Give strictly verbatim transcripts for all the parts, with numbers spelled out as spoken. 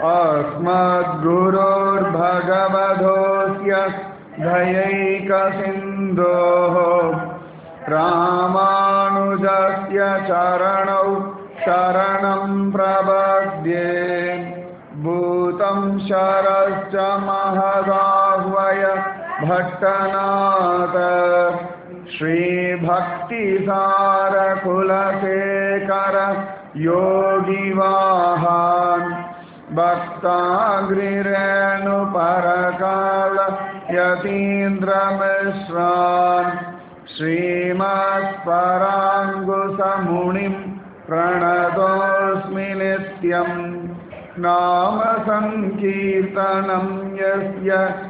अस्मद्गुरोर्भगवतोऽस्य दयैकसिन्धोः रामानुजस्य चरणौ शरणं प्रपद्ये। भूतं शरश्च महदाह्वय भट्टनाथ श्रीभक्तिसारकुलशेखर योगिवाहान् भक्ताग्रिरेणुपरकाल यतीन्द्रमिश्रान् श्रीमत्पराङ्कुशमुनिं प्रणतोऽस्मि नित्यम्। नाम संकीर्तनं यस्य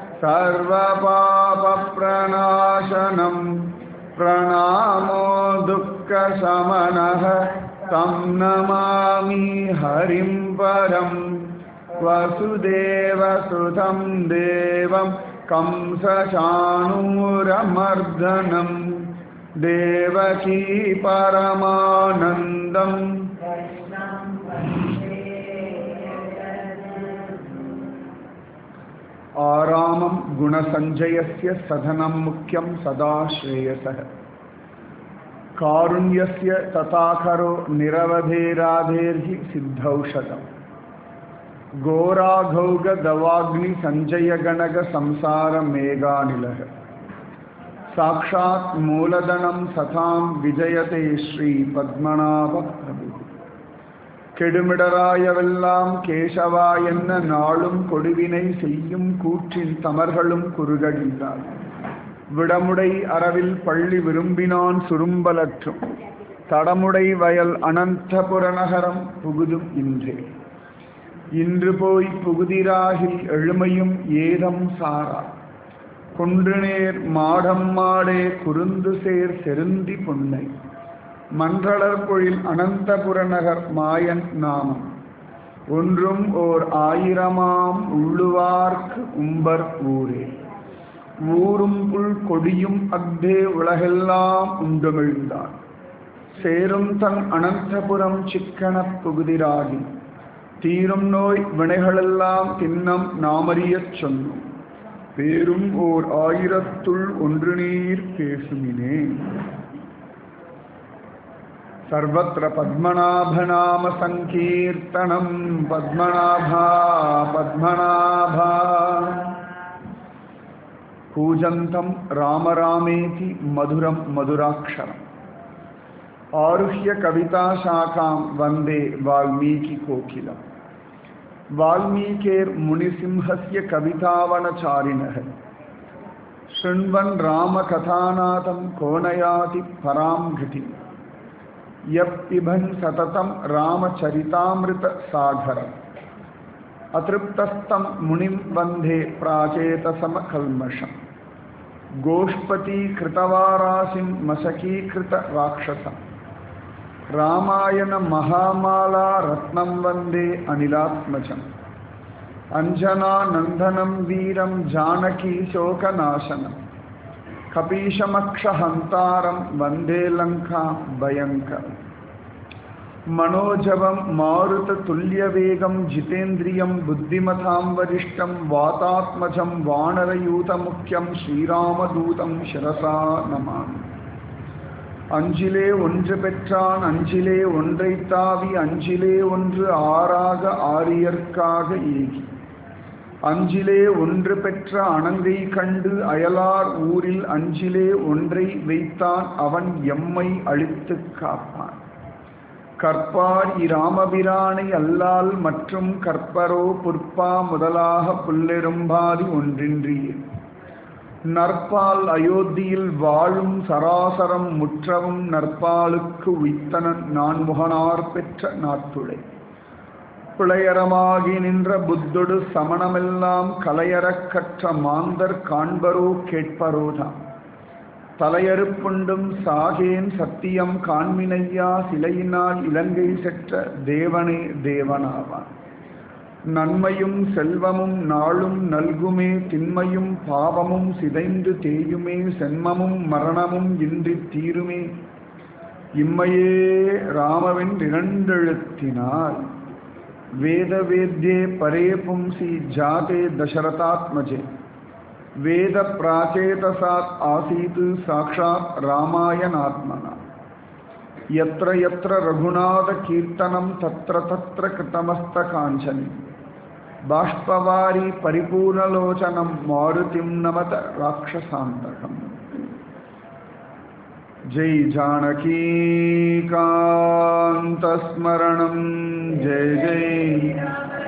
सर्वपापप्रणाशनं प्रणामो दुःखशमनः तं नमामि हरिं परम्। वसुदेवसुतं देवं कंसचाणूरमर्दनं देवकी परमानन्दम् आरामं गुणसञ्जयस्य सधनं मुख्यं सदा श्रेयसः। कारुण्यस्य तथाकरो निरवधेराधेर्हि सिद्धौषधम्। घोराघौगदवाग्निसञ्जयगणगसंसारमेघानिलः साक्षात् मूलधनं सतां विजयते श्रीपद्मनाभप्रभुः। கெடுமிடராயவெல்லாம் கேசவா என்ன நாளும் கொடுவினை செய்யும் கூற்றின் தமர்களும் குறுகடிந்தார். விடமுடை அரவில் பள்ளி விரும்பினான் சுரும்பலற்றும் தடமுடை வயல் அனந்தபுர நகரம் புகுதும் இன்றே. இன்று போய் புகுதிராகில் எழுமையும் ஏதம் சாரா கொன்றுநேர் மாடம் மாடே குருந்து சேர் செருந்தி பொன்னை மன்றளர் பொழில் அனந்தபுர நகர் மாயன் நாமம் ஒன்றும் ஓர் ஆயிரமாம் உள்ளுவார்க்கு உம்பர் ஊரே. ஊரும் புல் கொடியும் அக்தே உலகெல்லாம் உண்டுமிழ்ந்தான் சேரும் தன் அனந்தபுரம் சிக்கனப் புகுதிராகி தீரும் நோய் வினைகளெல்லாம் தின்னம் நாமறியச் சொன்னோம் பேரும் ஓர் ஆயிரத்துள் ஒன்று நீர் பேசுமினே. सर्वत्र पद्मनाभनाम संकीर्तनं पद्मनाभा पद्मनाभा कूजन्तं राम रामेति मधुरं मधुराक्षरम्। आरुह्य कविता शाखां वन्दे वाल्मीकि कोकिलम्। वाल्मीकेर्मुनिसिंहस्य कवितावनचारिणः शृण्वन् रामकथानाथं कोनयाति परां गतिम्। यप्पिबन् सततं रामचरितामृतसागरम् अतृप्तस्तं मुनिं वन्दे प्राचेतसमकल्मषम्। गोष्पतीकृतवारासिं मशकीकृतराक्षसम् रामायणमहामाला रत्नं वन्दे अनिलात्मजम्। अञ्जनानन्दनं वीरं जानकीशोकनाशनम् कपीशमक्षहन्तारं वन्दे लङ्कां भयङ्करम्। मनोजवं मारुततुल्यवेगं जितेन्द्रियं बुद्धिमतां वरिष्ठं वातात्मजं वानरयूतमुख्यं श्रीरामदूतं शिरसा नमामि। அஞ்சிலே ஒன்று பெற்றான் அஞ்சிலே ஒன்றைத் தாவி அஞ்சிலே ஒன்று ஆறாக ஆரியர்க்காக ஏகி அஞ்சிலே ஒன்று பெற்ற அணங்கை கண்டு அயலார் ஊரில் அஞ்சிலே ஒன்றை வைத்தான் அவன் எம்மை அழித்து காப்பான். கற்பார் இராமபிரானை அல்லால் மற்றும் கற்பரோ புற்பா முதலாக புல்லெரும்பாதி ஒன்றின்றியே நற்பால் அயோத்தியில் வாழும் சராசரம் முற்றவும் நற்பாலுக்கு உய்த்தனன் நான்முகனார் பெற்ற நாட்டுடை. பிழையறமாகி நின்ற புத்தொடு சமணமெல்லாம் கலையறக் கற்ற மாந்தர் காண்பரோ கேட்பரோதாம். தலையறுப்புண்டும் சாகேன் சத்தியம் காண்மினையா சிலையினால் இலங்கை செற்ற தேவனே தேவனாவான். நன்மையும் செல்வமும் நாளும் நல்குமே திண்மையும் பாவமும் சிதைந்து தேயுமே சென்மமும் மரணமும் இன்றி தீருமே இம்மையே ராமவின் இரண்டெழுத்தினால். वेद वेद्ये परे पुंसी जाते दशरथात्मजे वेद प्राचेतसात् आसीत् साक्षात् रामायणात्मना यत्र यत्र रघुनाथ कीर्तनं तत्र तत्र कृतमस्तकाञ्चनि बाष्पवारी परिपूर्णलोचनं मारुतिं नमत राक्षसान्तकम्। जय जानकी कांत स्मरणं जय जय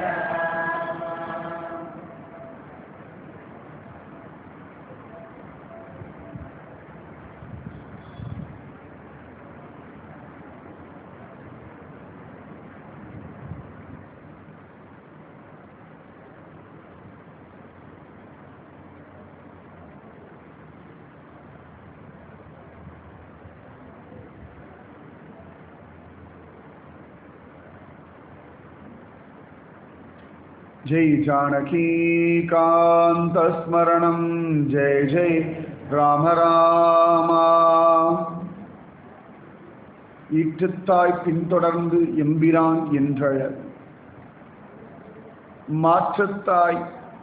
जय जानकी कांत स्मरणं जय जय राम रामा। ஈற்றுத்தாய் பின்தொடர்ந்து எம்பிரான் என்றழ மாற்றுத்தாய்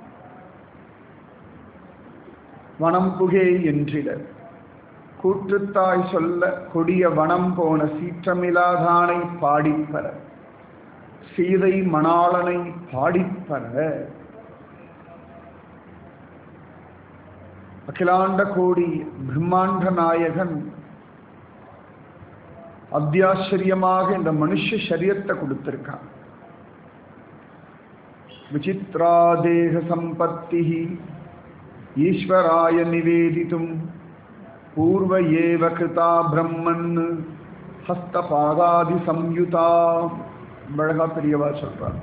வனம் புகே என்றிட கூற்றுத்தாய் சொல்ல கொடிய வனம் போன சீற்றமிலாதானை பாடிப்பற சீதை மணாளனை பாடிப்பற அகிலாண்ட கோடி பிரம்மாண்ட நாயகன் அத்தியாச்சரியமாக இந்த மனுஷ சரீரத்தை கொடுத்திருக்கான். விசித்ரா தேக சம்பத்தி ஈஸ்வராய நிவேதித்தும் பூர்வ ஏவ கிருதா பிரம்மன் ஹஸ்தபாதாதி சம்யுதா. அழகா பெரியவா சொல்றார்.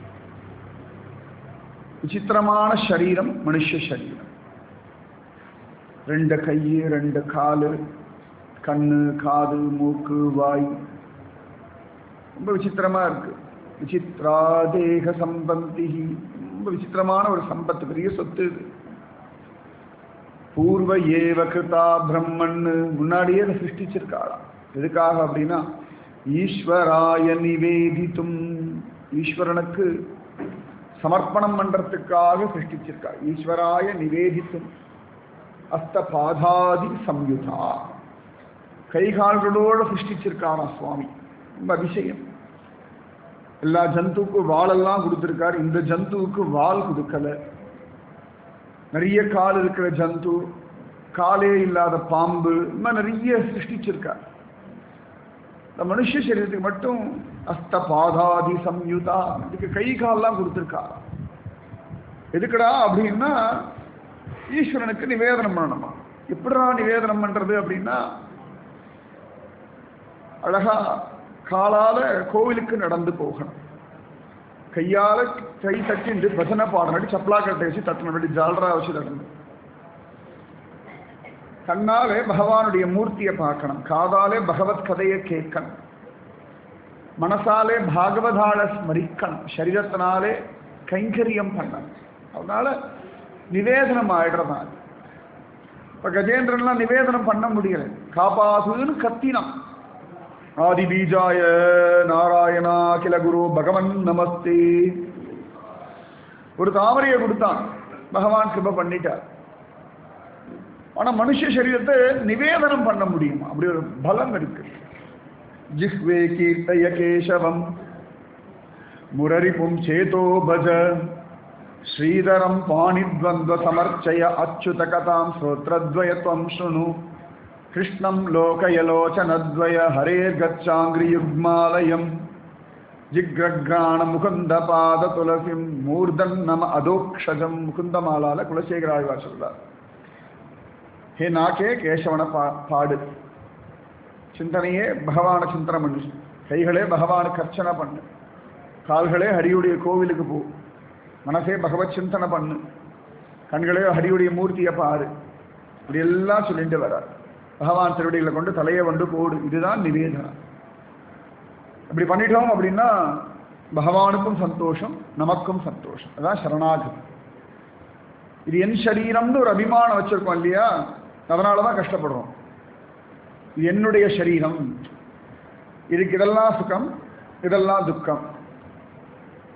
விசித்திரமான சரீரம் மனுஷ சரீரம். ரெண்டு கை ரெண்டு காலு கண்ணு காது மூக்கு வாய் ரொம்ப விசித்திரமா இருக்கு. விசித்ரா தேக சம்பந்தி ரொம்ப விசித்திரமான ஒரு சம்பத்து, பெரிய சொத்து இது. பூர்வ ஏவ கிருதா பிரம்மன்னு முன்னாடியே அதை சிருஷ்டிச்சிருக்காளாம். எதுக்காக அப்படின்னா ஈஸ்வராய நிவேதித்தும் ஈஸ்வரனுக்கு சமர்ப்பணம் பண்றதுக்காக சிருஷ்டிச்சிருக்கா. ஈஸ்வராய நிவேதித்தும் அஸ்தபாதாதி சம்யுதா கைகால்களோடு சிருஷ்டிச்சிருக்காரா சுவாமி. ரொம்ப அதிசயம். எல்லா ஜந்துவுக்கும் வாலெல்லாம் கொடுத்துருக்காரு, இந்த ஜந்துவுக்கு வால் கொடுக்கல. நிறைய கால் இருக்கிற ஜந்து, காலே இல்லாத பாம்பு, இன்னும் நிறைய சிருஷ்டிச்சிருக்கார். இந்த மனுஷ சரீரத்துக்கு மட்டும் அஸ்தபாதாதி சம்யுதா இதுக்கு கை கால்லாம் கொடுத்துருக்காரா. எதுக்குடா அப்படின்னா ஈஸ்வரனுக்கு நிவேதனம் பண்ணணுமா. எப்படிடா நிவேதனம் பண்றது அப்படின்னா அழகா காலால கோவிலுக்கு நடந்து போகணும், கையால கை தட்டிண்டு பஜனை பாடணும், சப்பலா கட்டை வச்சு தட்டணும், ஜாலரா வச்சு தட்டணும். கண்ணாலே பகவானுடைய மூர்த்தியை பார்க்கணும், காதாலே பகவத் கதையை கேட்கணும், மனசாலே பாகவதால ஸ்மரிக்கணும், சரீரத்தினாலே கைங்கரியம் பண்ணணும். அதனால நிவேதனம் ஆயிடுறதா. இப்ப கஜேந்திரன்லாம் நிவேதனம் பண்ண முடியல, காப்பாசுன்னு கத்தினான். ஆதி பீஜாய நாராயணா கில குரு பகவன் நமஸ்தே. ஒரு தாமரையை கொடுத்தான், பகவான் கிருப பண்ணிட்டார். ஆனா மனுஷ சரீரத்தை நிவேதனம் பண்ண முடியுமா? அப்படி ஒரு பலம் இருக்கு. ஜிஹ்வே கீர்த்தய கேசவம் முரரிபும் சேதோ பஜ ஸ்ரீதரம் பாணித்வந்த்வ சமர்ச்சய அச்சுத கதாம் ஸ்ரோத்ரத்வயத்வம் ஸ்ருணு கிருஷ்ணம் லோகயலோச்சனத்வய ஹரே கச்சாங்கிரியுக்மாலயம் ஜிக்ரக்ராண முகுந்த பாத துளசிம் மூர்தன் நம அதோக்ஷஜம். முகுந்தமாலால குலசேகர ஆழ்வார் சொல்றார், ஹே நாக்கே கேசவன பா பாடு சிந்தனையே பகவான சிந்தனை பண்ணு, கைகளே பகவானுக்கு அர்ச்சனை பண்ணு, கால்களே ஹரியுடைய கோவிலுக்கு போ, மனசே பகவத் சிந்தனை பண்ணு, கண்களே ஹரியுடைய மூர்த்தியை பாரு. இப்படி எல்லாம் சொல்லிட்டு வரார். பகவான் திருவடிகளை கொண்டு தலையை கொண்டு போடு, இதுதான் நிவேதனம். இப்படி பண்ணிட்டோம் அப்படின்னா பகவானுக்கும் சந்தோஷம், நமக்கும் சந்தோஷம். அதான் சரணாகதி. இது என் சரீரம்னு ஒரு அபிமானம் வச்சிருக்கோம் இல்லையா, அதனாலதான் கஷ்டப்படுறோம். இது என்னுடைய சரீரம், இதுக்கு இதெல்லாம் சுகம் இதெல்லாம் துக்கம்,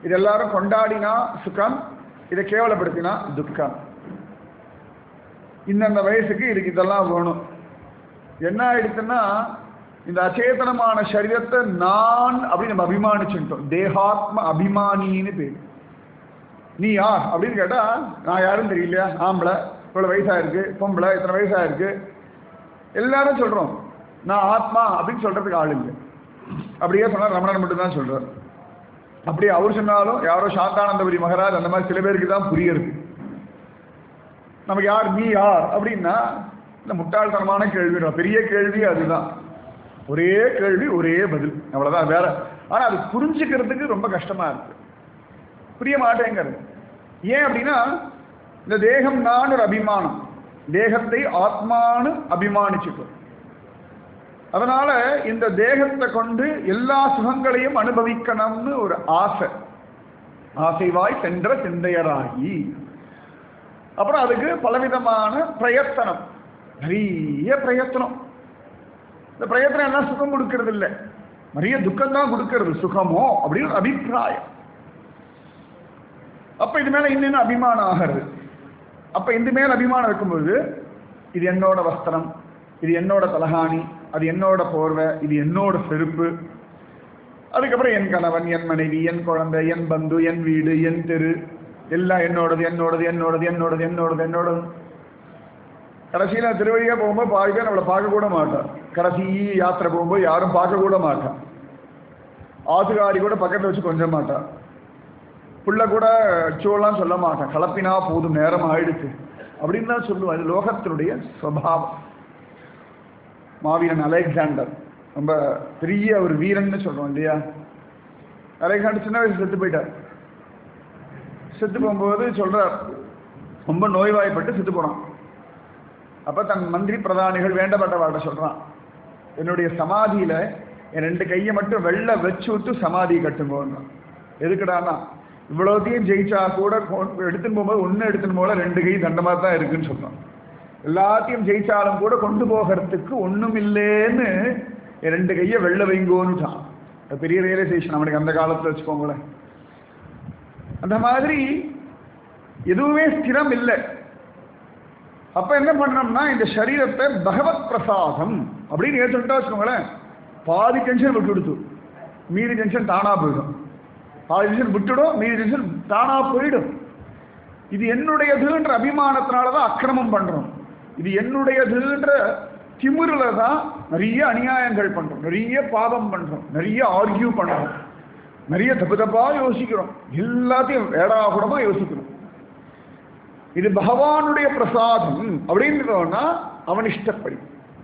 இது எல்லாரும் கொண்டாடினா சுகம், இதை கேவலப்படுத்தினா துக்கம். இந்தந்த வயசுக்கு இதுக்கு இதெல்லாம் வேணும். என்ன ஆயிடுச்சுன்னா இந்த அச்சேதனமான சரீரத்தை நான் அப்படின்னு நம்ம அபிமானிச்சுட்டோம். தேகாத்ம அபிமானின்னு பேர். நீ யார் அப்படின்னு கேட்டா நான் யாரும் தெரியலையா, ஆம்பளை இவ்வளவு வயசா இருக்கு, பொம்பளை இத்தனை வயசா இருக்கு, எல்லாரும் சொல்றோம். நான் ஆத்மா அப்படின்னு சொல்றதுக்கு ஆள் இல்லை. அப்படியே சொன்னா ரமணன் மட்டும் தான் சொல்றார். அப்படியே அவர் சொன்னாலும் யாரோ சாந்தானந்தபுரி மகராஜ் அந்த மாதிரி சில பேருக்கு தான் புரியுது. நமக்கு யார் நீ யார் அப்படின்னா இந்த முட்டாள்தனமான கேள்வி, பெரிய கேள்வி அதுதான். ஒரே கேள்வி ஒரே பதில், அவ்வளவுதான், வேற. ஆனா அது புரிஞ்சுக்கிறதுக்கு ரொம்ப கஷ்டமா இருக்கு, புரிய மாட்டேங்கிறது. ஏன் அப்படின்னா இந்த தேகம் நான் ஒரு அபிமானம், தேகத்தை ஆத்மானு அபிமானிச்சுட்டோம். அதனால இந்த தேகத்தை கொண்டு எல்லா சுகங்களையும் அனுபவிக்கணும்னு ஒரு ஆசை, ஆசைவாய் சென்ற சிந்தையராகி. அப்புறம் அதுக்கு பலவிதமான பிரயத்தனம், நிறைய பிரயத்தனம். இந்த பிரயத்தனம் எல்லாம் சுகம் கொடுக்கறது இல்லை, நிறைய துக்கம் தான் கொடுக்கறது. சுகமோ அப்படின்னு அபிப்பிராயம். அப்ப இது மேல இன்னும் அபிமானம் ஆகிறது. அப்ப இந்த மேல அபிமானம் இருக்கும்போது இது என்னோட வஸ்திரம், இது என்னோட தலகாணி, அது என்னோட போர்வை, இது என்னோட செருப்பு, அதுக்கப்புறம் என் கணவன், என் மனைவி, என் குழந்தை, என் பந்து, என் வீடு, என் தெரு, எல்லாம் என்னோடது என்னோடது என்னோடது என்னோடது என்னோடது என்னோடது. கடைசியில திருவழியா போகும்போது பாதி பேர் நம்மளை பார்க்க கூட மாட்டார். கடைசி யாத்திரை போகும்போது யாரும் பார்க்க கூட மாட்டார். ஆத்துக்காரி கூட பக்கத்தில் வச்சு கொஞ்சம் மாட்டார். புள்ள கூட சோலாம் சொல்ல மாட்டான், கலப்பினா போதும் நேரம் ஆயிடுச்சு அப்படின்னு தான் சொல்லுவான். இது லோகத்தினுடைய சுபாவம். மாவீரன் அலெக்சாண்டர் ரொம்ப பெரிய ஒரு வீரன்னு சொல்றோம் இல்லையா. அலெக்சாண்டர் சின்ன வயசு செத்து போயிட்டார். செத்து போகும்போது சொல்றார், ரொம்ப நோய்வாய்ப்பட்டு செத்து போனான். அப்ப தன் மந்திரி பிரதானிகள் வேண்டப்பட்டவாட்ட சொல்றான், என்னுடைய சமாதியில என் ரெண்டு கையை மட்டும் வெள்ள வச்சு விட்டு சமாதி கட்டுங்கோன்னு. எதுக்குடானா இவ்வளோத்தையும் ஜெயிச்சா கூட எடுத்துன்னு போகும்போது ஒன்று எடுத்துன்னு போல ரெண்டு கை தண்டமாக தான் இருக்குன்னு சொல்றான். எல்லாத்தையும் ஜெயிச்சாலும் கூட கொண்டு போகிறதுக்கு ஒன்றும் இல்லைன்னு ரெண்டு கையை வெள்ள வைங்கோன்னுட்டான். பெரிய ரியலைசேஷன் அவனுக்கு அந்த காலத்தில் வச்சுக்கோங்களேன். அந்த மாதிரி எதுவுமே ஸ்திரம் இல்லை. அப்ப என்ன பண்ணோம்னா இந்த சரீரத்தை பகவத் பிரசாதம் அப்படின்னு ஏற்றுட்டா வச்சுக்கோங்களேன், பாதி டென்ஷன் விட்டு கொடுத்து மீதி டென்ஷன் தானா போயிடும். பாதி டென்ஷன் விட்டுடும், மீதி டென்ஷன் தானா போயிடும். இது என்னுடையதுன்ற அபிமானத்தினாலதான் அக்கிரமம் பண்றோம். இது என்னுடையதுன்ற திமிரில தான் நிறைய அநியாயங்கள் பண்றோம், நிறைய பாவம் பண்றோம், நிறைய ஆர்கியூ பண்றோம், நிறைய தப்பு தப்பா யோசிக்கிறோம், எல்லாத்தையும் வேடாகுடமா யோசிக்கிறோம். இது பகவானுடைய பிரசாதம் அப்படின்றதுனா அவன் இஷ்டப்படி.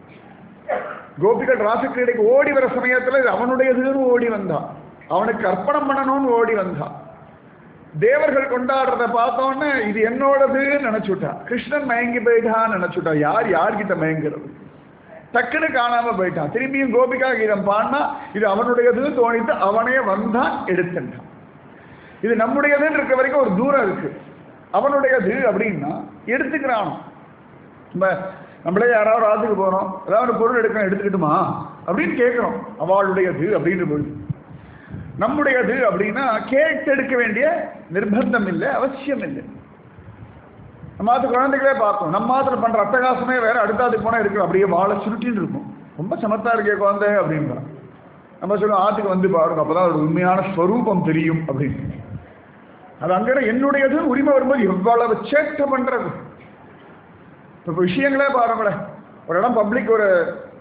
கோபிகள் ராசக்கிரீடைக்கு ஓடி வர சமயத்துல இது அவனுடையதுன்னு ஓடி வந்தான், அவனுக்கு அர்ப்பணம் பண்ணணும்னு ஓடி வந்தான். தேவர்கள் கொண்டாடுறத பார்த்தோன்னு இது என்னோடதுன்னு நினைச்சுட்டா. கிருஷ்ணன் மயங்கி போயிட்டான்னு நினைச்சுட்டா. யார் யார்கிட்ட மயங்கிறது? டக்குன்னு காணாம போயிட்டான். திரும்பியும் கோபிகா கீதம் பாடினா இது அவனுடையதுன்னு தோணிட்டு அவனே வந்தான், எடுத்துட்டான். இது நம்முடையதுன்னு இருக்க வரைக்கும் ஒரு தூரம் இருக்கு. அவனுடையது அப்படின்னா எடுத்துக்கிறான். நம்ம நம்மளே யாராவது ஆத்துக்கு போறோம், ஏதாவது பொருள் எடுக்கணும், எடுத்துக்கிட்டுமா அப்படின்னு கேட்கிறோம். அவளுடையது அப்படின்னு பொழுது நம்முடையது அப்படின்னா கேட்டு எடுக்க வேண்டிய நிர்பந்தம் இல்லை, அவசியம் இல்லை. நம்ம மாத்து குழந்தைகளே பார்ப்போம், நம்ம மாத்திரம் பண்ற அட்டகாசமே வேற, அடுத்தாத்துக்கு போனா இருக்கு அப்படியே வாழை சுருட்டின்னு இருக்கும். ரொம்ப சமத்தா இருக்கே குழந்தை அப்படின்றான். நம்ம சொல்லுவோம் ஆத்துக்கு வந்து பாருங்க, அப்பதான் ஒரு உண்மையான ஸ்வரூபம் தெரியும் அப்படின்னு. அது அங்கே என்னுடையது உரிமை வரும்போது எவ்வளவு சேட்டை பண்றது. இப்போ விஷயங்களே பாருங்களேன், ஒரு இடம் பப்ளிக், ஒரு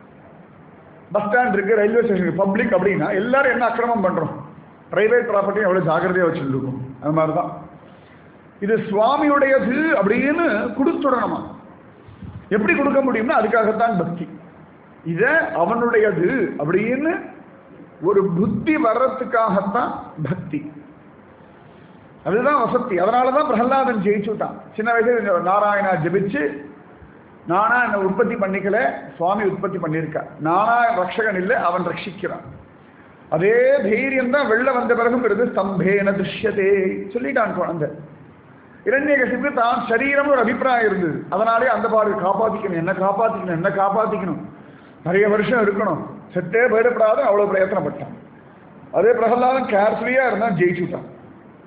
பஸ் ஸ்டாண்ட் இருக்கு, ரயில்வே ஸ்டேஷன் பப்ளிக் அப்படின்னா எல்லாரும் என்ன அக்கிரமம் பண்றோம்? பிரைவேட் ப்ராப்பர்ட்டி எவ்வளவு ஜாக்கிரதையா வச்சுருக்கோம். அது மாதிரிதான் இது சுவாமியுடையது அப்படின்னு கொடுத்துடணுமா. எப்படி கொடுக்க முடியும்னா அதுக்காகத்தான் பக்தி. இத அவனுடையது அப்படின்னு ஒரு புத்தி வர்றதுக்காகத்தான் பக்தி. அதுதான் வசதி. அதனாலதான் பிரகலாதன் ஜெயிச்சுட்டான். சின்ன வயசுல நாராயணா ஜபிச்சு நானா என்ன உற்பத்தி பண்ணிக்கல, சுவாமி உற்பத்தி பண்ணியிருக்கா. நானா ரட்சகன் இல்லை, அவன் ரட்சிக்கிறான். அதே தைரியம் தான் வெளில வந்த பிறகும் இருக்கு. ஸ்தம்பேன திருஷ்யதே சொல்லிட்டான் குழந்தை. இரண்யகசிப்பு தான் சரீரம் ஒரு அபிப்பிராயம் இருந்தது. அதனாலே அந்த பாடு காப்பாத்திக்கணும், என்ன காப்பாத்திக்கணும், என்ன காப்பாத்திக்கணும், நிறைய வருஷம் இருக்கணும், செட்டே போயிடப்படாத அவ்வளவு பிரயத்தனப்பட்டான். அதே பிரகலாதன் கேர்ஃபுல்லியா இருந்தான், ஜெயிச்சுட்டான்.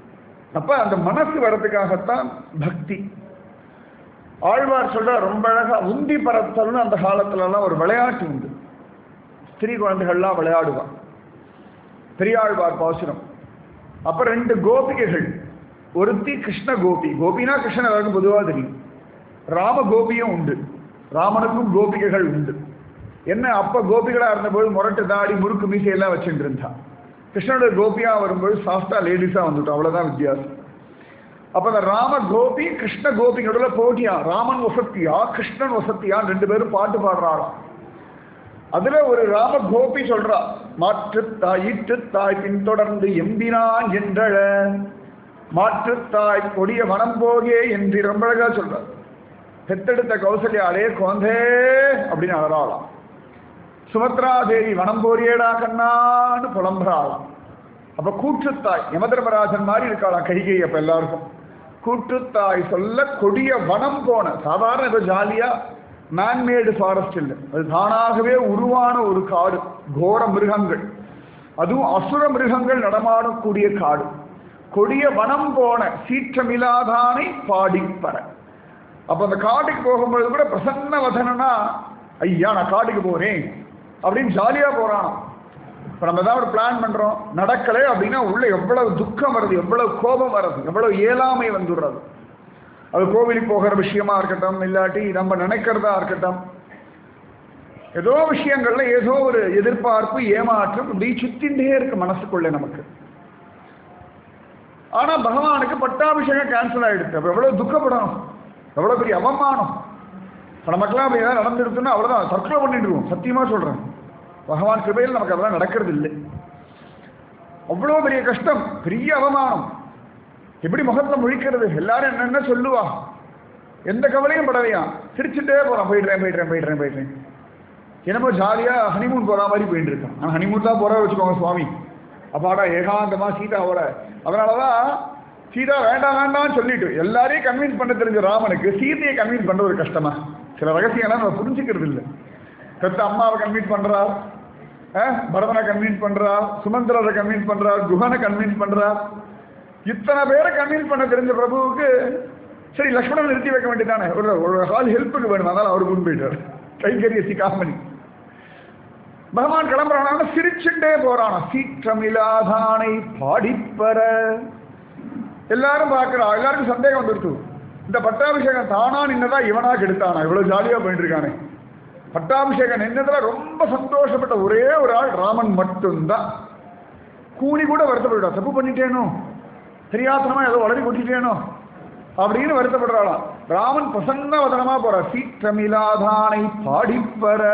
அப்ப அந்த மனசு வரதுக்காகத்தான் பக்தி. ஆழ்வார் சொல்ற ரொம்ப அழகா உந்தி பரத்தல்னு அந்த காலத்துல எல்லாம் ஒரு விளையாட்டு உண்டு. ஸ்திரீ குழந்தைகள்லாம் விளையாடுவான். பெரியாழ்வார் பாசுரம். அப்ப ரெண்டு கோபிகைகள், ஒருத்தி கிருஷ்ண கோபி. கோபினா கிருஷ்ணன் எல்லாருக்கும் பொதுவாக தெரியும். ராம கோபியும் உண்டு, ராமனுக்கும் கோபிகைகள் உண்டு. என்ன அப்ப கோபிகளா இருந்தபோது முரட்டு தாடி முறுக்கு மீசையெல்லாம் வச்சுட்டு இருந்தா. கிருஷ்ணனுடைய கோபியா வரும்போது சாஃப்டா லேடிஸா வந்துட்டோம், அவ்வளவுதான் வித்தியாசம். அப்ப அந்த ராம கோபி கிருஷ்ண கோபிகளோட போட்டியா, ராமன் வசத்தியா கிருஷ்ணன் வசத்தியா ரெண்டு பேரும் பாட்டு பாடுறாளாம். அதுல ஒரு ராம கோபி சொல்றா, மாற்றுத்தாய் ஈற்றுத்தாய் பின்தொடர்ந்து எம்பினான் என்றழ மாற்றுத்தாய் கொடிய மனம் போகே என்று ரொம்ப அழகா சொல்றார். பெத்தெடுத்த கௌசல்யாலே குழந்தே அப்படின்னு அழறாளாம். சுமத்ரா தேவி வனம் போரியேடா கண்ணான்னு புலம்புறாளாம். அப்ப கூற்றுத்தாய் யமதர்மராஜன் மாதிரி இருக்காளாம் கைகை. அப்ப எல்லாருக்கும் கூற்றுத்தாய் சொல்ல கொடிய வனம் போன, சாதாரண ஏதோ ஜாலியா மேன்மேடு ஃபாரஸ்ட் இல்லை, அது தானாகவே உருவான ஒரு காடு. கோர மிருகங்கள், அதுவும் அசுர மிருகங்கள் நடமாடக்கூடிய காடு. கொடிய வனம் போன சீற்றமில்லாதானை பாடிப்பற. அப்ப அந்த காட்டுக்கு போகும்பொழுது கூட பிரசன்ன வதனா, ஐயா நான் காட்டுக்கு போறேன் அப்படின்னு ஜாலியா போறான். இப்ப நம்ம ஏதாவது ஒரு பிளான் பண்றோம், நடக்கலை அப்படின்னா உள்ள எவ்வளவு துக்கம் வருது, எவ்வளவு கோபம் வருது, எவ்வளவு இயலாமை வந்துடுறது. அது கோவிலுக்கு போகிற விஷயமா இருக்கட்டும், இல்லாட்டி நம்ம நினைக்கிறதா இருக்கட்டும், ஏதோ விஷயங்கள்ல ஏதோ ஒரு எதிர்பார்ப்பு ஏமாற்றம் இப்படி சுத்தின்றே இருக்கு மனசுக்குள்ள நமக்கு. ஆனா பகவானுக்கு பட்டாபிஷேகம் கேன்சல் ஆயிடுச்சு. அப்ப எவ்வளவு துக்கப்படணும், எவ்வளவு பெரிய அவமானம். நமக்கெல்லாம் அப்படி ஏதாவது நடந்துருக்குன்னா அவ்வளவுதான் தற்கொலை பண்ணிடுவோம். சத்தியமா சொல்றேன், பகவான் கிருபையில் நமக்கு அதெல்லாம் நடக்கிறது இல்லை. அவ்வளவு பெரிய கஷ்டம், பெரிய அவமானம். எப்படி முகத்துல முழிக்கிறது, எல்லாரும் என்னென்ன சொல்லுவா, எந்த கவலையும் படவையா, சிரிச்சுட்டே போறான், போயிடுறேன் போயிடுறேன் போயிடுறேன் போயிடுறேன் என்னமோ ஜாலியா ஹனிமூன் போற மாதிரி போயிட்டு இருக்கான். ஆனா ஹனிமூன் தான் போற வச்சுக்கோங்க சுவாமி, அப்பாடா ஏகாந்தமா சீதாவோட. அதனாலதான் சீதா வேண்டாம் வேண்டாம்னு சொல்லிட்டு எல்லாரையும் கன்வின்ஸ் பண்ண தெரிஞ்ச ராமனுக்கு சீதையை கன்வின்ஸ் பண்ற ஒரு கஷ்டமா. சில ரகசியம்லாம் நம்ம புரிஞ்சுக்கிறது இல்லை. பெத்த அம்மாவை கன்வின்ஸ் பண்றார், பரதனை கன்வின்ஸ் பண்றார், சுமந்திரரை கன்வின்ஸ் பண்றார், குஹனை கன்வின்ஸ் பண்றார். இத்தனை பேரை கன்வின்ஸ் பண்ண தெரிஞ்ச பிரபுவுக்கு சரி லக்ஷ்மணன் நிறுத்தி வைக்க வேண்டியதானே, ஒரு ஒரு ஹால் ஹெல்ப்புக்கு வேணும். அதனால அவரு முன் போயிட்டார் கைகரிய சிகாமணி. பகவான் கிளம்புறான சிரிச்சுட்டே போறானா, சீற்றமில்லாதானை பாடிப்பற. எல்லாரும் பார்க்கிறா, எல்லாருக்கும் சந்தேகம் வந்துருக்கு, இந்த பட்டாபிஷேகம் தானா நின்னதா இவனா கெடுத்தானா, இவ்வளவு ஜாலியா போயிட்டு இருக்கானே. பட்டாபிஷேகம் நின்னதுல ரொம்ப சந்தோஷப்பட்ட ஒரே ஒரு ஆள் ராமன் மட்டும்தான். கூலி கூட வருத்தப்படுறா, தப்பு பண்ணிட்டேனோ, தெரியாதனமா ஏதோ வளரி கொட்டிட்டேனோ அப்படின்னு வருத்தப்படுறாளாம். ராமன் பிரசன்ன வதனமா போற, சீற்றமில்லாதானை பாடிப்பற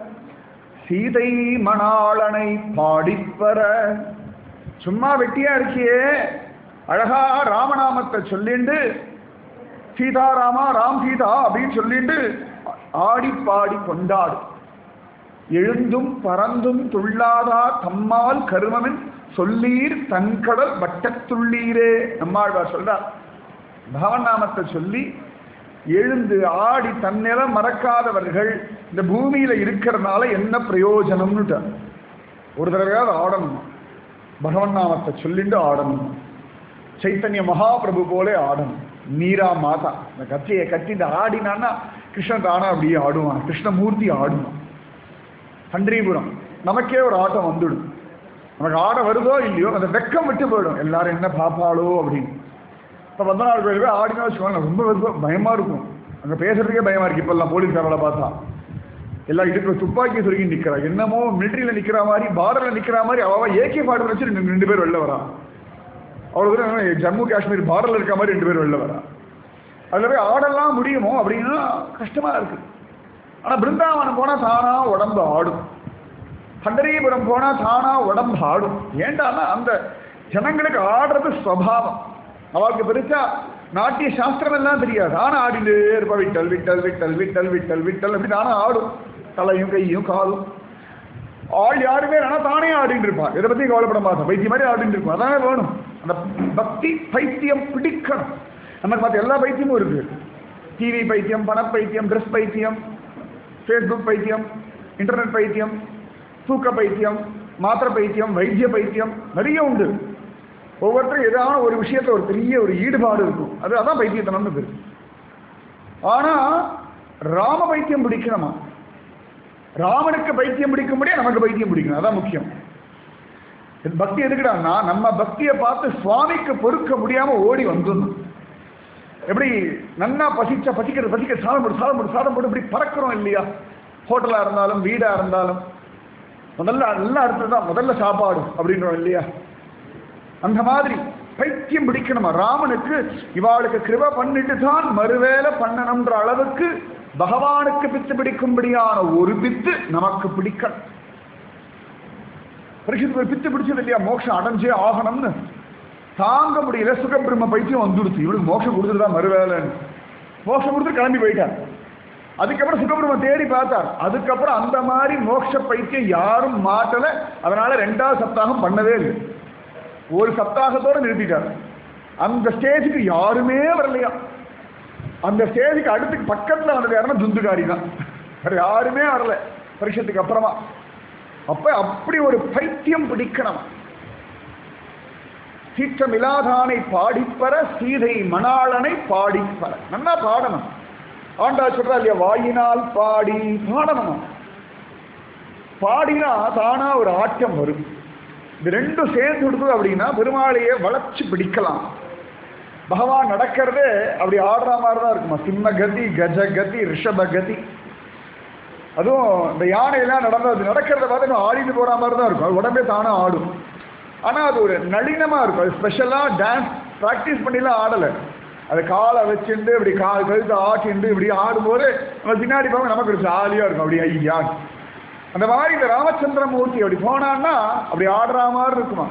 சீதை மணாளனை பாடிப்பற. சும்மா வெட்டியா இருக்கியே, அழகா ராமநாமத்தை சொல்லிண்டு சீதாராமா ராம் சீதா அப்படின்னு சொல்லிட்டு ஆடி பாடி கொண்டாடு. எழுந்தும் பறந்தும் துள்ளாதா தம்மால் கருமமின் சொல்லீர் தன்கடல் வட்டத்துள்ளீரே. நம்மாழ்வார் சொல்றார், பகவன் நாமத்தை சொல்லி எழுந்து ஆடி தன்னிலம் மறக்காதவர்கள் இந்த பூமியில இருக்கிறதுனால என்ன பிரயோஜனம்னு ஒரு தடவையாவது ஆடணும். பகவன் நாமத்தை சொல்லிட்டு ஆடணும். சைத்தன்ய மகாபிரபு போலே ஆடணும். மீரா மாதா இந்த கத்தியை கட்டிட்டு ஆடினான்னா கிருஷ்ணன் தானா அப்படியே ஆடுவான், கிருஷ்ணமூர்த்தி ஆடுவான். பண்டரிபுரம் நமக்கே ஒரு ஆட்டம் வந்துடும். நமக்கு ஆட வருதோ இல்லையோ அந்த வெக்கம் விட்டு போயிடும், எல்லாரும் என்ன பாப்பாளோ அப்படின்னு. இப்போ வந்த நாள் கோயிலுக்கு ஆடினா வச்சுக்கோங்க, ரொம்ப பயமா இருக்கும். அங்கே பேசுறதுக்கே பயமா இருக்கு. இப்பெல்லாம் போலீஸ்காரோட பார்த்தா எல்லாம் இடுக்கிற துப்பாக்கி சுருங்கி நிற்கிறா, என்னமோ மிலிட்ரியில் நிற்கிற மாதிரி, பார்டரில் நிற்கிற மாதிரி. அவ ஏகே பாடல் வச்சு ரெண்டு ரெண்டு பேர் வெளில வரா. அவ்வளோ தூரம் ஜம்மு காஷ்மீர் பார்டரில் இருக்க மாதிரி ரெண்டு பேர் வெளில வரா. அதில் போய் ஆடெல்லாம் முடியுமோ அப்படின்னா கஷ்டமா இருக்கு. ஆனால் பிருந்தாவனம் போனால் தானா உடம்பு ஆடும், பண்டரிபுரம் போனால் தானா உடம்பு ஆடும். ஏண்டானா அந்த ஜனங்களுக்கு ஆடுறது ஸ்வபாவம். அவளுக்கு பெருசா நாட்டிய சாஸ்திரம் எல்லாம் தெரியாது, ஆனா ஆடிட்டு இருப்பா. விட்டல் விட்டல் விட்டல் விட்டல் விட்டல் விட்டல் அப்படின்னு ஆனா ஆடும், தலையும் கையும் காலும். ஆள் யாருமே ஆனா தானே ஆடிட்டு இருப்பான், இதை பத்தி கவலைப்பட மாட்டான், பைத்தியம் மாதிரி ஆடிட்டு இருப்பான். அதானே வேணும், அந்த பக்தி பைத்தியம் பிடிக்கணும். நமக்கு பார்த்து எல்லா பைத்தியமும் இருக்கு. டிவி பைத்தியம், பண பைத்தியம், ட்ரெஸ் பைத்தியம், ஃபேஸ்புக் பைத்தியம், இன்டர்நெட் பைத்தியம், தூக்க பைத்தியம், மாத்திரை பைத்தியம், வைத்திய பைத்தியம் நிறைய உண்டு. ஒவ்வொருத்தரும் ஏதாவது ஒரு விஷயத்துல ஒரு பெரிய ஒரு ஈடுபாடு இருக்கும். அது அதான் பைத்தியத்தனம்னு பேரு. ஆனா ராம பைத்தியம் பிடிக்கணுமா? ராமனுக்கு பைத்தியம் பிடிக்கும்படியே நமக்கு பைத்தியம் பிடிக்கணும். அதான் முக்கியம். பக்தி எதுக்குடான்னா நம்ம பக்தியை பார்த்து சுவாமிக்கு பொறுக்க முடியாம ஓடி வந்துடணும். எப்படி நன்னா பசிச்சா பசிக்கிறது பசிக்க சாதம் போட்டு சாதம் போட்டு சாதம் போட்டு இப்படி பறக்கிறோம் இல்லையா? ஹோட்டலா இருந்தாலும் வீடா இருந்தாலும் முதல்ல நல்லா அடுத்ததுதான் முதல்ல சாப்பாடு அப்படின்றோம் இல்லையா? அந்த மாதிரி பைத்தியம் பிடிக்கணுமா? ராமனுக்கு இவாளுக்கு கிருபை பண்ணிட்டு தான் மறுவேளை பண்ணணும்ன்ற அளவுக்கு பகவானுக்கு பித்து பிடிக்கும்படியான ஒரு பித்து நமக்கு பிடிக்கணும். பரிசுக்கு ஒரு பித்து பிடிச்சது இல்லையா? மோட்சம் அடைஞ்சே ஆகணும்னு தாங்க முடியல. சுகபிரம்ம பைத்தியம் வந்துடுச்சு. இவனுக்கு மோட்சம் கொடுத்துட்டுதான் மறுவேளைன்னு மோட்சம் கொடுத்து கிளம்பி போயிட்டார். அதுக்கப்புறம் சுகபிரம்ம தேடி பார்த்தார். அதுக்கப்புறம் அந்த மாதிரி மோட்ச பைத்தியம் யாரும் மாட்டல. அதனால ரெண்டாவது சப்தாகம் பண்ணவே இல்லை. ஒரு சப்தாகத்தோட நிறுத்திட்டார். அந்த ஸ்டேஜுக்கு யாருமே வரலையா? அந்த ஸ்டேஜுக்கு அடுத்து பக்கத்துல வந்தது யாருன்னா துந்துகாரி தான். வேற யாருமே வரல பரிஷத்துக்கு அப்புறமா. அப்ப அப்படி ஒரு பைத்தியம் பிடிக்கணும். சீற்றமிலாதானை பாடிப்பற சீதை மணாளனை பாடிப்பற நல்லா பாடணும். ஆண்டா சொல்றா இல்லையா, வாயினால் பாடி பாடணும். பாடினா தானா ஒரு ஆட்டம் வரும். இது ரெண்டும் சேர்ந்து கொடுத்தது அப்படின்னா பெருமாளையே வளைச்சு பிடிக்கலாம். பகவான் நடக்கிறதே அப்படி ஆடுற மாதிரி தான் இருக்குமா. சிம்ம கதி, கஜ கதி, ரிஷப கதி. அதுவும் இந்த யானையெல்லாம் நடந்தது நடக்கிறத பார்த்து ஆடிட்டு போற மாதிரி தான் இருக்கும். அது உடம்பே தானே ஆடும். ஆனால் அது ஒரு நளினமாக இருக்கும். அது ஸ்பெஷலாக டான்ஸ் ப்ராக்டிஸ் பண்ணிலாம் ஆடலை. அது காலை வச்சுட்டு இப்படி கால் கழுத்து ஆட்டிண்டு இப்படி ஆடும்போது நம்ம பின்னாடி போக நமக்கு ஒரு ஜாலியாக இருக்கும். அப்படி ஐயா அந்த மாதிரி இந்த ராமச்சந்திரமூர்த்தி அப்படி போனான்னா அப்படி ஆடுற மாதிரி இருக்குமா.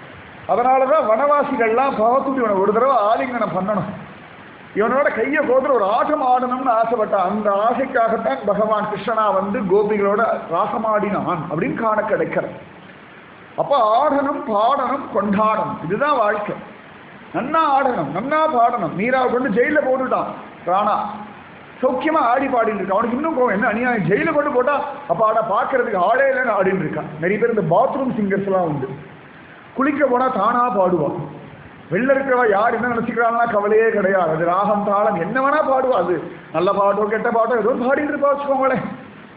அதனால தான் வனவாசிகள்லாம் பார்த்துட்டு இவனை ஒரு தடவை ஆலிங்கனம் பண்ணணும், இவனோட கையை கோத்துற ஒரு ஆட்டம் ஆடணும்னு ஆசைப்பட்டான். அந்த ஆசைக்காகத்தான் பகவான் கிருஷ்ணனா வந்து கோபிகளோட ராசமாடினான் அப்படின்னு காண கிடைக்கிற. அப்ப ஆடணும், பாடணும், கொண்டாடணும். இதுதான் வாழ்க்கை. நன்னா ஆடணும், நன்னா பாடணும். மீராவை கொண்டு ஜெயில போட்டுட்டான் ராணா. சௌக்கியமா ஆடி பாடிட்டு இருக்கான். அவனுக்கு இன்னும் கோவம் என்ன, அநியாயம் ஜெயில கொண்டு போட்டா அப்ப ஆட பாக்குறதுக்கு ஆடே இல்லைன்னு ஆடிட்டு இருக்கான். நிறைய பேர் இந்த பாத்ரூம் சிங்கர்ஸ் எல்லாம் உண்டு. குளிக்க போனா தானா பாடுவான். வெளில இருக்கிறவா யார் என்ன நினைச்சுக்கிறாங்கன்னா கவலையே கிடையாது. அது ராகம் தாளம் என்ன வேணா பாடுவா. அது நல்ல பாட்டோ கெட்ட பாட்டோ ஏதோ பாடிட்டு இருப்பா வச்சுக்கோங்களேன்.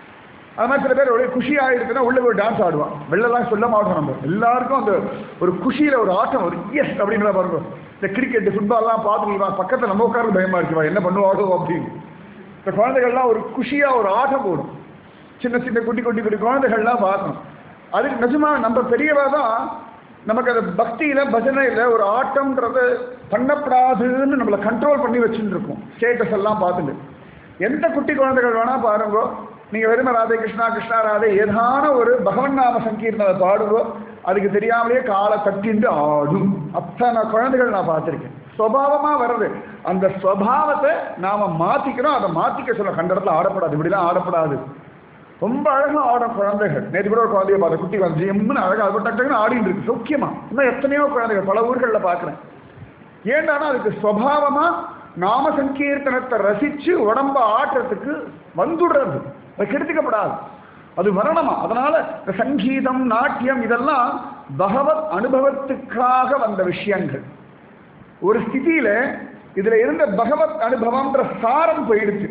அது மாதிரி சில பேர் ஒரே குஷி ஆகிடுச்சுன்னா உள்ள போய் டான்ஸ் ஆடுவான். வெளிலலாம் சொல்ல மாட்டோம். நம்ம எல்லாருக்கும் அந்த ஒரு குஷியில ஒரு ஆட்டம் ஒரு எஸ் அப்படின்ற பாருங்க. இந்த கிரிக்கெட் ஃபுட்பால்லாம் பார்த்துக்கலாம் பக்கத்தில் நம்ம உட்கார பயமா இருக்குவா என்ன பண்ணுவாடோ அப்படின்னு. இந்த குழந்தைகள்லாம் ஒரு குஷியா ஒரு ஆட்டம் போடும். சின்ன சின்ன குட்டி குட்டி குட்டி குழந்தைகள்லாம் பார்க்கணும். அதுக்கு நிஜமா நம்ம பெரியவா தான் நமக்கு அந்த பக்தியில பஜனையில ஒரு ஆட்டம்ன்றது பண்ணப்படாதுன்னு நம்மளை கண்ட்ரோல் பண்ணி வச்சுட்டு இருக்கோம். ஸ்டேட்டஸ் எல்லாம் பார்த்துட்டு எந்த குட்டி குழந்தைகள் வேணா பாருங்கோ. நீங்க வெறுமை ராதே கிருஷ்ணா கிருஷ்ணா ராதே ஏதான ஒரு பகவன் நாம சங்கீர்ணத்தை பாடுவோ அதுக்கு தெரியாமலே காலை தட்டிண்டு ஆடும். அத்தனை குழந்தைகள் நான் பார்த்துருக்கேன். சுவாவமா வர்றது. அந்த ஸ்வபாவத்தை நாம மாத்திக்கிறோம். அதை மாத்திக்க சொல்ல கண்ட இடத்துல ஆடப்படாது, இப்படிலாம் ஆடப்படாது. ரொம்ப அழகா ஆடும் குழந்தைகள். நேற்று கூட ஒரு குழந்தைய பார்த்த குட்டி வந்து எம்னு அழகா அது டக்குன்னு ஆடிட்டு இருக்கு சௌக்கியமா. இன்னும் எத்தனையோ குழந்தைகள் பல ஊர்களில் பார்க்குறேன். ஏண்டானா அதுக்கு ஸ்வபாவமா நாம சங்கீர்த்தனத்தை ரசிச்சு உடம்ப ஆட்டுறதுக்கு வந்துடுறது. அது கெடுத்துக்கப்படாது, அது மரணமா. அதனால இந்த சங்கீதம் நாட்டியம் இதெல்லாம் பகவத் அனுபவத்துக்காக வந்த விஷயங்கள். ஒரு ஸ்திதியில இதுல இருந்த பகவத் அனுபவம்ன்ற சாரம் போயிடுச்சு,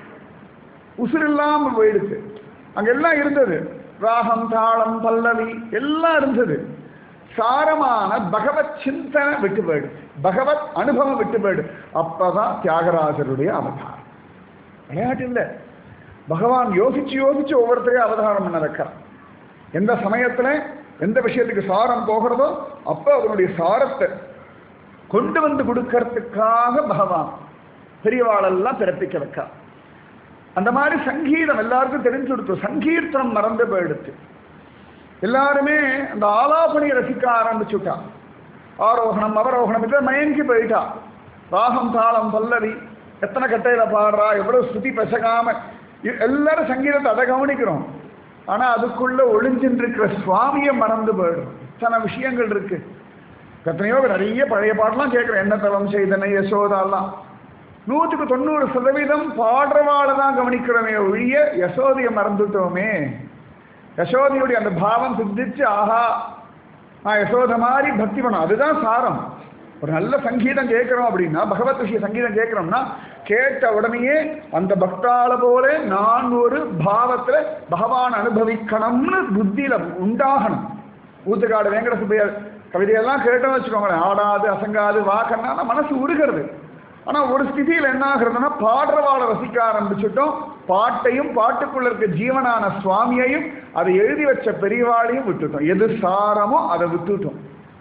உசுர் இல்லாம போயிடுச்சு. அங்க எல்லாம் இருந்தது, ராகம் தாளம் பல்லவி எல்லாம் இருந்தது. சாரமான பகவத் சிந்தனை விட்டு போயிடுச்சு, பகவத் அனுபவம் விட்டு போயிடு. அப்பதான் தியாகராஜருடைய அவதாரம். விளையாட்டு இல்லை. பகவான் யோசிச்சு யோசிச்சு ஒவ்வொருத்தரையும் அவதாரம் பண்ண வைக்கிறார். எந்த சமயத்துல எந்த விஷயத்துக்கு சாரம் போகிறதோ அப்ப அதனுடைய சாரத்தை கொண்டு வந்து கொடுக்கறதுக்காக பகவான் பெரியவாளெல்லாம் பிறப்பிக்க வைக்கிறார். அந்த மாதிரி சங்கீதம் எல்லாருக்கும் தெரிஞ்சு கொடுத்து சங்கீர்த்தனம் மறந்து போயிடுச்சு. எல்லாருமே அந்த ஆலாபனையை ரசிக்க ஆரம்பிச்சுட்டா. ஆரோகணம் அவரோகணம் இதை மயங்கி போயிட்டா. ராகம் தாளம் பல்லவி எத்தனை கட்டையில பாடுறா, எவ்வளவு ஸ்ருதி பெசகாம எல்லாரும் சங்கீதத்தை அதை கவனிக்கிறோம். ஆனா அதுக்குள்ள ஒளிஞ்சின்னு இருக்கிற சுவாமியை மறந்து போயிடும். இத்தனை விஷயங்கள் இருக்கு. எத்தனையோ நிறைய பழைய பாட்டெல்லாம் கேட்கிறேன். என்ன தவம் செய்தனை யசோதாலாம் நூற்றுக்கு தொண்ணூறு சதவீதம் பாடுறவாளை தான் கவனிக்கிறோமே ஒழிய யசோதையை மறந்துட்டோமே. யசோதையுடைய அந்த பாவம் சித்திச்சு ஆஹா நான் யசோத மாதிரி பக்தி பண்ணணும். அதுதான் சாரம். ஒரு நல்ல சங்கீதம் கேட்கிறோம் அப்படின்னா, பகவத் விஷய சங்கீதம் கேட்கிறோம்னா, கேட்ட உடனேயே அந்த பக்தால போல நான் ஒரு பாவத்துல பகவான் அனுபவிக்கணும்னு புத்தியில உண்டாகணும். ஊத்துக்காடு வெங்கட சுப்பையர் கவிதையெல்லாம் கேட்டோம்னு வச்சுக்கோங்களேன், ஆடாது அசங்காது வாக்கன்னா மனசு உருகிறது. ஆனா ஒரு ஸ்திதியில் என்ன ஆகுறதுன்னா, பாடுறவாளை ரசிக்க ஆரம்பிச்சுட்டோம், பாட்டையும் பாட்டுக்குள்ள இருக்க ஜீவனான சுவாமியையும் அதை எழுதி வச்ச பெரியவாளையும் விட்டுட்டோம். எது சாரமோ அதை விட்டுட்டோம்.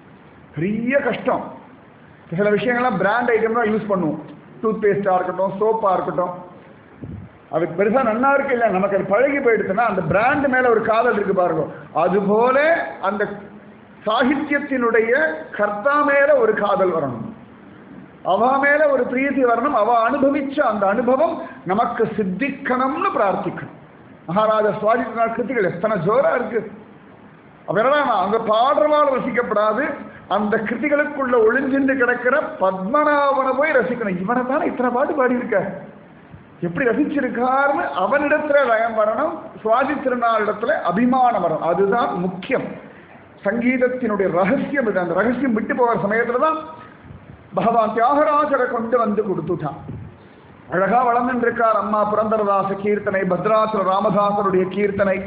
பெரிய கஷ்டம். சில விஷயங்கள்லாம் பிராண்ட் ஐட்டம் தான் யூஸ் பண்ணுவோம். டூத் பேஸ்டா இருக்கட்டும், சோப்பா இருக்கட்டும், அது பெருசா நன்னா இருக்கு இல்ல, நமக்கு அது பழகி போயிடுச்சுன்னா அந்த பிராண்ட் மேல ஒரு காதல் இருக்கு பாருங்க. அதுபோல அந்த சாகித்யத்தினுடைய கர்த்தா மேல ஒரு காதல் வரணும், அவ மேல ஒரு பிரீத்தி வரணும், அவ அனுபவிச்ச அந்த அனுபவம் நமக்கு சித்திக்கணும்னு பிரார்த்திக்கணும். மகாராஜா சுவாதித்த கிருத்திகள் எத்தனை ஜோரா இருக்கு. அப்ப என்னடா, அங்க பாடுறவாள் ரசிக்கப்படாது, அந்த கிருதிகளுக்குள்ள ஒளிஞ்சின்று கிடக்கிற பத்மநாபனை போய் ரசிக்கணும். இவனை தானே இத்தனை பாட்டு பாடியிருக்க, எப்படி ரசிச்சிருக்காருன்னு அவனிடத்துல லயம் வரணும், சுவாதி திருநாளிடத்துல அபிமானம் வரணும். அதுதான் முக்கியம். சங்கீதத்தினுடைய ரகசியம் இது. அந்த ரகசியம் விட்டு போகிற சமயத்துல தான் பகவான் தியாகராஜரை கொண்டு வந்து கொடுத்துட்டான். அழகா வளர்ந்துட்டு இருக்கார். அம்மா புரந்தரதாச கீர்த்தனை, பத்ராசுர ராமதாசருடைய கீர்த்தனை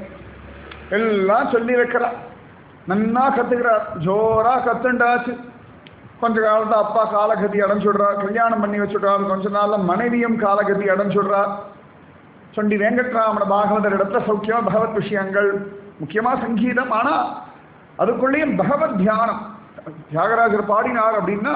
எல்லாம் சொல்லி வைக்கிறார். நன்னா கத்துக்கிறார், ஜோரா கத்துண்டாச்சு. கொஞ்ச காலத்துல அப்பா காலகதி அடைஞ்சுடுறார், கல்யாணம் பண்ணி வச்சுடுறார். கொஞ்ச நாள்ல மனைவியும் காலகதி அடைஞ்சுடுறார். சொண்டி வெங்கட்ராமன பாகவதர் இடத்துல சௌக்கியமா பகவத் விஷயங்கள், முக்கியமா சங்கீதம். ஆனா அதுக்குள்ளேயும் பகவத் தியானம். தியாகராஜர் பாடினார் அப்படின்னா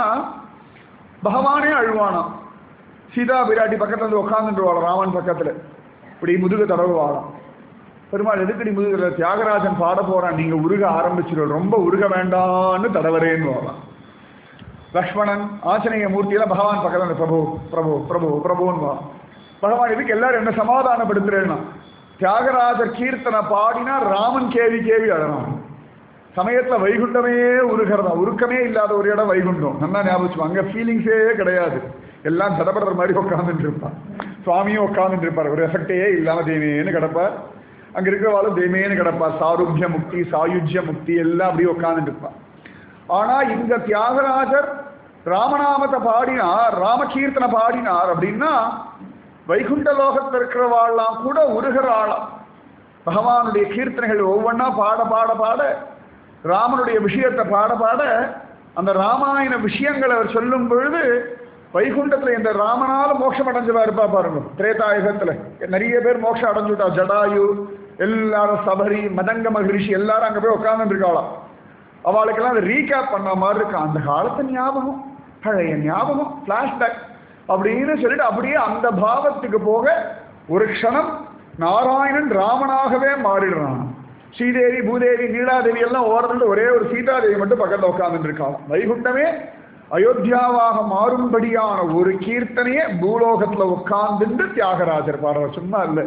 பகவானே அழுவானாம். சீதா பிராட்டி பக்கத்துல வந்து உட்காந்துருவாள், ராமன் பக்கத்துல இப்படி முதுகு தடவுவாளாம். பெருமாள் எதுக்கடி முதுகுல, தியாகராஜன் பாட போறான், நீங்க உருக ஆரம்பிச்சிருவோம், ரொம்ப உருக வேண்டான்னு தடவரேன்னு வரலாம். லக்ஷ்மணன் ஆஞ்சநேய மூர்த்தியில பகவான் பக்கத்துல பிரபு பிரபு பிரபு பிரபுன்னு வா. பகவான் இதுக்கு எல்லாரும் என்ன சமாதானப்படுத்துறேன்னா, தியாகராஜர் கீர்த்தனை பாடினா ராமன் கேவி கேவி அழறான். சமயத்துல வைகுண்டமே உருகிறதா, உருக்கமே இல்லாத ஒரு இடம் வைகுண்டம். நல்லா ஞாபகம், அங்க ஃபீலிங்ஸே கிடையாது. எல்லாம் தடபடுற மாதிரி உட்காந்துட்டு இருப்பான். சுவாமியும் உட்காந்துட்டு இருப்பார், ஒரு எஃபெக்டே இல்லாம தெய்வேன்னு கிடப்பார். அங்க இருக்கிறவாளும் தெய்வேன்னு கிடப்பார். சாருத்திய முக்தி, சாயுஜ்ய முக்தி எல்லாம் அப்படியே உட்காந்துட்டு இருப்பான். ஆனா இந்த தியாகராஜர் ராமநாமத்தை பாடினார், ராமகீர்த்தனை பாடினார் அப்படின்னா வைகுண்ட லோகத்தில் இருக்கிறவாள்லாம் கூட உருகிற ஆளாம். பகவானுடைய கீர்த்தனைகள் ஒவ்வொன்றா பாட பாட பாட, ராமனுடைய விஷயத்தை பாட பாட, அந்த ராமாயண விஷயங்களை அவர் சொல்லும் பொழுது வைகுண்டத்துல இந்த ராமனால மோட்சம் அடைஞ்சவா இருப்பா பாருங்க. திரேதாயுகத்துல நிறைய பேர் மோட்சம் அடைஞ்சுட்டா. ஜடாயு எல்லாரும், சபரி, மதங்க மகிழ்ச்சி எல்லாரும் அங்க போய் உட்கார்ந்து இருக்காளாம். அவளுக்கெல்லாம் அதை ரீகேப் பண்ண மாதிரி இருக்கும். அந்த காலத்து ஞாபகம், பழைய ஞாபகம், பிளாஷ்பேக் அப்படின்னு சொல்லிட்டு அப்படியே அந்த பாவத்துக்கு போக ஒரு க்ஷணம் நாராயணன் ராமனாகவே மாறிடுறான். ஸ்ரீதேவி, பூதேவி, நீலாதேவி எல்லாம் ஓரத்துல ஒரே ஒரு சீதாதேவி மட்டும் பக்கத்துல உட்கார்ந்து இருக்காளாம். வைகுண்டமே அயோத்தியாவாக மாறும்படியான ஒரு கீர்த்தனையே பூலோகத்துல உட்கார்ந்து தியாகராஜர் பாடுற, சும்மா இல்லை.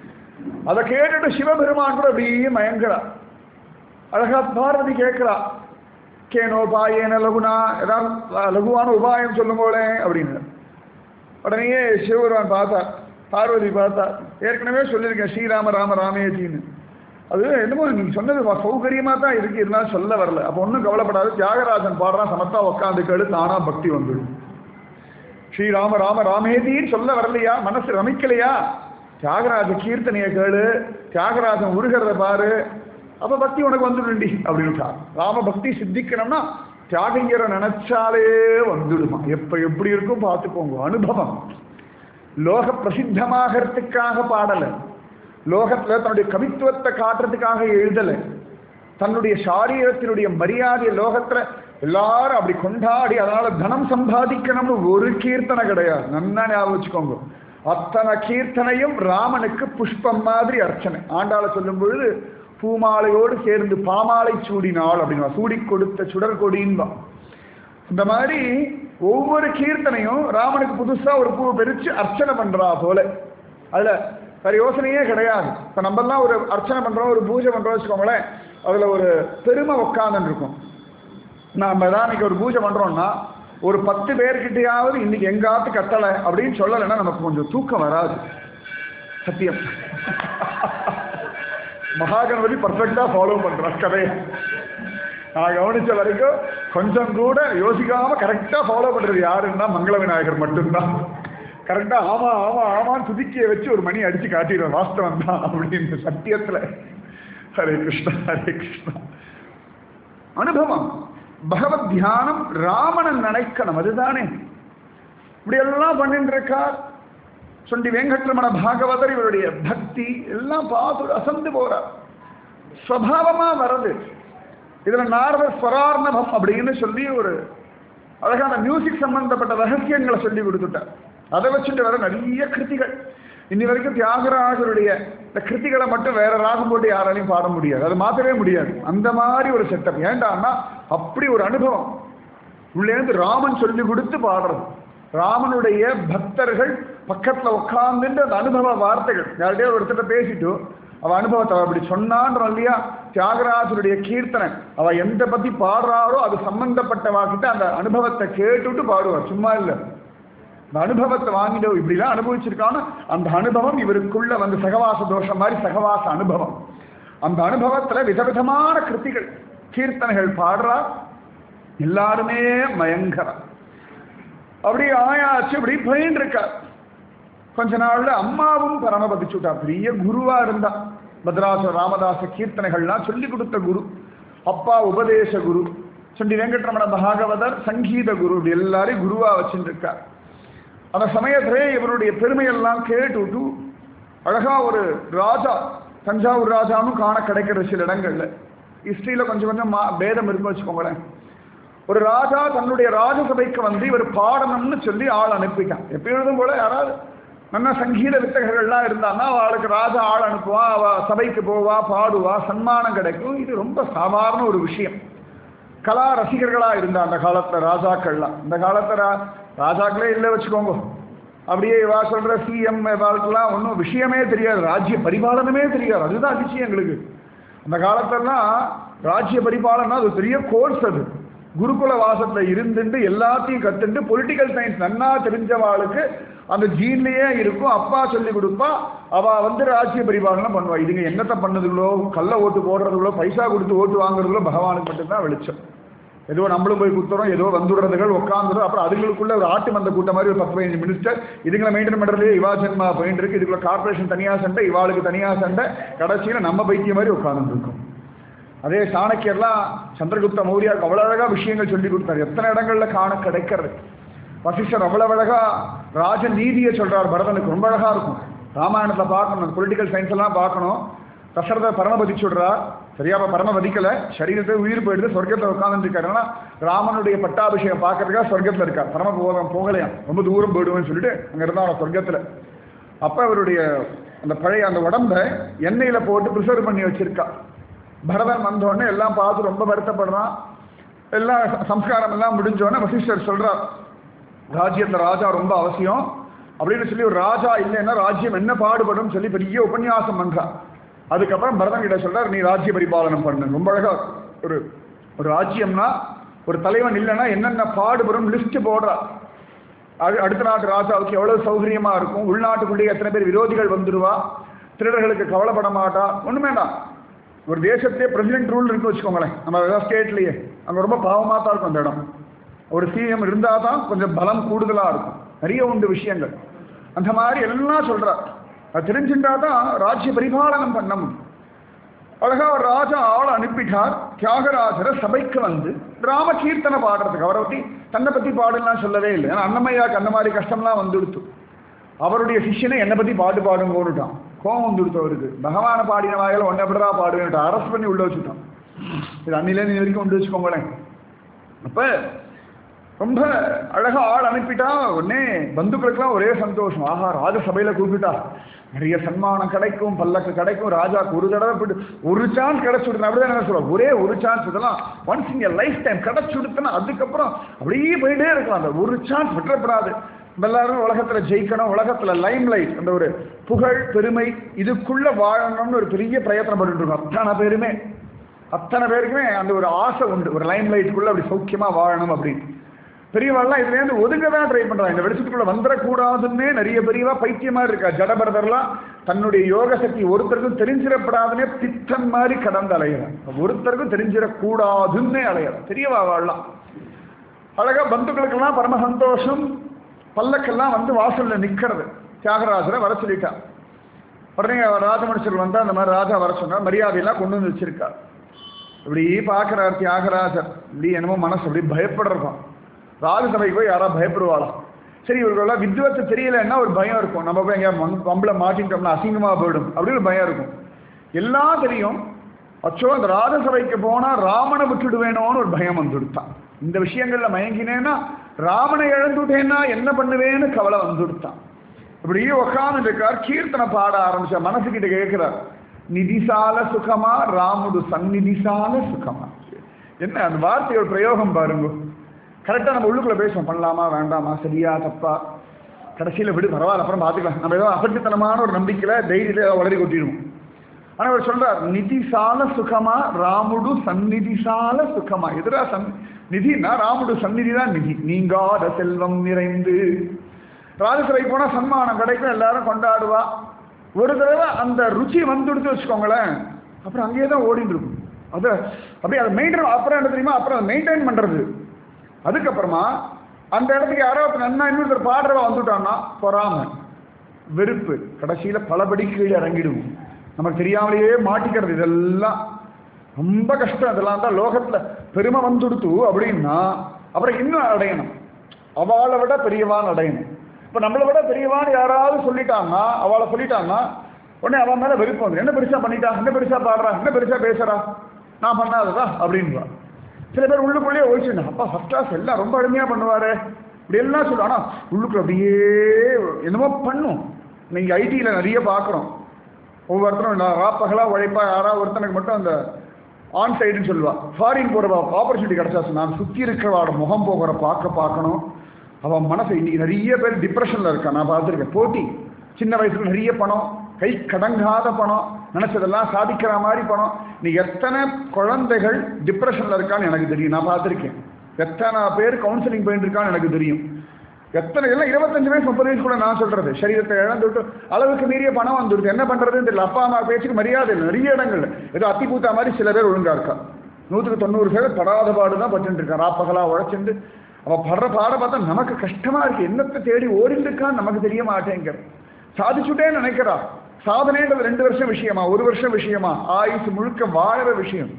அதை கேட்டுட்டு சிவபெருமான் கூட அப்படியே மயங்குறா. அழகா பார்வதி கேட்கிறா, கேனோ பாயேன லகுனா, ஏதாவது லகுவான உபாயம் சொல்லும் போலே அப்படின்னு. உடனேயே சிவபெருமான் பார்த்தா, பார்வதி பார்த்தா, ஏற்கனவே சொல்லியிருக்கேன் ஸ்ரீராம ராம ராமேஜின்னு. அது என்னமோ நீங்க சொன்னது சௌகரியமா தான் இருக்கு, இருந்தாலும் சொல்ல வரல. அப்போ ஒன்றும் கவலைப்படாது, தியாகராஜன் பாடுறான், சமத்தா உட்காந்து கேளு, தானா பக்தி வந்துடும். ஸ்ரீராம ராம ராமேதின்னு சொல்ல வரலையா, மனசு ரமிக்கலையா, தியாகராஜ கீர்த்தனையை கேளு, தியாகராஜன் உருகிறத பாரு, அப்ப பக்தி உனக்கு வந்துடுண்டி அப்படின்னு. ராம பக்தி சித்திக்கணும்னா தியாகங்கிற நினைச்சாலே வந்துடுமா. எப்ப எப்படி இருக்கும் பார்த்துக்கோங்க. அனுபவம். லோக பிரசித்தமாகறதுக்காக பாடல, லோகத்துல தன்னுடைய கவித்துவத்தை காட்டுறதுக்காக எழுதல, தன்னுடைய சாரீரத்தினுடைய மரியாதையை லோகத்துல எல்லாரும் அப்படி கொண்டாடி அதனால தனம் சம்பாதிக்கணும்னு ஒரு கீர்த்தனை கிடையாது. நன்னா ஞாபகம் வச்சுக்கோங்க. அத்தனை கீர்த்தனையும் ராமனுக்கு புஷ்பம் மாதிரி அர்ச்சனை. ஆண்டாள சொல்லும் பொழுது பூமாலையோடு சேர்ந்து பாமாலை சூடினாள் அப்படின்னா, சூடி கொடுத்த சுடர் கொடின்பா. இந்த மாதிரி ஒவ்வொரு கீர்த்தனையும் ராமனுக்கு புதுசா ஒரு பூவை பெருச்சு அர்ச்சனை பண்றா போல. அதுல வேற யோசனையே கிடையாது. இப்ப நம்ம எல்லாம் ஒரு அர்ச்சனை பண்றோம், ஒரு பூஜை பண்றோம் வச்சுக்கோங்களேன், அதுல ஒரு பெருமை உட்கார்ந்து இருக்கும். நம்ம தான் இன்னைக்கு ஒரு பூஜை பண்றோம்னா ஒரு பத்து பேர்கிட்டையாவது இன்னைக்கு எங்காத்து கட்டலை அப்படின்னு சொல்லலைன்னா நமக்கு கொஞ்சம் தூக்கம் வராது. சத்தியம். மகாகணபதி பர்ஃபெக்டா ஃபாலோ பண்றார் கதையை. நான் கவனிச்ச வரைக்கும் கொஞ்சம் கூட யோசிக்காம கரெக்டா ஃபாலோ பண்றது யாருன்னா மங்கள விநாயகர் மட்டும்தான். கரெக்டா ஆமா ஆமா ஆமான்னு துதிக்கிய வச்சு ஒரு மணி அடிச்சு காட்டிடுவேன் வாஸ்தவம் தான் அப்படின்னு சத்தியத்துல. ஹரே கிருஷ்ணா ஹரே கிருஷ்ணா. அனுபவம் பகவத் தியானம் ராமனை நினைக்கணும், அதுதானே இப்படி எல்லாம் பண்ணிட்டு இருக்கார். சொண்டி வெங்கட்ரமண பாகவதர் இவருடைய பக்தி எல்லாம் பார்த்து அசந்து போறார். ஸ்வபாவமா வருது. இதுல நாரத ஸ்வரார்ணவம் அப்படின்னு சொல்லி ஒரு அழகான மியூசிக் சம்பந்தப்பட்ட ரகசியங்களை சொல்லி கொடுத்துட்டார். அதை வச்சுட்டு வர நிறைய கிருதிகள் இன்னி வரைக்கும் தியாகராஜருடைய இந்த கிருதிகளை மட்டும் வேற ராகம் போட்டு யாராலையும் பாட முடியாது, அது மாற்றவே முடியாது. அந்த மாதிரி ஒரு செட்டப். ஏண்டான்னா அப்படி ஒரு அனுபவம் உள்ளேருந்து ராமன் சொல்லி கொடுத்து பாடுறது. ராமனுடைய பக்தர்கள் பக்கத்துல உட்கார்ந்துட்டு அந்த அனுபவ வார்த்தைகள் யார்கிட்டயோ ஒருத்தட்ட பேசிட்டு அவ அனுபவத்தை அவ அப்படி சொன்னான்றோம் இல்லையா. தியாகராஜருடைய கீர்த்தனை அவ எந்த பத்தி பாடுறாரோ அது சம்பந்தப்பட்டவாக்கிட்ட அந்த அனுபவத்தை கேட்டுட்டு பாடுவார், சும்மா இல்லை. அந்த அனுபவத்தை வாங்கிட்டு இப்படிலாம் அனுபவிச்சிருக்கான்னு அந்த அனுபவம் இவருக்குள்ள வந்து சகவாச தோஷம் மாதிரி சகவாச அனுபவம். அந்த அனுபவத்துல விதவிதமான கிருத்திகள் கீர்த்தனைகள் பாடுறா, எல்லாருமே மயங்கரா. அப்படி ஆயாச்சு அப்படி போயின்னு இருக்கார். கொஞ்ச நாள்ல அம்மாவும் பரமபதிச்சுட்டா. பெரிய குருவா இருந்தா. பத்ராச ராமதாச கீர்த்தனைகள்லாம் சொல்லி கொடுத்த குரு. அப்பா உபதேச குரு. சொண்டி வெங்கட்ரமண பாகவதர் சங்கீத குரு. இப்படி எல்லாரையும் குருவா வச்சுட்டு இருக்கார். அந்த சமயத்திலே இவருடைய பெருமையெல்லாம் கேட்டுட்டு அழகா ஒரு ராஜா, தஞ்சாவூர் ராஜாவும் காண கிடைக்கிற சில இடங்கள்ல ஹிஸ்டரியில கொஞ்சம் கொஞ்சம் பேதம் இருக்குன்னு வச்சுக்கோங்களேன். ஒரு ராஜா தன்னுடைய ராஜசபைக்கு வந்து இவர் பாடணும்னு சொல்லி ஆள் அனுப்பிட்டான். எப்பொழுதும் போல யாராவது நல்ல சங்கீத வித்தகர்கள்லாம் இருந்தான்னா அவளுக்கு ராஜா ஆள் அனுப்புவா, அவ சபைக்கு போவா, பாடுவா, சன்மானம் கிடைக்கும். இது ரொம்ப சாதாரண ஒரு விஷயம். கலா ரசிகர்களா இருந்தா அந்த காலத்துல ராஜாக்கள்லாம். இந்த காலத்துல ராஜாக்களே இல்லை வச்சுக்கோங்க. அப்படியே இவா சொல்ற சிஎம் இவாளுக்கெல்லாம் ஒன்றும் விஷயமே தெரியாது, ராஜ்ய பரிபாலனமே தெரியாது. அதுதான் அதிசயம் எங்களுக்கு. அந்த காலத்திலலாம் ராஜ்ய பரிபாலனா அது பெரிய கோர்ஸ். அது குருகுல வாசத்துல இருந்துட்டு எல்லாத்தையும் கத்துட்டு பொலிட்டிக்கல் சயின்ஸ் நன்னா தெரிஞ்சவாளுக்கு அந்த ஜீன்லயே இருக்கும். அப்பா சொல்லி கொடுப்பா, அவ வந்து ராஜ்ய பரிபாலனை பண்ணுவா. இதுங்க என்னத்தை பண்ணதுகளோ, கள்ள ஓட்டு போடுறதுகளோ, பைசா கொடுத்து ஓட்டு வாங்குறதுகளோ பகவானுக்கு மட்டும்தான் வெளிச்சம். ஏதோ நம்மளும் போய் கொடுத்துறோம், ஏதோ வந்துடுறதுகள் உட்காந்துடும். அப்புறம் அதுங்களுக்குள்ள ஒரு ஆட்டு மந்த கூட்டம் மாதிரி ஒரு பத்து பதினஞ்சு மினிஸ்டர் இதுங்களை மெயின்டைன் பண்றதுலேயே இவா ஜென்மா போயிட்டு இருக்கு. இதுக்குள்ள கார்பரேஷன் தனியா சண்டை, இவாளுக்கு தனியா சண்டை, கடைசியில நம்ம பைத்தியம் மாதிரி உட்கார்ந்து இருக்கும். அதே சாணக்கியர்லாம் சந்திரகுப்த மௌரியாவுக்கு அவ்வளவு அழகா விஷயங்கள் சொல்லி கொடுத்தாரு. எத்தனை இடங்கள்ல காண கிடைக்கிறது. வசிஷ்டர் அவ்வளவு அழகா ராஜ நீதியை சொல்றார் பரதனுக்கு, ரொம்ப அழகா இருக்கும். ராமாயணத்துல பார்க்கணும், பொலிட்டிக்கல் சயின்ஸ் எல்லாம் பார்க்கணும். தசரத பரமபதிச்சு விடுறார். சரியா பரமபதிக்கல, சரீரத்தை உயிர் போயிடுது, சொர்க்கத்துல உட்கார்ந்து இருக்காருன்னா ராமனுடைய பட்டாபிஷேகம் பார்க்கறதுக்காக சொர்க்கத்துல இருக்கார். பரம போகம் போகலையாம், ரொம்ப தூரம் போயிடுவேன்னு சொல்லிட்டு அங்க இருந்தா சொர்க்கத்துல. அப்ப அவருடைய அந்த பழைய அந்த உடம்ப எண்ணெயில போட்டு ப்ரிசர்வ் பண்ணி வச்சிருக்கா. பரதன் வந்தோடனே எல்லாம் பார்த்து ரொம்ப வருத்தப்படுறான். எல்லாம் சம்ஸ்காரம் எல்லாம் முடிஞ்சோடனே வசிஷ்டர் சொல்றார், ராஜ்யத்துல ராஜா ரொம்ப அவசியம் அப்படின்னு சொல்லி, ஒரு ராஜா இல்லைன்னா ராஜ்யம் என்ன பாடுபடும் சொல்லி பெரிய உபன்யாசம் பண்றான். அதுக்கப்புறம் பரதன் கிட்ட சொல்றார், நீ ராஜ்ய பரிபாலனம் பண்ணு. ரொம்ப அழகா ஒரு ஒரு ராஜ்யம்னா ஒரு தலைவன் இல்லைன்னா என்னென்ன பாடுபடும் லிஸ்ட் போடுறா. அடுத்த நாட்டு ராஜாவுக்கு எவ்வளவு சௌகரியமா இருக்கும், உள்நாட்டுக்குள்ளேயே எத்தனை பேர் விரோதிகள் வந்துடுவா, திருடர்களுக்கு கவலைப்பட மாட்டா, ஒண்ணுமேதான். ஒரு தேசத்திலே பிரசிடென்ட் ரூல் இருக்கு வச்சுக்கோங்களேன், நம்ம ஏதாவது ஸ்டேட்லயே அங்கே ரொம்ப பாவமாக தான் இருக்கும் அந்த இடம். ஒரு சிஎம் இருந்தால் தான் கொஞ்சம் பலம் கூடுதலாக இருக்கும். நிறைய உண்டு விஷயங்கள். அந்த மாதிரி எல்லாம் சொல்கிறார். அது தெரிஞ்சுட்டா தான் ராஜ்ய பரிபாலனம் பண்ண முடியும். அழகா ஒரு ராஜா ஆளை அனுப்பிட்டார். தியாகராஜரை சபைக்கு வந்து ராம கீர்த்தனை பாடுறதுக்கு. அவரை பற்றி தன்னை பற்றி பாடுலாம் சொல்லவே இல்லை. ஏன்னா அன்னமையாக்கு அந்த மாதிரி கஷ்டம்லாம் வந்துடுத்து. அவருடைய சிஷ்யனை என்னை பற்றி பாட்டு பாடுங்கோன்னுட்டான். கோபம் வந்துடுத்து அவருக்கு. பகவானை பாடின வாயில ஒன்றை எப்படிடா பாடுவேன்ட்டு அரெஸ்ட் பண்ணி உள்ள வச்சுட்டான். இது அன்னிலேருந்து இது வரைக்கும் உண்டு வச்சுக்கோங்களேன். அப்போ ரொம்ப அழகா ஆள் அனுப்பிட்டா. உடனே பந்துக்களுக்கெல்லாம் ஒரே சந்தோஷம். ஆஹா, ராஜசபையில கூப்பிட்டா நிறைய சன்மானம் கிடைக்கும், பல்லக்கு கிடைக்கும். ராஜாக்கு ஒரு தடவை போயிட்டு ஒரு சான்ஸ் கிடைச்சுடுனா அப்படிதான் என்ன சொல்லுவாங்க, ஒரே ஒரு சான்ஸ். இதெல்லாம் ஒன்ஸ் இன் லைஃப் டைம் கிடைச்சுடுத்துனா அதுக்கப்புறம் அப்படியே போயிட்டே இருக்கலாம். அந்த ஒரு சான்ஸ் விட்டுறப்படாது. எல்லாரும் உலகத்துல ஜெயிக்கணும், உலகத்துல லைம் லைட், அந்த ஒரு புகழ் பெருமை இதுக்குள்ள வாழணும்னு ஒரு பெரிய பிரயத்தனம் பண்ணிட்டு இருக்கோம். அத்தனை பேருமே அத்தனை பேருக்குமே அந்த ஒரு ஆசை உண்டு, ஒரு லைம் லைட்டுக்குள்ள அப்படி சௌக்கியமா வாழணும் அப்படின்னு. பெரியவாள்லாம் இதுலேருந்து ஒதுங்க தான் ட்ரை பண்ணுறாங்க. இந்த வெளிச்சத்துக்குள்ள வந்துடக்கூடாதுன்னே நிறைய பெரியவா பைத்தியமா இருக்கா. ஜடபரதர்லாம் தன்னுடைய யோக சக்தி ஒருத்தருக்கும் தெரிஞ்சிடப்படாதுன்னே பித்தன் மாதிரி கடந்து அலையிறான். ஒருத்தருக்கும் தெரிஞ்சிடக்கூடாதுன்னே அலையிறான் பெரியவா. வாழலாம் அழகா பந்துக்களுக்கெல்லாம் பரம சந்தோஷம். பல்லக்கெல்லாம் வந்து வாசல்ல நிக்கிறது. தியாகராஜரை வர சொல்லிட்டா. உடனே ராஜமனுஷர் வந்தா அந்த மாதிரி ராஜா வர சொன்னா மரியாதையெல்லாம் கொண்டு வந்து வச்சிருக்கா. இப்படி பார்க்கிறார் தியாகராஜர். இப்படி என்னமோ மனசு அப்படி பயப்படுறதான். ராஜசபைக்கு போய் யாரா பயப்படுவாளாம். சரி இவர்களெல்லாம் வித்வத்து தெரியலன்னா ஒரு பயம் இருக்கும். நம்ம போய் எங்கேயா பம்பளை மாட்டிட்டோம்னா அசிங்கமா போயிடும் அப்படின்னு ஒரு பயம் இருக்கும். எல்லாம் தெரியும். அச்சோ அந்த ராஜசபைக்கு போனா ராமனை விட்டுடுவேணும்னு ஒரு பயம் வந்துடுத்தான். இந்த விஷயங்கள்ல மயங்கினேன்னா ராமனை இழந்துட்டேன்னா என்ன பண்ணுவேன்னு கவலை வந்துடுத்தான். இப்படியே உக்காந்து இருக்கார். கீர்த்தனை பாட ஆரம்பிச்சா. மனசுக்கிட்ட கேட்கிறார், நிதிசால சுகமா ராமுடு சந்நிதிசால சுகமா. என்ன அந்த வார்த்தையோட பிரயோகம் பாருங்க. கரெக்டாக நம்ம உள்ளுக்குள்ள பேசுவோம், பண்ணலாமா வேண்டாமா சரியா தப்பா, கடைசியில் விடு பரவாயில்ல அப்புறம் பார்த்துக்கலாம். நம்ம ஏதோ அசட்டுத்தனமான ஒரு நம்பிக்கையில தைரியத்தில் ஏதோ வளரி கொட்டிடுவோம். ஆனால் அவர் சொல்றார், நிதிசால சுகமா ராமுடு சந்நிதிசால சுகமா. எதிரா சன் நிதினா ராமுடு சந்நிதி தான் நிதி. நீங்காத செல்வம் நிறைந்து. ராஜசபை போனா சன்மானம் கிடைக்கும், எல்லாரும் கொண்டாடுவா. ஒரு தடவை அந்த ருச்சி வந்துடுத்து வச்சுக்கோங்களேன், அப்புறம் அங்கேயே தான் ஓடிட்டு இருக்கும். அது அப்படியே அதை மெயின்டைன். அப்புறம் என்ன தெரியுமா, அப்புறம் அதை மெயின்டைன் பண்றது. அதுக்கப்புறமா அந்த இடத்துக்கு யாராவது நன்னா இன்னொருத்தர் பாடுறவா வந்துட்டான்னா பொறாம, வெறுப்பு, கடைசியில பலபடி கீழே இறங்கிடுவோம். நமக்கு தெரியாமலேயே மாட்டிக்கிறது. இதெல்லாம் ரொம்ப கஷ்டம். இதெல்லாம் தான் லோகத்துல பெருமை வந்துடுத்து அப்படின்னா அப்புறம் இன்னும் அடையணும். அவளை விட பெரியவான்னு அடையணும். இப்போ நம்மளை விட பெரியவான்னு யாராவது சொல்லிட்டாங்கன்னா, அவளை சொல்லிட்டாங்கன்னா உடனே அவன் மேலே வெறுப்பு வந்து, என்ன பெருசா பண்ணிட்டா, என்ன பெருசா பாடுறா, என்ன பெருசா பேசுறா, நான் பண்ணாததா அப்படின்வா. சில பேர் உள்ளுக்குள்ளேயே ஒழிச்சுனா, அப்பா ஃபர்ஸ்ட் கிளாஸ் எல்லாம் ரொம்ப அருமையா பண்ணுவாரு இப்படி எல்லாம் சொல்லுவோம். ஆனால் உள்ளுக்குள்ள அப்படியே என்னமோ பண்ணும். நீங்கள் ஐடியில் நிறைய பார்க்குறோம். ஒவ்வொருத்தரும் ராப்பகலா உழைப்பா யாராவது ஒருத்தனுக்கு மட்டும் அந்த ஆன் சைடுன்னு சொல்லுவா. ஃபாரின் போகிற ஆப்பர்ச்சுனிட்டி கிடைச்சா நான் சுற்றி இருக்கிறவாட முகம் போகிற பார்க்க பார்க்கணும். அவன் மனசை இன்னைக்கு நிறைய பேர் டிப்ரெஷனில் இருக்கான். நான் பார்த்துருக்கேன். போட்டி, சின்ன வயசுல நிறைய பணம், கை கடங்காத பணம், நினைச்சதெல்லாம் சாதிக்கிற மாதிரி பணம். நீ எத்தனை குழந்தைகள் டிப்ரெஷனில் இருக்கான்னு எனக்கு தெரியும். நான் பார்த்துருக்கேன். எத்தனை பேர் கவுன்சிலிங் போயிட்டு இருக்கான்னு எனக்கு தெரியும். எத்தனை எல்லாம் இருபத்தஞ்சு வயசு முப்பது வயசு கூட நான் சொல்றது. சரீரத்தை இழந்துட்டு அளவுக்கு மீறிய பணம் வந்துடுது. என்ன பண்றதுன்னு தெரியல. அப்பா அம்மா பேச்சுக்கு மரியாதை இல்லை. நிறைய இடங்கள்ல ஏதோ அத்தி பூத்தா மாதிரி சில பேர் ஒழுங்கா இருக்கா. நூற்றுக்கு தொண்ணூறு பேர் படாத பாடு தான் பட்டு இருக்கான். ராப்பகலா உழைச்சிருந்து அவன் படுற பாட பார்த்தா நமக்கு கஷ்டமா இருக்கு. என்னத்தை தேடி ஓடிட்டு இருக்கான்னு நமக்கு தெரிய மாட்டேங்கிற. சாதிச்சுட்டே நினைக்கிறா. சாதனைன்றது ரெண்டு வருஷம் விஷயமா, ஒரு வருஷம் விஷயமா, ஆயுசு முழுக்க வாழற விஷயம்.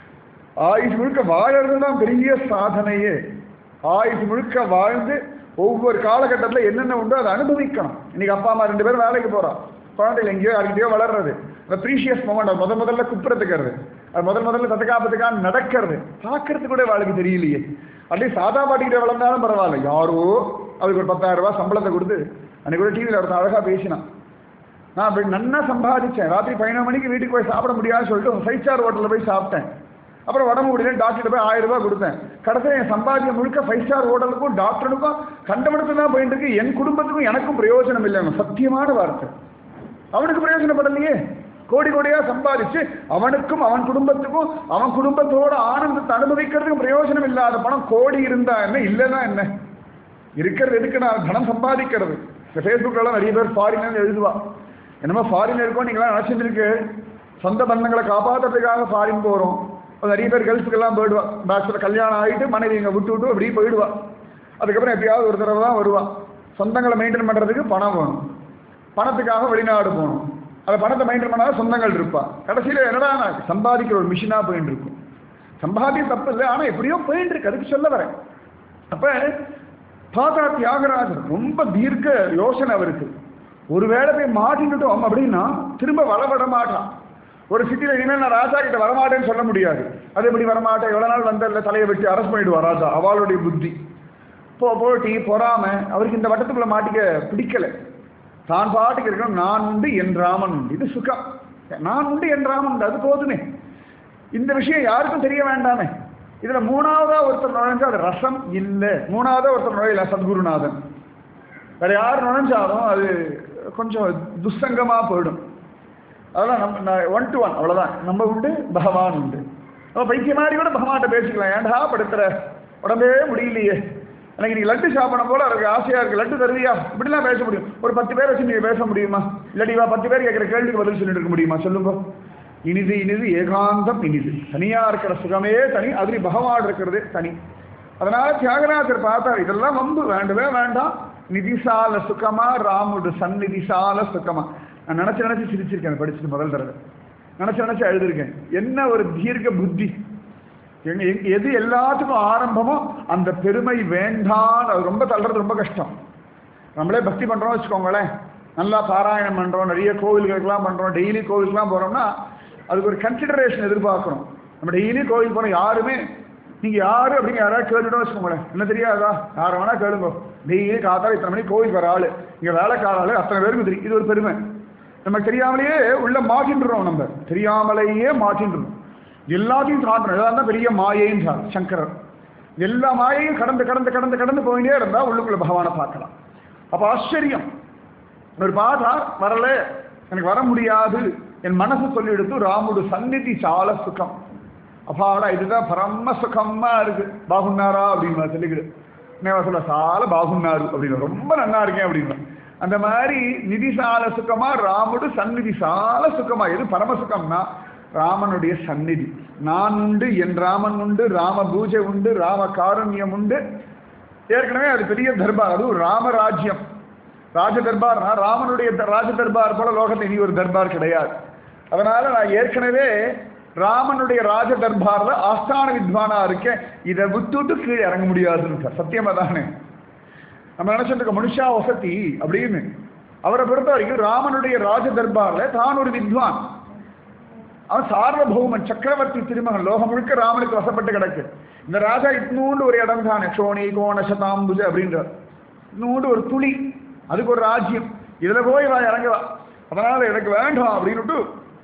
ஆயுசு முழுக்க வாழறது தான் பெரிய சாதனையே. ஆயுசு முழுக்க வாழ்ந்து ஒவ்வொரு காலகட்டத்தில் என்னென்ன உண்டோ அதை அனுபவிக்கணும். இன்னைக்கு அப்பா அம்மா ரெண்டு பேரும் வேலைக்கு போறா. குழந்தைகள் எங்கேயோ யாருக்கிட்டயோ வளர்றது. அந்த ப்ரீஷியஸ் மொமெண்ட், அது முத முதல்ல குப்புறத்துக்கிறது, அது முதல் முதல்ல தத்தக்காப்பத்துக்காக நடக்கிறது பார்க்கறது கூட வாழ்க்கை தெரியலையே. அப்படியே சாதா பாட்டிக்கிட்ட வளர்ந்தாலும் பரவாயில்ல. யாரோ அதுக்கு ஒரு பத்தாயிரம் ரூபாய் சம்பளத்தை கொடுத்து, அன்னைக்கு கூட டிவியில் ஒருத்தன் அழகா பேசினான். நான் அப்படி நன்னா சம்பாதிச்சேன். ராத்திரி பதினொன்று மணிக்கு வீட்டுக்கு போய் சாப்பிட முடியாதுன்னு சொல்லிட்டு ஒரு ஃபைவ் ஸ்டார் ஹோட்டலில் போய் சாப்பிட்டேன். அப்புறம் உடம்பு முடியல, டாக்டர்கிட்ட போய் ஆயிரம் ரூபாய் கொடுத்தேன். கடைசியில் என் சம்பாதிக்க முழுக்க ஃபைவ் ஸ்டார் ஹோட்டலுக்கும் டாக்டருக்கும் கண்டமடுத்து தான் போயிட்டு இருக்கு. என் குடும்பத்துக்கும் எனக்கும் பிரயோஜனம் இல்லை. சத்தியமான வார்த்தை. அவனுக்கு பிரயோஜனப்படலையே. கோடி கோடியா சம்பாதிச்சு அவனுக்கும் அவன் குடும்பத்துக்கும் அவன் குடும்பத்தோட ஆனந்தத்தை அனுபவிக்கிறதுக்கும் பிரயோஜனம் இல்லாத பணம் கோடி இருந்தா என்ன, இல்லைன்னா என்ன? இருக்கிறது எதுக்கு? நான் தனம் சம்பாதிக்கிறது. இந்த ஃபேஸ்புக்கிலலாம் நிறைய பேர் ஃபாரினர் எழுதுவா. என்னமோ ஃபாரின் இருக்கோம் நீங்களாம் நினச்சிட்டு சொந்த பந்தங்களை காப்பாற்றுறதுக்காக ஃபாரின் போகிறோம். நிறைய பேர் கல்ஃபுக்கெல்லாம் போயிடுவா. பேச்சுலர் கல்யாணம் ஆகிட்டு மனைவி இங்கே விட்டு விட்டு அப்படியே போயிடுவா. அதுக்கப்புறம் எப்பயாவது ஒரு தடவை தான் வருவா. சொந்தங்களை மெயின்டைன் பண்ணுறதுக்கு பணம் வேணும். பணத்துக்காக வெளிநாடு போகணும். அந்த பணத்தை மெயின்டைன் பண்ணாத சொந்தங்கள் இருப்பா. கடைசியில் என்னடா நான் சம்பாதிக்கிற ஒரு மிஷினாக போயிட்டு இருக்கும். சம்பாதியம் தப்பு இல்லை, ஆனால் எப்படியோ போயிட்டு இருக்கு. அதுக்கு சொல்ல வரேன். அப்போ தாத்தா தியாகராஜர் ரொம்ப தீர்க்க யோசனை அவருக்கு. ஒருவேளை போய் மாட்டிக்கிட்டோம் அப்படின்னா திரும்ப வளவிட மாட்டான். ஒரு சிட்டியில் இனிமேல் நான் ராஜா கிட்ட வரமாட்டேன்னு சொல்ல முடியாது. அது எப்படி வரமாட்டேன், எவ்வளோ நாள் வந்ததில்ல, தலையை வெட்டி அரெஸ்ட் பண்ணிடுவார் ராஜா. அவளுடைய புத்தி போ போட்டி பொறாம அவருக்கு இந்த வட்டத்துக்குள்ள மாட்டிக்க பிடிக்கல. தான் பாட்டுக்கு இருக்கணும். நான் உண்டு என் ராமன் உண்டு. இது சுகம். நான் உண்டு என் ராமன் உண்டு, அது போதுமே. இந்த விஷயம் யாருக்கும் தெரிய வேண்டாமே. இதுல மூணாவதா ஒருத்தர் நுழைஞ்சா அது ரசம் இல்லை. மூணாவதா ஒருத்தர் நுழையல, சத்குருநாதன். வேற யார் நுழைஞ்சாலும் அது கொஞ்சம் துஸ்சங்கமா போயிடும். அதெல்லாம் நம்ம ஒன் டு ஒன் அவ்வளோதான். நம்ம உண்டு பகவான் உண்டு. நம்ம பைத்திய மாதிரி கூட பகவான்கிட்ட பேசிக்கலாம். ஏண்டா படுத்துற, உடம்பே முடியலையே, எனக்கு நீ லட்டு சாப்பிடணும் போல எனக்கு ஆசையா இருக்கு, லட்டு தருவியா, இப்படிலாம் பேச முடியும். ஒரு பத்து பேர் வச்சு நீங்க பேச முடியுமா? இல்லாட்டி வா பத்து பேர் கேட்கிற கேள்விக்கு பதில் சொல்லிட்டு இருக்க முடியுமா? சொல்லுங்க. இனிது இனிது ஏகாந்தம் இனிது. தனியா இருக்கிற சுகமே தனி, அதுல பகவான் இருக்கிறது தனி. அதனால தியாகராஜர் பார்த்தார், இதெல்லாம் வந்து வேண்டவே வேண்டாம், நிதிசால சுகமா ராமுடு சந்நிதிசால சுகமா. நான் நினைச்சு நினைச்சு சிரிச்சிருக்கேன் படிச்சுட்டு முதல் தடவை, நினைச்சு நினைச்சு எழுதிருக்கேன். என்ன ஒரு தீர்க்க புத்தி. எது எல்லாத்துக்கும் ஆரம்பமோ அந்த பெருமை வேண்டாம். அது ரொம்ப தள்ளுறது ரொம்ப கஷ்டம். நம்மளே பக்தி பண்றோம் வச்சுக்கோங்களேன், நல்லா பாராயணம் பண்றோம், நிறைய கோவில்களுக்கெல்லாம் பண்றோம், டெய்லி கோவிலுக்குலாம் போறோம்னா அதுக்கு ஒரு கன்சிடரேஷன் எதிர்பார்க்கறோம். நம்ம டெய்லி கோவில் போறோம், யாருமே நீங்க யாரு அப்படின்னு யாராவது கேட்டுட்டோம் வச்சுக்கோங்களேன், என்ன தெரியாதா, யாரை வேணா கேளுங்க, டெய்லி காத்தால இத்தனை மணிக்கு கோவில் வர ஆளு, இங்க வேலைக்கார ஆளு, அத்தனை பேருக்கு தெரியும். இது ஒரு பெருமை. நமக்கு தெரியாமலேயே உள்ள மாற்றின்றோம், நம்ம தெரியாமலேயே மாற்றின்றோம். எல்லாத்தையும் காட்டணும், இதெல்லாம் தான் பெரிய மாயைன்னு சார் சங்கரர். எல்லா மாயையும் கடந்து கடந்து கடந்து கடந்து போயிட்டே இருந்தா உள்ளுக்குள்ள பகவானை பார்க்கலாம். அப்ப ஆச்சரியம். ஒரு பாதா வரல, எனக்கு வர முடியாது, என் மனசு சொல்லி எடுத்து ராமுடு சந்நிதி சால சுகம். அப்பாடா இதுதான் பரம சுகமா இருக்கு, பாகுன்னாரா அப்படின்னு சொல்லிக்கிடு. என்ன சொல்ல, சால பாகுன்னாரு அப்படின்னு, ரொம்ப நல்லா இருக்கேன் அப்படின்னு. அந்த மாதிரி நிதிசால சுகமா ராமுடு சந்நிதி சால சுகமா. எது பரம சுகம்னா ராமனுடைய சந்நிதி. நான் உண்டு, என் ராமன் உண்டு, ராம பூஜை உண்டு, ராம காருண்யம் உண்டு. ஏற்கனவே அது பெரிய தர்பார், அது ராமராஜ்யம், ராஜ தர்பார்னா ராமனுடைய ராஜ தர்பார் போல லோகத்தில் இனி ஒரு தர்பார் கிடையாது. அதனால நான் ஏற்கனவே ராமனுடைய ராஜ தர்பார்ல ஆஸ்தான வித்வானா இருக்கேன், இதை விட்டுட்டு கீழே இறங்க முடியாதுன்னு. சத்தியமா தானே நம்ம நினைச்சிட்டு மனுஷா வசதி அப்படின்னு. அவரை பொறுத்த வரைக்கும் ராமனுடைய ராஜ தர்பார்ல தான் ஒரு வித்வான். அவன் சார்வபௌமன், சக்கரவர்த்தி திருமகன், லோகம் முழுக்க ராமனுக்கு வசப்பட்டு கிடக்கு. இந்த ராஜா இட்னூண்டு ஒரு இடம் தானே, சோனி கோண சதாம்புஜ அப்படின்ற இன்னூண்டு ஒரு துளி, அதுக்கு ஒரு ராஜ்யம், இதுல போய் வா இறங்கலாம். அதனால எனக்கு வேண்டாம் அப்படின்னுட்டு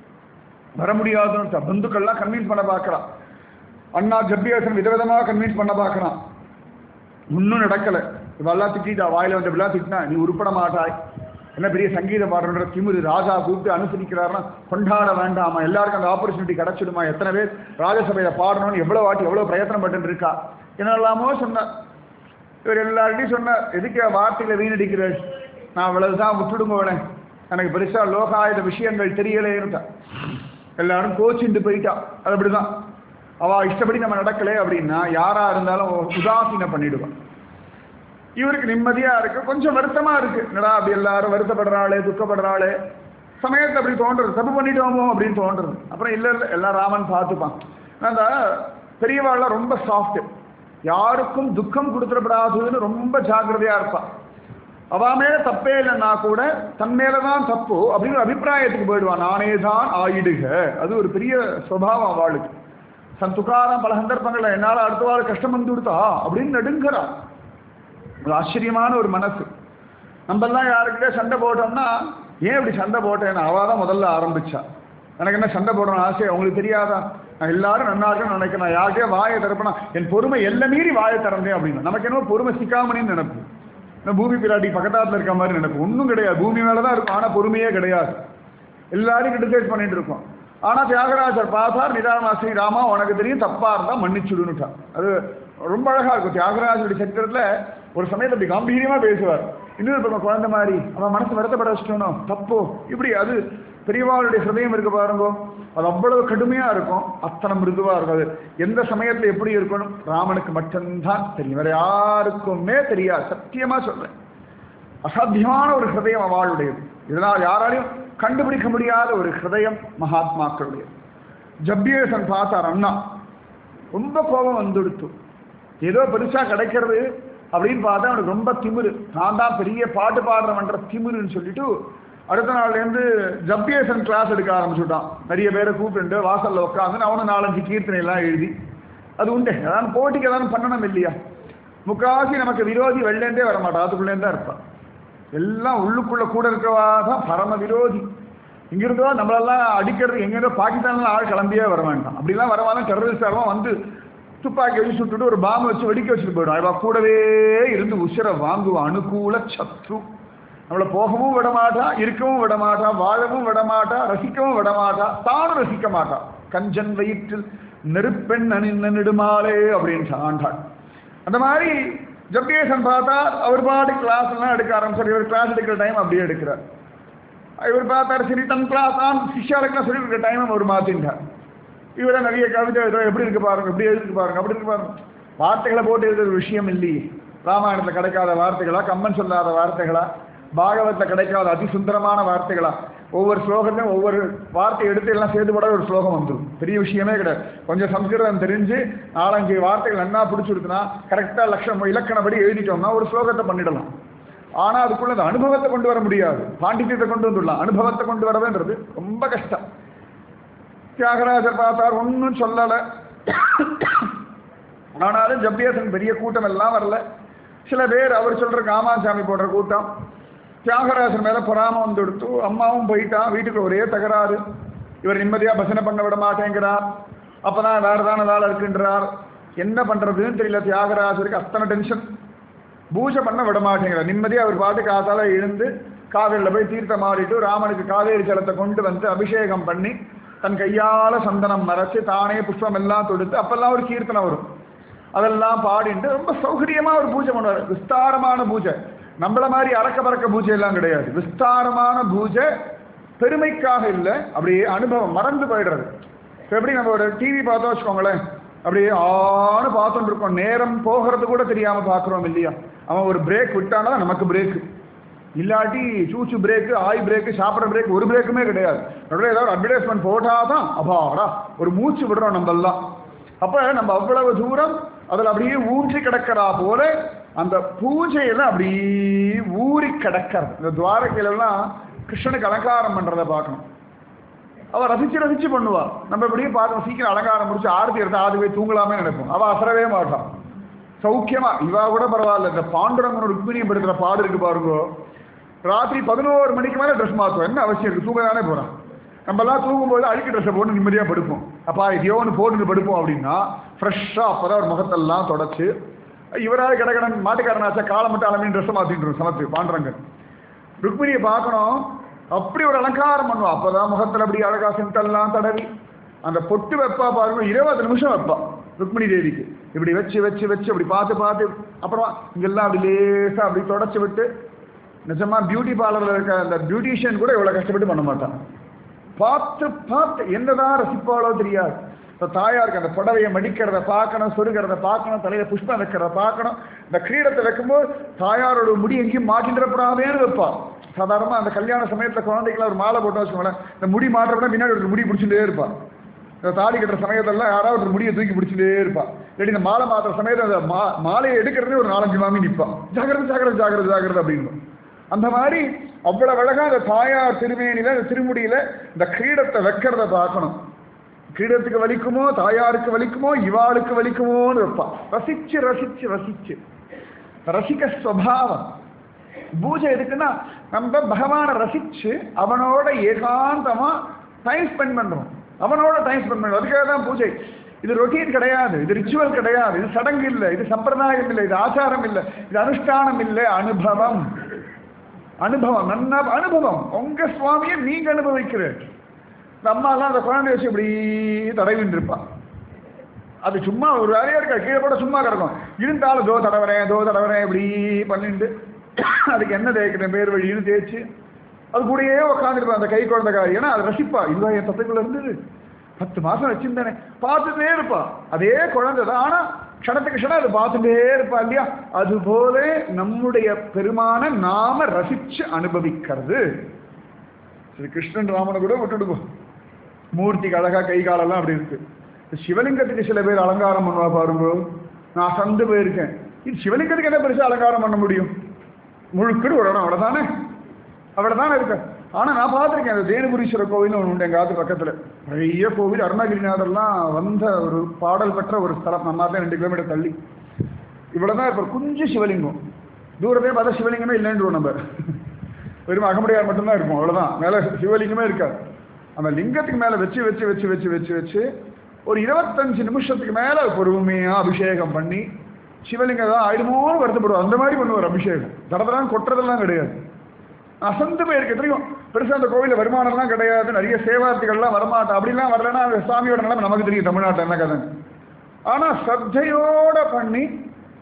வர முடியாதுன்னு பந்துக்கள்லாம் கன்வின்ஸ் பண்ண பார்க்கலாம். அண்ணா ஜப்பியாசன் விதவிதமாக கன்வின்ஸ் பண்ண பார்க்கலாம். இன்னும் நடக்கலை. இவெல்லாம் திட்டா, வாயில வந்து இப்படிலாம் திட்டினா நீ உருப்பட மாட்டாய், என்ன பெரிய சங்கீத பாடுற திமிரு. ராஜா கூப்பிட்டு அனுசரிக்கிறாருன்னா கொண்டாட வேண்டாமா, எல்லாருக்கும் அந்த ஆப்பர்ச்சுனிட்டி கிடைச்சிடுமா, எத்தனை பேர் ராஜசபையில பாடணும்னு எவ்வளவு வாட்டி எவ்வளவு பிரயத்தனம் பட்டு இருக்கா, என்னெல்லாமோ சொன்னார். இவர் எல்லார்ட்டையும் சொன்னார், எதுக்கு வார்த்தையில வீணடிக்கிற, நான் இவ்வளவுதான் விட்டுடுங்கோனே, எனக்கு பெருசா லோகாயுத விஷயங்கள் தெரியலேன்னு. எல்லாரும் கோச்சிட்டு போயிட்டா. அது அப்படிதான், அவ இஷ்டப்படி நம்ம நடக்கலை அப்படின்னா யாரா இருந்தாலும் உதாசீனம் பண்ணிடுவான். இவருக்கு நிம்மதியா இருக்கு, கொஞ்சம் வருத்தமா இருக்கு, என்னடா அப்படி எல்லாரும் வருத்தப்படுறாளே துக்கப்படுறாளே, சமயத்தை அப்படி தோன்றது, தப்பு பண்ணிட்டோமோ அப்படின்னு தோன்றது. அப்புறம் இல்லை இல்லை எல்லாம் ராமன் பார்த்துப்பான். அந்த பெரியவாள்லாம் ரொம்ப சாஃப்ட், யாருக்கும் துக்கம் கொடுத்துடப்படாதுன்னு ரொம்ப ஜாக்கிரதையா இருப்பான். அவ மேல தப்பே இல்லைன்னா கூட தன் மேலதான் தப்பு அப்படின்னு அபிப்பிராயத்துக்கு போயிடுவான். நானே தான் ஆயிடுக, அது ஒரு பெரிய சுபாவம் அவளுக்கு. சன் துக்காராம் பல சந்தர்ப்பங்கள்ல என்னால அடுத்த வாரம் கஷ்டம் வந்து கொடுத்தா அப்படின்னு நடுங்கிறான். ஒரு ஆச்சரியமான ஒரு மனசு. நம்மெல்லாம் யாருக்கிட்டே சண்டை போட்டோம்னா, ஏன் இப்படி சண்டை போட்டேன்னு அவதான் முதல்ல ஆரம்பிச்சா. எனக்கு என்ன சண்டை போடணும் ஆசை, அவங்களுக்கு தெரியாதா, நான் எல்லாரும் நன்னா இருக்குன்னு நினைக்கிறேன், நான் யார்கிட்டயே வாயை திறப்பேனா, என் பொறுமை எல்லாம் மீறி வாயை திறந்தேன் அப்படின்னு. நமக்கு என்ன பொறுமை சிக்காமணின்னு நினைப்பு, பூமி பிராட்டி பக்கத்தாத்துல இருக்க மாதிரி நினைப்பு. ஒன்றும் கிடையாது, பூமி மேலதான் இருக்கும், ஆனா பொறுமையே கிடையாது. எல்லாரும் கிரிட்டிசைஸ் பண்ணிட்டு இருக்கோம். ஆனா தியாகராஜர் பார்த்தார், நிதானமா ஸ்ரீராமா உனக்கு தெரியும் தப்பா இருந்தா மன்னிச்சுடுன்னுட்டான். அது ரொம்ப அழகா இருக்கும். தியாகராஜருடைய சக்கரத்துல ஒரு சமயத்தை அப்படி கம்பீரியமா பேசுவார். இன்னொரு பக்கம் குழந்தை மாதிரி அவன் மனசு வருத்தப்பட வச்சுட்டோம், தப்போ இப்படி. அது பெரியவாளுடைய ஹிருதயம் இருக்கு பாருங்க, அது அவ்வளவு கடுமையா இருக்கும், அத்தனை மிருதுவா இருக்கும். அது எந்த சமயத்துல எப்படி இருக்கணும் ராமனுக்கு மட்டும்தான் தெரியும், வேற யாருக்குமே தெரியாது. சத்தியமா சொல்றேன், அசாத்தியமான ஒரு ஹிருதயம் அவளுடையது. இதனால் யாராலையும் கண்டுபிடிக்க முடியாத ஒரு ஹிருதயம் மகாத்மாக்களுடைய. ஜப்பியேசன் பார்த்தார், அண்ணா ரொம்ப கோபம் வந்துடுத்து, ஏதோ பெருசா கிடைக்கிறது அப்படின்னு பார்த்தா அவனுக்கு ரொம்ப திமிரு, நான் தான் பெரிய பாட்டு பாடுறவன்ற திமிருன்னு சொல்லிட்டு அடுத்த நாள்லேருந்து ஜப்பியேசன் கிளாஸ் எடுக்க ஆரம்பிச்சுட்டான். நிறைய பேரை கூப்பிட்டு வாசல்ல உட்காந்து அவனும் நாலஞ்சு கீர்த்தனை எல்லாம் எழுதி, அது உண்டு ஏதாவது போட்டிக்கு ஏதாவது பண்ணணும் இல்லையா. முக்காசி நமக்கு விரோதி வெளிலேருந்தே வரமாட்டான், அதுக்குள்ளேருந்தா இருப்பான். எல்லாம் உள்ளுக்குள்ள கூட இருக்கவா தான் பரம விரோதி. இங்கிருந்தோ நம்மளெல்லாம் அடிக்கிறது எங்கேருந்தோ பாகிஸ்தான்ல ஆள் கிளம்பியே வர வேண்டாம். அப்படிலாம் வரவாதான் டெரரிஸ்டாகவும் வந்து துப்பாக்கி வச்சு சுட்டுட்டு ஒரு பாம்பு வச்சு வெடிக்க வச்சுட்டு போயிடும். அவ கூடவே இருந்து உசிர வாங்குவான். அனுகூல சத்ரு, நம்மளை போகவும் விடமாட்டா, இருக்கவும் விடமாட்டா, வாழவும் விடமாட்டா, ரசிக்கவும் விடமாட்டா, தானும் ரசிக்க மாட்டா. கஞ்சன் வயிற்றில் நெருப்பெண் அணிந்த நெடுமாலே அப்படின்னு ஆண்டாள். அந்த மாதிரி ஜப்தீசன் பார்த்தா அவர் பாட்டு கிளாஸ் எல்லாம் எடுக்க ஆரம்பிச்சார். இவர் கிளாஸ் எடுக்கிற டைம் அப்படியே எடுக்கிறார். இவர் பார்த்தாரு, சரி தன் கிளாஸ் தான் சிஷ்யாளுக்குலாம் சொல்லி இருக்கிற டைம் அவர் மாத்தின்றார். இவரை நிறைய கவிதை எப்படி இருக்கு பாருங்க, எப்படி எழுதிருக்கு பாருங்க, அப்படி இருக்கு பாருங்க. வார்த்தைகளை போட்டு எழுதுற விஷயம் இல்லையே. ராமாயணத்துல கிடைக்காத வார்த்தைகளா, கம்மன் சொல்லாத வார்த்தைகளா, பாகவத்தில் கிடைக்காத அதிசுந்தரமான வார்த்தைகளா? ஒவ்வொரு ஸ்லோகத்தையும் ஒவ்வொரு வார்த்தை எடுத்து எல்லாம் சேர்த்துப்பட ஒரு ஸ்லோகம் வந்துடும். பெரிய விஷயமே கிடையாது. கொஞ்சம் சம்ஸ்கிருதம் தெரிஞ்சு நாலஞ்சு வார்த்தைகள் நல்லா பிடிச்சிருக்குன்னா கரெக்டாக லட்சம் இலக்கணப்படி எழுதிட்டோம்னா ஒரு ஸ்லோகத்தை பண்ணிடலாம். ஆனால் அதுக்குள்ள அந்த அனுபவத்தை கொண்டு வர முடியாது. பாண்டித்யத்தை கொண்டு வந்துடலாம், அனுபவத்தை கொண்டு வரதுன்றது ரொம்ப கஷ்டம். தியாகராஜர் பார்த்தார், ஒன்றும் சொல்லலை. ஆனாலும் ஜப்தீசன் பெரிய கூட்டம் எல்லாம் வரல. சில பேர் அவர் சொல்ற காமாசாமி போடுற கூட்டம். தியாகராஜர் மேல பொறாம வந்து எடுத்து அம்மாவும் போயிட்டான். வீட்டுக்கு ஒரே தகராறு. இவர் நிம்மதியா பசனை பண்ண விட மாட்டேங்கிறார். அப்பதான் வேற தான வேலை இருக்குன்றார். என்ன பண்றதுன்னு தெரியல. தியாகராஜருக்கு அத்தனை டென்ஷன். பூஜை பண்ண விட மாட்டேங்கிறார். நிம்மதியா அவர் பாட்டு காத்தால எழுந்து காவேரியில் போய் தீர்த்தம் ஆடிட்டு ராமனுக்கு காவேரி ஜலத்தை கொண்டு வந்து அபிஷேகம் பண்ணி தன் கையால சந்தனம் மறைச்சு தானே புஷ்பம் எல்லாம் தொடுத்து அப்பெல்லாம் ஒரு கீர்த்தனை வரும். அதெல்லாம் பாடிட்டு ரொம்ப சௌகரியமா ஒரு பூஜை பண்ணுவார். விஸ்தாரமான பூஜை. நம்மள மாதிரி அறக்க பறக்க பூஜை எல்லாம் கிடையாது. விஸ்தாரமான பூஜை. பெருமைக்காக இல்லை, அப்படியே அனுபவம் மறந்து போயிடுறது. இப்போ எப்படி நம்ம ஒரு டிவி பார்த்தோம் வச்சுக்கோங்களேன், அப்படியே ஆன்னு பார்த்துட்டு இருக்கோம். நேரம் போகிறது கூட தெரியாம பார்க்குறோம் இல்லையா? அவன் ஒரு பிரேக் விட்டானா நமக்கு பிரேக்கு, இல்லாட்டி சூச்சு பிரேக்கு, ஆய் பிரேக்கு, சாப்பிட்ற பிரேக் ஒரு பிரேக்குமே கிடையாது. நடுவில் ஏதாவது அட்வர்டைஸ்மெண்ட் போட்டாதான் அப்பாடா ஒரு மூச்சு விடுறோம் நம்மெல்லாம். அப்ப நம்ம அவ்வளவு தூரம் அதில் அப்படியே ஊன்றி கிடக்கிறா போல அந்த பூஜையில அப்படியே ஊறி கிடக்கிறது. இந்த துவாரகையிலாம் கிருஷ்ணனுக்கு அலங்காரம் பண்றதை பார்க்கணும். அவ ரசிச்சு ரசிச்சு பண்ணுவா. நம்ம இப்படியே பார்க்கணும். சீக்கிரம் அலங்காரம் முடிச்சு ஆரத்தி எடுத்து ஆறு போய் தூங்கலாமே நினைப்போம். அவ அசரவே மாட்டான். சௌக்கியமா இவா கூட பரவாயில்ல. இந்த பாண்டுரங்கனோட ருக்மிணியப்படுத்துற பாடு இருக்கு பாருங்க. ராத்திரி பதினோரு மணிக்கு மேல ட்ரெஸ் மாற்றுவோம். என்ன அவசியம் இருக்கு? தூங்க தானே போறான். நம்ம எல்லாம் தூங்கும்போது அழுக்கு ட்ரெஸ்ஸை போட்டு நிம்மதியா படுப்போம். அப்பா இதையோ ஒன்று போட்டு படுப்போம் அப்படின்னா ஃப்ரெஷ்ஷா அப்பதான் ஒரு முகத்தெல்லாம் தொடச்சு இவராது கிடக்கடன் மாட்டுக்காரனாச்சா காலை மட்டும் அலமையும் ட்ரெஸ்ஸை மாத்திட்டு சமத்து பாண்டுரங்கன். ருக்மிணியை பார்க்கணும். அப்படி ஒரு அலங்காரம் பண்ணுவோம். அப்பதான் முகத்தில் அப்படி அழகா சென்டெல்லாம் தடவி அந்த பொட்டு வைப்பா பாருங்க. இருபது நிமிஷம் வைப்பா ருக்மிணி தேவிக்கு. இப்படி வச்சு வச்சு வச்சு அப்படி பார்த்து பார்த்து அப்புறம் இங்கெல்லாம் அப்படி லேசா அப்படி தொடச்சி விட்டு. நிஜமா பியூட்டி பார்லர்ல இருக்க அந்த பியூட்டிஷியன் கூட இவ்வளவு கஷ்டப்பட்டு பண்ண மாட்டான். பார்த்து பார்த்து என்னதான் ரசிப்பாளோ தெரியாது. இப்போ தாயாருக்கு அந்த புடவையை மடிக்கிறத பார்க்கணும், சொருகிறத பார்க்கணும், தலையில புஷ்பம் வைக்கிறத பார்க்கணும். இந்த கிரீடத்தை வைக்கும்போது தாயாரோட முடி எங்கேயும் மாட்டின்றப்படாதேன்னு வைப்பா. சாதாரணமாக அந்த கல்யாண சமயத்தில் குழந்தைக்கெல்லாம் ஒரு மாலை போட்டு வச்சுக்கோங்களேன். இந்த முடி மாற்றப்பட பின்னாடி ஒரு முடி பிடிச்சிட்டே இருப்பா. இந்த தாலி கட்டுற சமயத்தெல்லாம் யாராவது ஒரு முடியை தூக்கி பிடிச்சிட்டே இருப்பா. இல்லாட்டி இந்த மாலை மாற்றுற சமயத்தில் அந்த மா மாலையை எடுக்கிறதே ஒரு நாலஞ்சு மாமி நிற்பா. ஜாகிரதை ஜாகிரதை ஜாகிரதை ஜாகிரதை அப்படின்னு. அந்த மாதிரி அவ்வளவு அழகா அந்த தாயார் திருமேனில அந்த திருமுடியில இந்த கிரீடத்தை வைக்கிறத பார்க்கணும். கிரீடத்துக்கு வலிக்குமோ, தாயாருக்கு வலிக்குமோ, இவாளுக்கு வலிக்குமோன்னு வைப்பா. ரசிச்சு ரசிச்சு ரசிச்சு ரசிக்க ஸ்வபாவம். பூஜை எதுக்குன்னா நம்ம பகவானை ரசிச்சு அவனோட ஏகாந்தமா டைம் ஸ்பெண்ட் பண்றோம். அவனோட டைம் ஸ்பெண்ட் பண்றோம். அதுக்காக தான் பூஜை. இது ரொட்டீன் கிடையாது, இது ரிச்சுவல் கிடையாது, இது சடங்கு இல்லை, இது சம்பிரதாயம் இல்லை, இது ஆச்சாரம் இல்லை, இது அனுஷ்டானம் இல்லை, அனுபவம். அனுபவம் நன்னா அனுபவம். உங்க சுவாமியை நீங்க அனுபவிக்கிற. அம்மா எல்லாம் அந்த குழந்தை வச்சு இப்படி தடவின்னு இருப்பான். அது சும்மா ஒரு வேலையா இருக்கா, கீழே போட சும்மா கிடக்கும். இருந்தாலும் தோ தடவரேன் தோ தடவரேன் இப்படி பண்ணிட்டு அதுக்கு என்ன தேய்க்கிறேன் பேர் வழின்னு தேய்ச்சி அது கூடயே உட்காந்துருப்பான் அந்த கை குழந்தைக்காரி. ஏன்னா அது ரசிப்பா. இதுவா என் தத்தைக்குள்ள இருந்தது, பத்து மாசம் வச்சிருந்தேனே, பார்த்துட்டே இருப்பா. அதே குழந்தை தான், ஆனா க்ஷணத்துக்கு க்ஷணம் அது பார்த்துட்டே இருப்பா இல்லையா? அதுபோல நம்முடைய பெருமான நாம ரசிச்சு அனுபவிக்கிறது. ஸ்ரீ கிருஷ்ணன் ராமனை கூட விட்டுடுவோம். மூர்த்திக்கு அழகா கை காலெல்லாம் அப்படி இருக்கு. சிவலிங்கத்துக்கு சில பேர் அலங்காரம் பண்ணுவா பாருங்க. நான் சந்து போயிருக்கேன். இது சிவலிங்கத்துக்கு என்ன பெருசா அலங்காரம் பண்ண முடியும்? முழுக்கடு ஒரு இடம் அவ்வளவுதானே, அவ்வளவுதானே இருக்கு. ஆனா நான் பார்த்துருக்கேன். அந்த தேனுபுரீஸ்வரர் கோவில்னு ஒன்று உண்டு எங்க ஆத்து பக்கத்துல. நிறைய கோவில் அருணகிரிநாதர்லாம் வந்த ஒரு பாடல் பெற்ற ஒரு ஸ்தலம். நம்ம தான் ரெண்டு கிலோமீட்டர் தள்ளி இவ்வளவுதான் இப்ப குஞ்சு சிவலிங்கம். தூரமே பார்த்தா சிவலிங்கமே இல்லைன்னு நம்ம வெறும் அகமுடையார் மட்டும்தான் இருக்கும். அவ்வளவுதான், மேல சிவலிங்கமே இருக்காது. அந்த லிங்கத்துக்கு மேல வச்சு வச்சு வச்சு வச்சு வச்சு வச்சு ஒரு இருபத்தஞ்சு நிமிஷத்துக்கு மேல பொறுமையா அபிஷேகம் பண்ணி சிவலிங்கம் தான் ஆயிடுமோன்னு வருத்தப்படுவோம். அந்த மாதிரி பண்ணுவார் அபிஷேகம். தடதெல்லாம் கொட்டுறதெல்லாம் கிடையாது. அசந்து போயிருக்க தெரியும். பெருசா அந்த கோவிலில் வருமானம்லாம் கிடையாது, நிறைய சேவார்த்திகள்லாம் வரமாட்டோம். அப்படிலாம் வரலன்னா அந்த சாமியோட நிலைமை நமக்கு தெரியும் தமிழ்நாட்டில் என்ன கதை. ஆனா சத்தையோட பண்ணி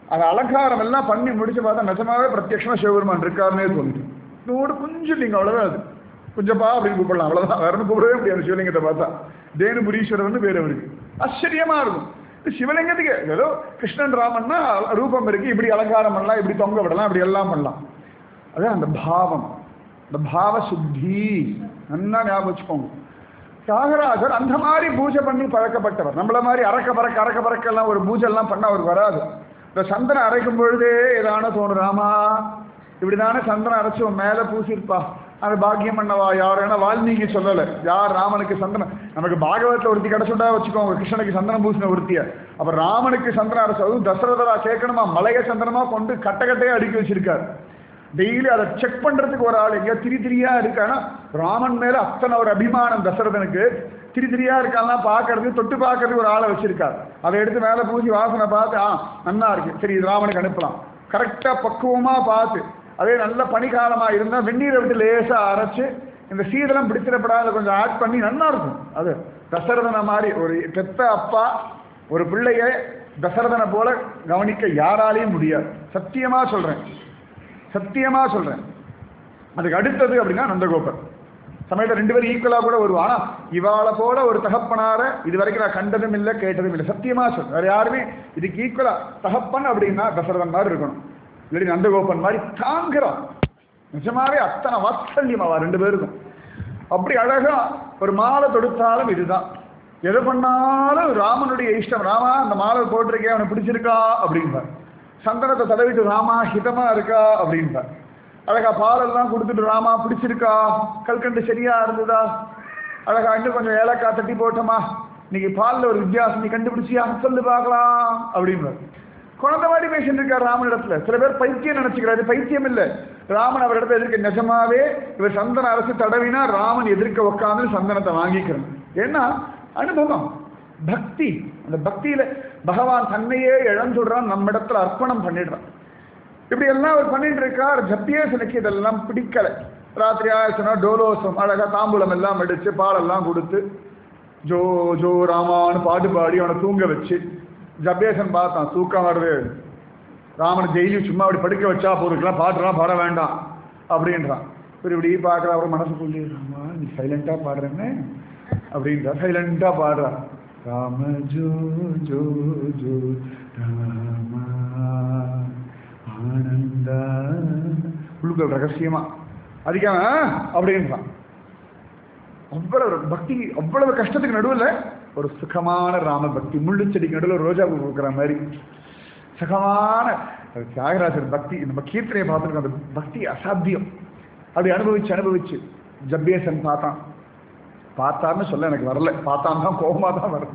அது அலங்காரம் எல்லாம் பண்ணி முடிச்சு பார்த்தா நிஜமாவே பிரத்யட்சமா சிவபெருமான் இருக்காருன்னே தோணுது. இன்னோடு கொஞ்சம் நீங்க அவ்வளவுதான் அது கொஞ்சப்பா அப்படின்னு கூப்பிடலாம், அவ்வளவுதான். வேற கூப்பிடவே முடியாது சிவலிங்கத்தை பார்த்தா. தேனுபுரீஸ்வரர்னு பேர் அவருக்கு. ஆச்சரியமா இருக்கும் சிவலிங்கத்துக்கு. ஏதோ கிருஷ்ணன் ராமன்னா ரூபம் இருக்கு, இப்படி அலங்காரம் பண்ணலாம், இப்படி தொங்க விடலாம், இப்படி எல்லாம் பண்ணலாம். அதான் அந்த பாவம், அந்த பாவ சுத்தி நல்லா ஞாபகம் வச்சுக்கோங்க. தியாகராஜர் அந்த மாதிரி பூஜை பண்ணி பழக்கப்பட்டவர். நம்மள மாதிரி அறக்க பறக்க அறக்க பறக்கெல்லாம் ஒரு பூஜை எல்லாம் பண்ண அவருக்கு வராது. இந்த சந்தனம் அரைக்கும் பொழுதே ஏதான தோணும், ராமா இப்படிதானே சந்தனம் அரைச்சு உன் மேல பூசிருப்பா, அந்த பாக்கியம் பண்ணவா யார்? ஏன்னா வால்மீகி சொல்லலை யார் ராமனுக்கு சந்தனம். நமக்கு பாகவத்தில் ஒருத்தி கிடைச்சுட்டா வச்சுக்கோங்க, கிருஷ்ணனுக்கு சந்தனம் பூசின ஒருத்திய. அப்ப ராமனுக்கு சந்தனம் அரைச்சு, அதுவும் தசரதரா கேட்கணுமா, மலைய சந்தனமா கொண்டு கட்டக்கட்டையே அடுக்கி வச்சிருக்காரு. டெய்லி அதை செக் பண்றதுக்கு ஒரு ஆள் எங்கேயா திரி திரியா இருக்கானா, ராமன் மேல அத்தனை ஒரு அபிமானம் தசரதனுக்கு. திரி திரியா இருக்கான்னா பாக்குறதுக்கு தொட்டு பாக்குறதுக்கு ஒரு ஆளை வச்சிருக்காரு. அதை எடுத்து மேல பூசி வாசனை பார்த்து ஆ நன்னா இருக்கு, சரி இது ராமனுக்கு அனுப்பலாம். கரெக்டா பக்குவமா பார்த்து, அதே நல்ல பனிக்காலமா இருந்தா வெந்நீரை விட்டு லேசா அரைச்சு இந்த சீதளம் பிடிச்சிடப்படாத கொஞ்சம் ஆட் பண்ணி நல்லா இருக்கும். அது தசரதனை மாதிரி ஒரு பெத்த அப்பா ஒரு பிள்ளைய தசரதனை போல கவனிக்க யாராலையும் முடியாது. சத்தியமா சொல்றேன், சத்தியமா சொல்றேன். அதுக்கு அடுத்தது அப்படின்னா நந்தகோபர். சமயத்தில் ரெண்டு பேரும் ஈக்குவலா கூட வருவா. ஆனா இவாளை போல ஒரு தகப்பனார இது வரைக்கும் நான் கண்டதும் இல்லை கேட்டதும் இல்லை. சத்தியமா சொல்றேன், வேற யாருமே இதுக்கு ஈக்குவலா தகப்பன் அப்படின்னா தசரதன் மாதிரி இருக்கணும், இல்லாட்டி நந்தகோபன் மாதிரி தாங்குறான். நிஜமாவே அத்தனை வாத்சல்யம் அவ ரெண்டு பேருக்கும். அப்படி அழகா ஒரு மாலை தொடுத்தாலும் இதுதான், எது பண்ணாலும் ராமனுடைய இஷ்டம். ராமா அந்த மாலை போட்டிருக்கேன், அவனை பிடிச்சிருக்கா அப்படின்பார். சந்தனத்தை தடவிட்டு ராமா ஹிதமா இருக்கா அப்படின்பார். அழகா பாலெல்லாம் கொடுத்துட்டு ராமா பிடிச்சிருக்கா, கல்கண்டு சரியா இருந்ததா, அழகா இன்னும் கொஞ்சம் ஏலக்காய் தட்டி போட்டோமா, இன்னைக்கு பாலில் ஒரு வித்தியாசம் நீ கண்டுபிடிச்சியா சொல்லு பார்க்கலாம் அப்படின்பார். குழந்தை மாதிரி பேசிட்டு இருக்கார் ராமன் இடத்துல. சில பேர் பைத்தியம் நினைச்சுக்கிறாரு, பைத்தியம் இல்லை. ராமன் அவர் இடத்துல எதிர்க்க நிஜமாவே இவர் சந்தன அரசு தடவினா ராமன் எதிர்க்க உட்காந்து சந்தனத்தை வாங்கிக்கிறான். ஏன்னா அனுபவம், பக்தி. அந்த பக்தியில பகவான் தன்னையே இழந்துடுறான், நம்ம இடத்துல அர்ப்பணம் பண்ணிடுறான். இப்படி எல்லாம் அவர் பண்ணிட்டு இருக்கார். ஜப்பியேசனுக்கு இதெல்லாம் பிடிக்கலை. ராத்திரி ஆயிடுச்சுன்னா டோலோசம் அழகா தாம்பூலம் எல்லாம் அடிச்சு பாலெல்லாம் கொடுத்து ஜோ ஜோ ராமான்னு பாட்டு பாடி அவனை தூங்க வச்சு, ஜப்பேசன் பார்த்தான் தூக்கம் வருது, ராமனை ஜெயிலி சும்மா அப்படி படுக்க வச்சா போதுக்கலாம், பாட்டுலாம் பாட வேண்டாம் அப்படின்றான். சரி இப்படி பார்க்குற அவர் மனசு சொல்லி, ராமா நீ சைலண்டா பாடுறேன்னு அப்படின்றா. சைலண்டா பாடுறா, ராம ஜோ ஜோ ஜோ ராமா ஆனந்தா உள்ளுக்குள் ரகசியமா அதிகமா அப்படின்றான். அவ்வளவு பக்தி, அவ்வளவு கஷ்டத்துக்கு நடுவில் ஒரு சுகமான ராம பக்தி. முள்ளு செடிக்கு நடுவில் ரோஜா பூ கொடுக்குற மாதிரி சுகமான தியாகராஜர் பக்தி. நம்ம கீர்த்தனையை பார்த்துருக்கோம், அந்த பக்தி அசாத்தியம். அப்படி அனுபவிச்சு அனுபவிச்சு ஜப்பேசன் பார்த்தான். பார்த்தான்னு சொல்ல எனக்கு வரல, பார்த்தான் தான் கோபமா தான் வருது.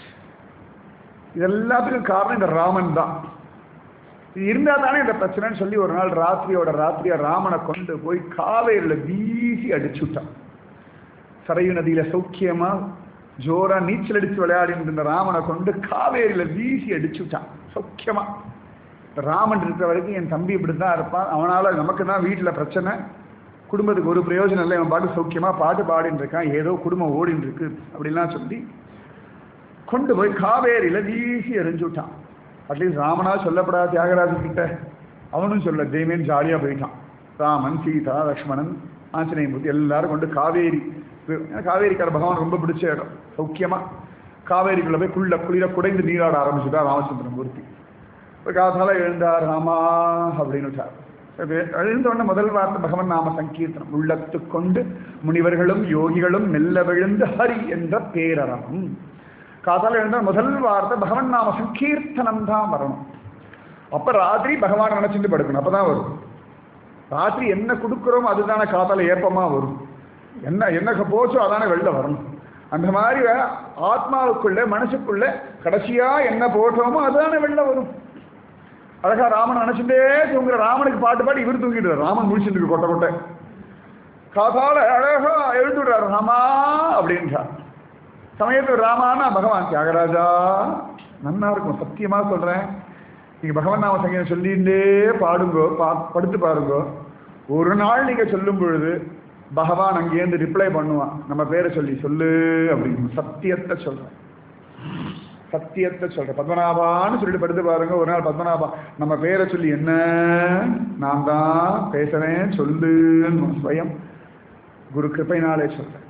இது எல்லாத்துக்கும் காரணம் இந்த ராமன் தான். இது இருந்தா தானே இந்த பிரச்சனைன்னு சொல்லி ஒரு நாள் ராத்திரியோட ராத்திரியா ராமனை கொண்டு போய் காவேரியில வீசி அடிச்சுட்டான். சரையு நதியில சௌக்கியமா ஜோரா நீச்சல் அடிச்சு விளையாடிட்டு இருந்த ராமனை கொண்டு காவேரியில வீசி அடிச்சுட்டான் சௌக்கியமா. ராமன் இருக்கிற வரைக்கும் என் தம்பி இப்படிதான் இருப்பான், அவனால நமக்கு தான் வீட்டுல பிரச்சனை, குடும்பத்துக்கு ஒரு பிரயோஜனம் இல்லை, அவன் பாட்டு சௌக்கியமா பாட்டு பாடின்னு இருக்கான், ஏதோ குடும்பம் ஓடின்னு இருக்கு அப்படின்லாம் சொல்லி கொண்டு போய் காவேரியில வீசி எறிஞ்சுட்டான். அட்லீஸ்ட் ராமனா சொல்லப்படாத தியாகராஜன் கிட்ட அவனும் சொல்ல, தெய்வம் ஜாலியா போயிட்டான். ராமன், சீதா, லக்ஷ்மணன், ஆஞ்சநேயமூர்த்தி எல்லாரும் கொண்டு காவேரி, காவேரிக்கார பகவான் ரொம்ப பிடிச்ச இடம், சௌக்கியமா காவேரிக்குள்ள போய் குள்ள குளிர குடைந்து நீராட ஆரம்பிச்சுட்டா ராமச்சந்திரன் மூர்த்தி. இப்போ காத்தால எழுந்தார் ராமா அப்படின்னு விட்டார். எழுந்தோடனே முதல் வார்த்தை பகவன் நாம சங்கீர்த்தனம். உள்ளத்து கொண்டு முனிவர்களும் யோகிகளும் மெல்ல விழுந்து ஹரி என்ற பேரறம். காத்தால எழுந்தால் முதல் வார்த்தை பகவன் நாம சங்கீர்த்தனம் தான் வரணும். அப்ப ராத்திரி பகவான் நினைச்சிட்டு படுக்கணும், அப்பதான் வரும். ராத்திரி என்ன கொடுக்குறோமோ அதுதானே காத்தால ஏப்பமா வரும். என்ன என்ன போச்சோ அதானே வெளில வரணும். அந்த மாதிரி ஆத்மாவுக்குள்ள மனசுக்குள்ள கடைசியா என்ன போட்டோமோ அதுதானே வெளில வரும். அழகா ராமன் நினைச்சுட்டே தூங்குற ராமனுக்கு பாட்டு பாடி இவர் தூங்கிடுறார். ராமன் முடிச்சுட்டு இருக்கு கொட்டை கொட்டை. காத்தால அழகா எழுந்துடுறாரு ராமா அப்படின்றார். சமயத்தில் ராமானா பகவான் தியாகராஜா நன்னா இருக்கும். சத்தியமா சொல்றேன், நீங்க பகவான் நாம சங்கீதம் சொல்லிட்டே பாடுங்கோ, பா படுத்து பாருங்கோ. ஒரு நாள் நீங்க சொல்லும் பொழுது பகவான் அங்கேருந்து ரிப்ளை பண்ணுவான், நம்ம பேரை சொல்லி சொல்லு அப்படின்னு. சத்தியத்தை சொல்றேன். சத்தியத்தை சொல்ற பத்மநாபான்னு சொல்லிட்டு படுத்து பாருங்க. ஒரு நாள் பத்மநாபா நம்ம பேரை சொல்லி என்ன நான் தான் பேசுறேன் சொல்லுன்னு ஸ்வயம் குரு கிருபையினாலே சொல்றேன்.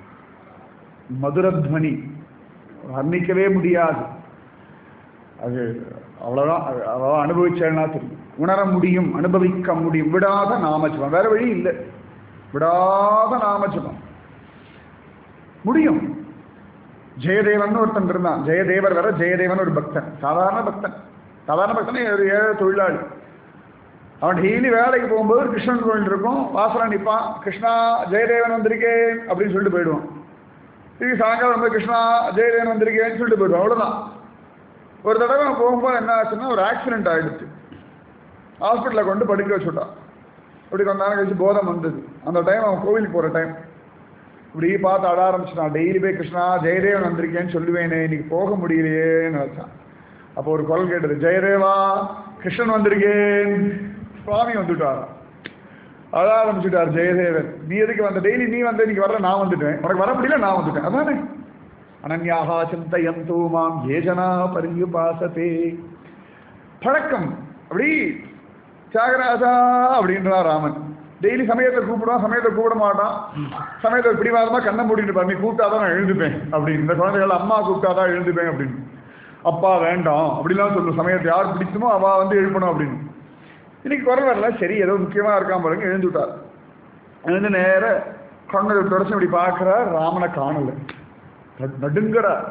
மதுரத்வனி வர்ணிக்கவே முடியாது. அது அவ்வளோதான். அவ்வளோ அனுபவிச்சேன்னா தெரியும், உணர முடியும், அனுபவிக்க முடியும். விடாத நாமஜபம், வேற வழி இல்லை. விடாத நாமஜபம் முடியும். ஜெயதேவன் ஒருத்தன் இருந்தான். ஜெயதேவர் வேற, ஜெயதேவன் ஒரு பக்தன், சாதாரண பக்தன். சாதாரண பக்தனே ஒரு ஏழை தொழிலாளி. அவன் டெய்லி வேலைக்கு போகும்போது கிருஷ்ணன் கோயில் இருக்கும், வாசலா நிற்பான். கிருஷ்ணா ஜெயதேவன் வந்திருக்கேன் அப்படின்னு சொல்லிட்டு போயிடுவான். திரும்பி சாயங்காலம் வந்து கிருஷ்ணா ஜெயதேவன் வந்திருக்கேன்னு சொல்லிட்டு போயிடுவான். அவ்வளோதான். ஒரு தடவை போகும்போது என்ன ஆச்சுன்னா ஒரு ஆக்சிடென்ட் ஆகிடுச்சு. ஹாஸ்பிட்டலில் கொண்டு படுக்க வச்சுட்டான். அப்படி கொஞ்ச நேரம் கழிச்சு போதம் வந்தது. அந்த டைம் அவன் கோவிலுக்கு போகிற டைம். இப்படி பார்த்து அட ஆரம்பிச்சுட்டான். டெய்லி போய் கிருஷ்ணா ஜெயதேவன் வந்திருக்கேன்னு சொல்லுவேனே, இன்னைக்கு போக முடியலையேன்னு வச்சான். அப்போ ஒரு குரல் கேட்டது, ஜெயதேவா கிருஷ்ணன் வந்திருக்கேன். சுவாமி வந்துட்டார். அழ ஆரம்பிச்சுட்டார் ஜெயதேவன். நீ எதுக்கு வந்த? டெய்லி நீ வந்து இன்னைக்கு வரல, நான் வந்துட்டேன். உனக்கு வர முடியல, நான் வந்துட்டேன். அதானே அனன்யாஹா சிந்தயந்தோ மாம் ஏஜனா பரியுபாசதே. பழக்கம். அப்படி தியாகராஜா அப்படின்றான் ராமன். டெய்லி சமயத்தை கூப்பிடுவான், சமயத்தை கூப்பிட மாட்டான். சமயத்தை பிடிவாதமா கண்ணை மூடிட்டு பாரு, நீ கூப்பிட்டாதான் நான் எழுந்துப்பேன் அப்படின்னு. இந்த குழந்தைகள் அம்மா கூப்பிட்டாதான் எழுந்துப்பேன் அப்படின்னு. அப்பா வேண்டாம் அப்படிலாம் சொல்லும். சமயத்தை யார் பிடிக்குமோ அவ வந்து எழுப்பணும் அப்படின்னு. இன்னைக்கு குரல் வரல, சரி ஏதோ முக்கியமாக இருக்காம பாருங்க, எழுந்துட்டார். எழுந்து நேர குழந்தைகள் தொடர்ச்சி இப்படி பார்க்கிறார், ராமனை காணலை. நடுங்கிறார்.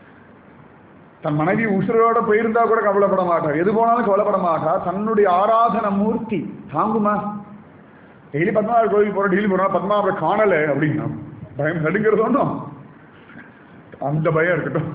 தன் மனைவி உசுரோட போயிருந்தா கூட கவலைப்பட மாட்டார், எது போனாலும் கவலைப்பட மாட்டார். தன்னுடைய ஆராதன மூர்த்தி தாங்குமா? டெய்லி பத்மநாபர் கோயில் போற, டெய்லி போறா, பத்மநாபரை காணலை அப்படின்னா பயம் நடுங்கிறது ஒன்றும். அந்த பயம் இருக்கட்டும்,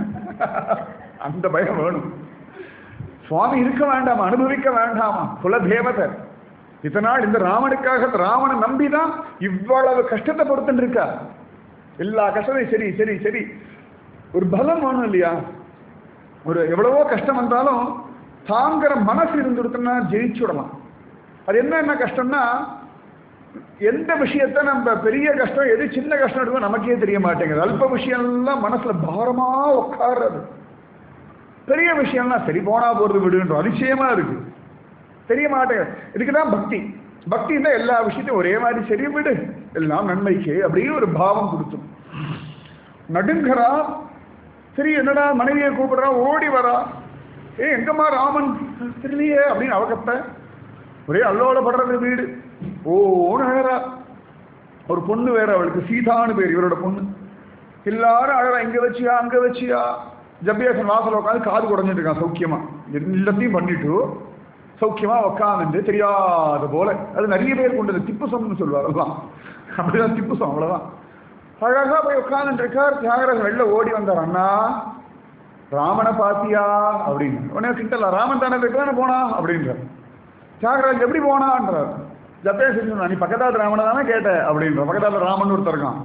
அந்த பயம் வேணும். சுவாமி இருக்க வேண்டாமா, அனுபவிக்க வேண்டாமா? குல தேவதர் இத்தனை நாள் இந்த ராமனுக்காக, ராமனை நம்பிதான் இவ்வளவு கஷ்டத்தை பொறுத்துட்டு இருக்கா. எல்லா கஷ்டத்தையும் சரி சரி சரி ஒரு பலம் வேணும் இல்லையா? ஒரு எவ்வளவோ கஷ்டம் வந்தாலும் தாங்கிற மனசு இருந்துடுத்துன்னா ஜெயிச்சுடலாம். அது என்ன என்ன கஷ்டம்னா, எந்த விஷயத்த நம்ம பெரிய கஷ்டம் எது சின்ன கஷ்டம் எடுக்கும் நமக்கே தெரிய மாட்டேங்குது. அல்ப விஷயம்லாம் மனசுல பாரமா உட்கார்றது. பெரிய விஷயம்லாம் சரி போனா போறது விடுன்றோம், அதிசயமா இருக்கு, தெரிய மாட்டேங்குது. இதுக்குதான் பக்தி. பக்தி தான் எல்லா விஷயத்தையும் ஒரே மாதிரி சரி விடு, எல்லாம் நன்மைக்கு அப்படின்னு ஒரு பாவம் கொடுத்தோம். நடுங்கரா, சரி என்னடா மனைவியை கூப்பிடுறா, ஓடி வரா, ஏ எங்கம்மா ராமன் தெரியலையே அப்படின்னு அவகத்த ஒரே அல்லோட படுறது வீடு. ஓன்னு அழறா. ஒரு பொண்ணு வேற, அவளுக்கு சீதான்னு பேர், இவரோட பொண்ணு. எல்லாரும் அழகா, இங்க வச்சியா அங்க வச்சியா. ஜப்பியாசன் வாசல் உட்காந்து காது குறைஞ்சிட்டு இருக்கான் சௌக்கியமா. எல்லாத்தையும் பண்ணிட்டு சௌக்கியமா உட்காந்து தெரியாத போல. அது நிறைய பேர் கொண்டது திப்புசம்னு சொல்லுவார். அதுதான் அப்படிதான் திப்புசம். அவ்வளவுதான். அழகா போய் உட்காந்துட்டு இருக்கார். தியாகராஜன் வெளில ஓடி வந்தார். அண்ணா ராமனை பாத்தியா அப்படின்னு. உடனே கிட்டல, ராமன் தானே தானே போனா அப்படின்றார். தியாகராஜன் எப்படி போனான்றார். ஜப்பேசன் சொன்னா, நீ பக்கத்தாத்து ராமனை தானே கேட்ட அப்படின்ற. பக்கத்தாத்துல ராமன் ஒருத்தர் இருக்கான்.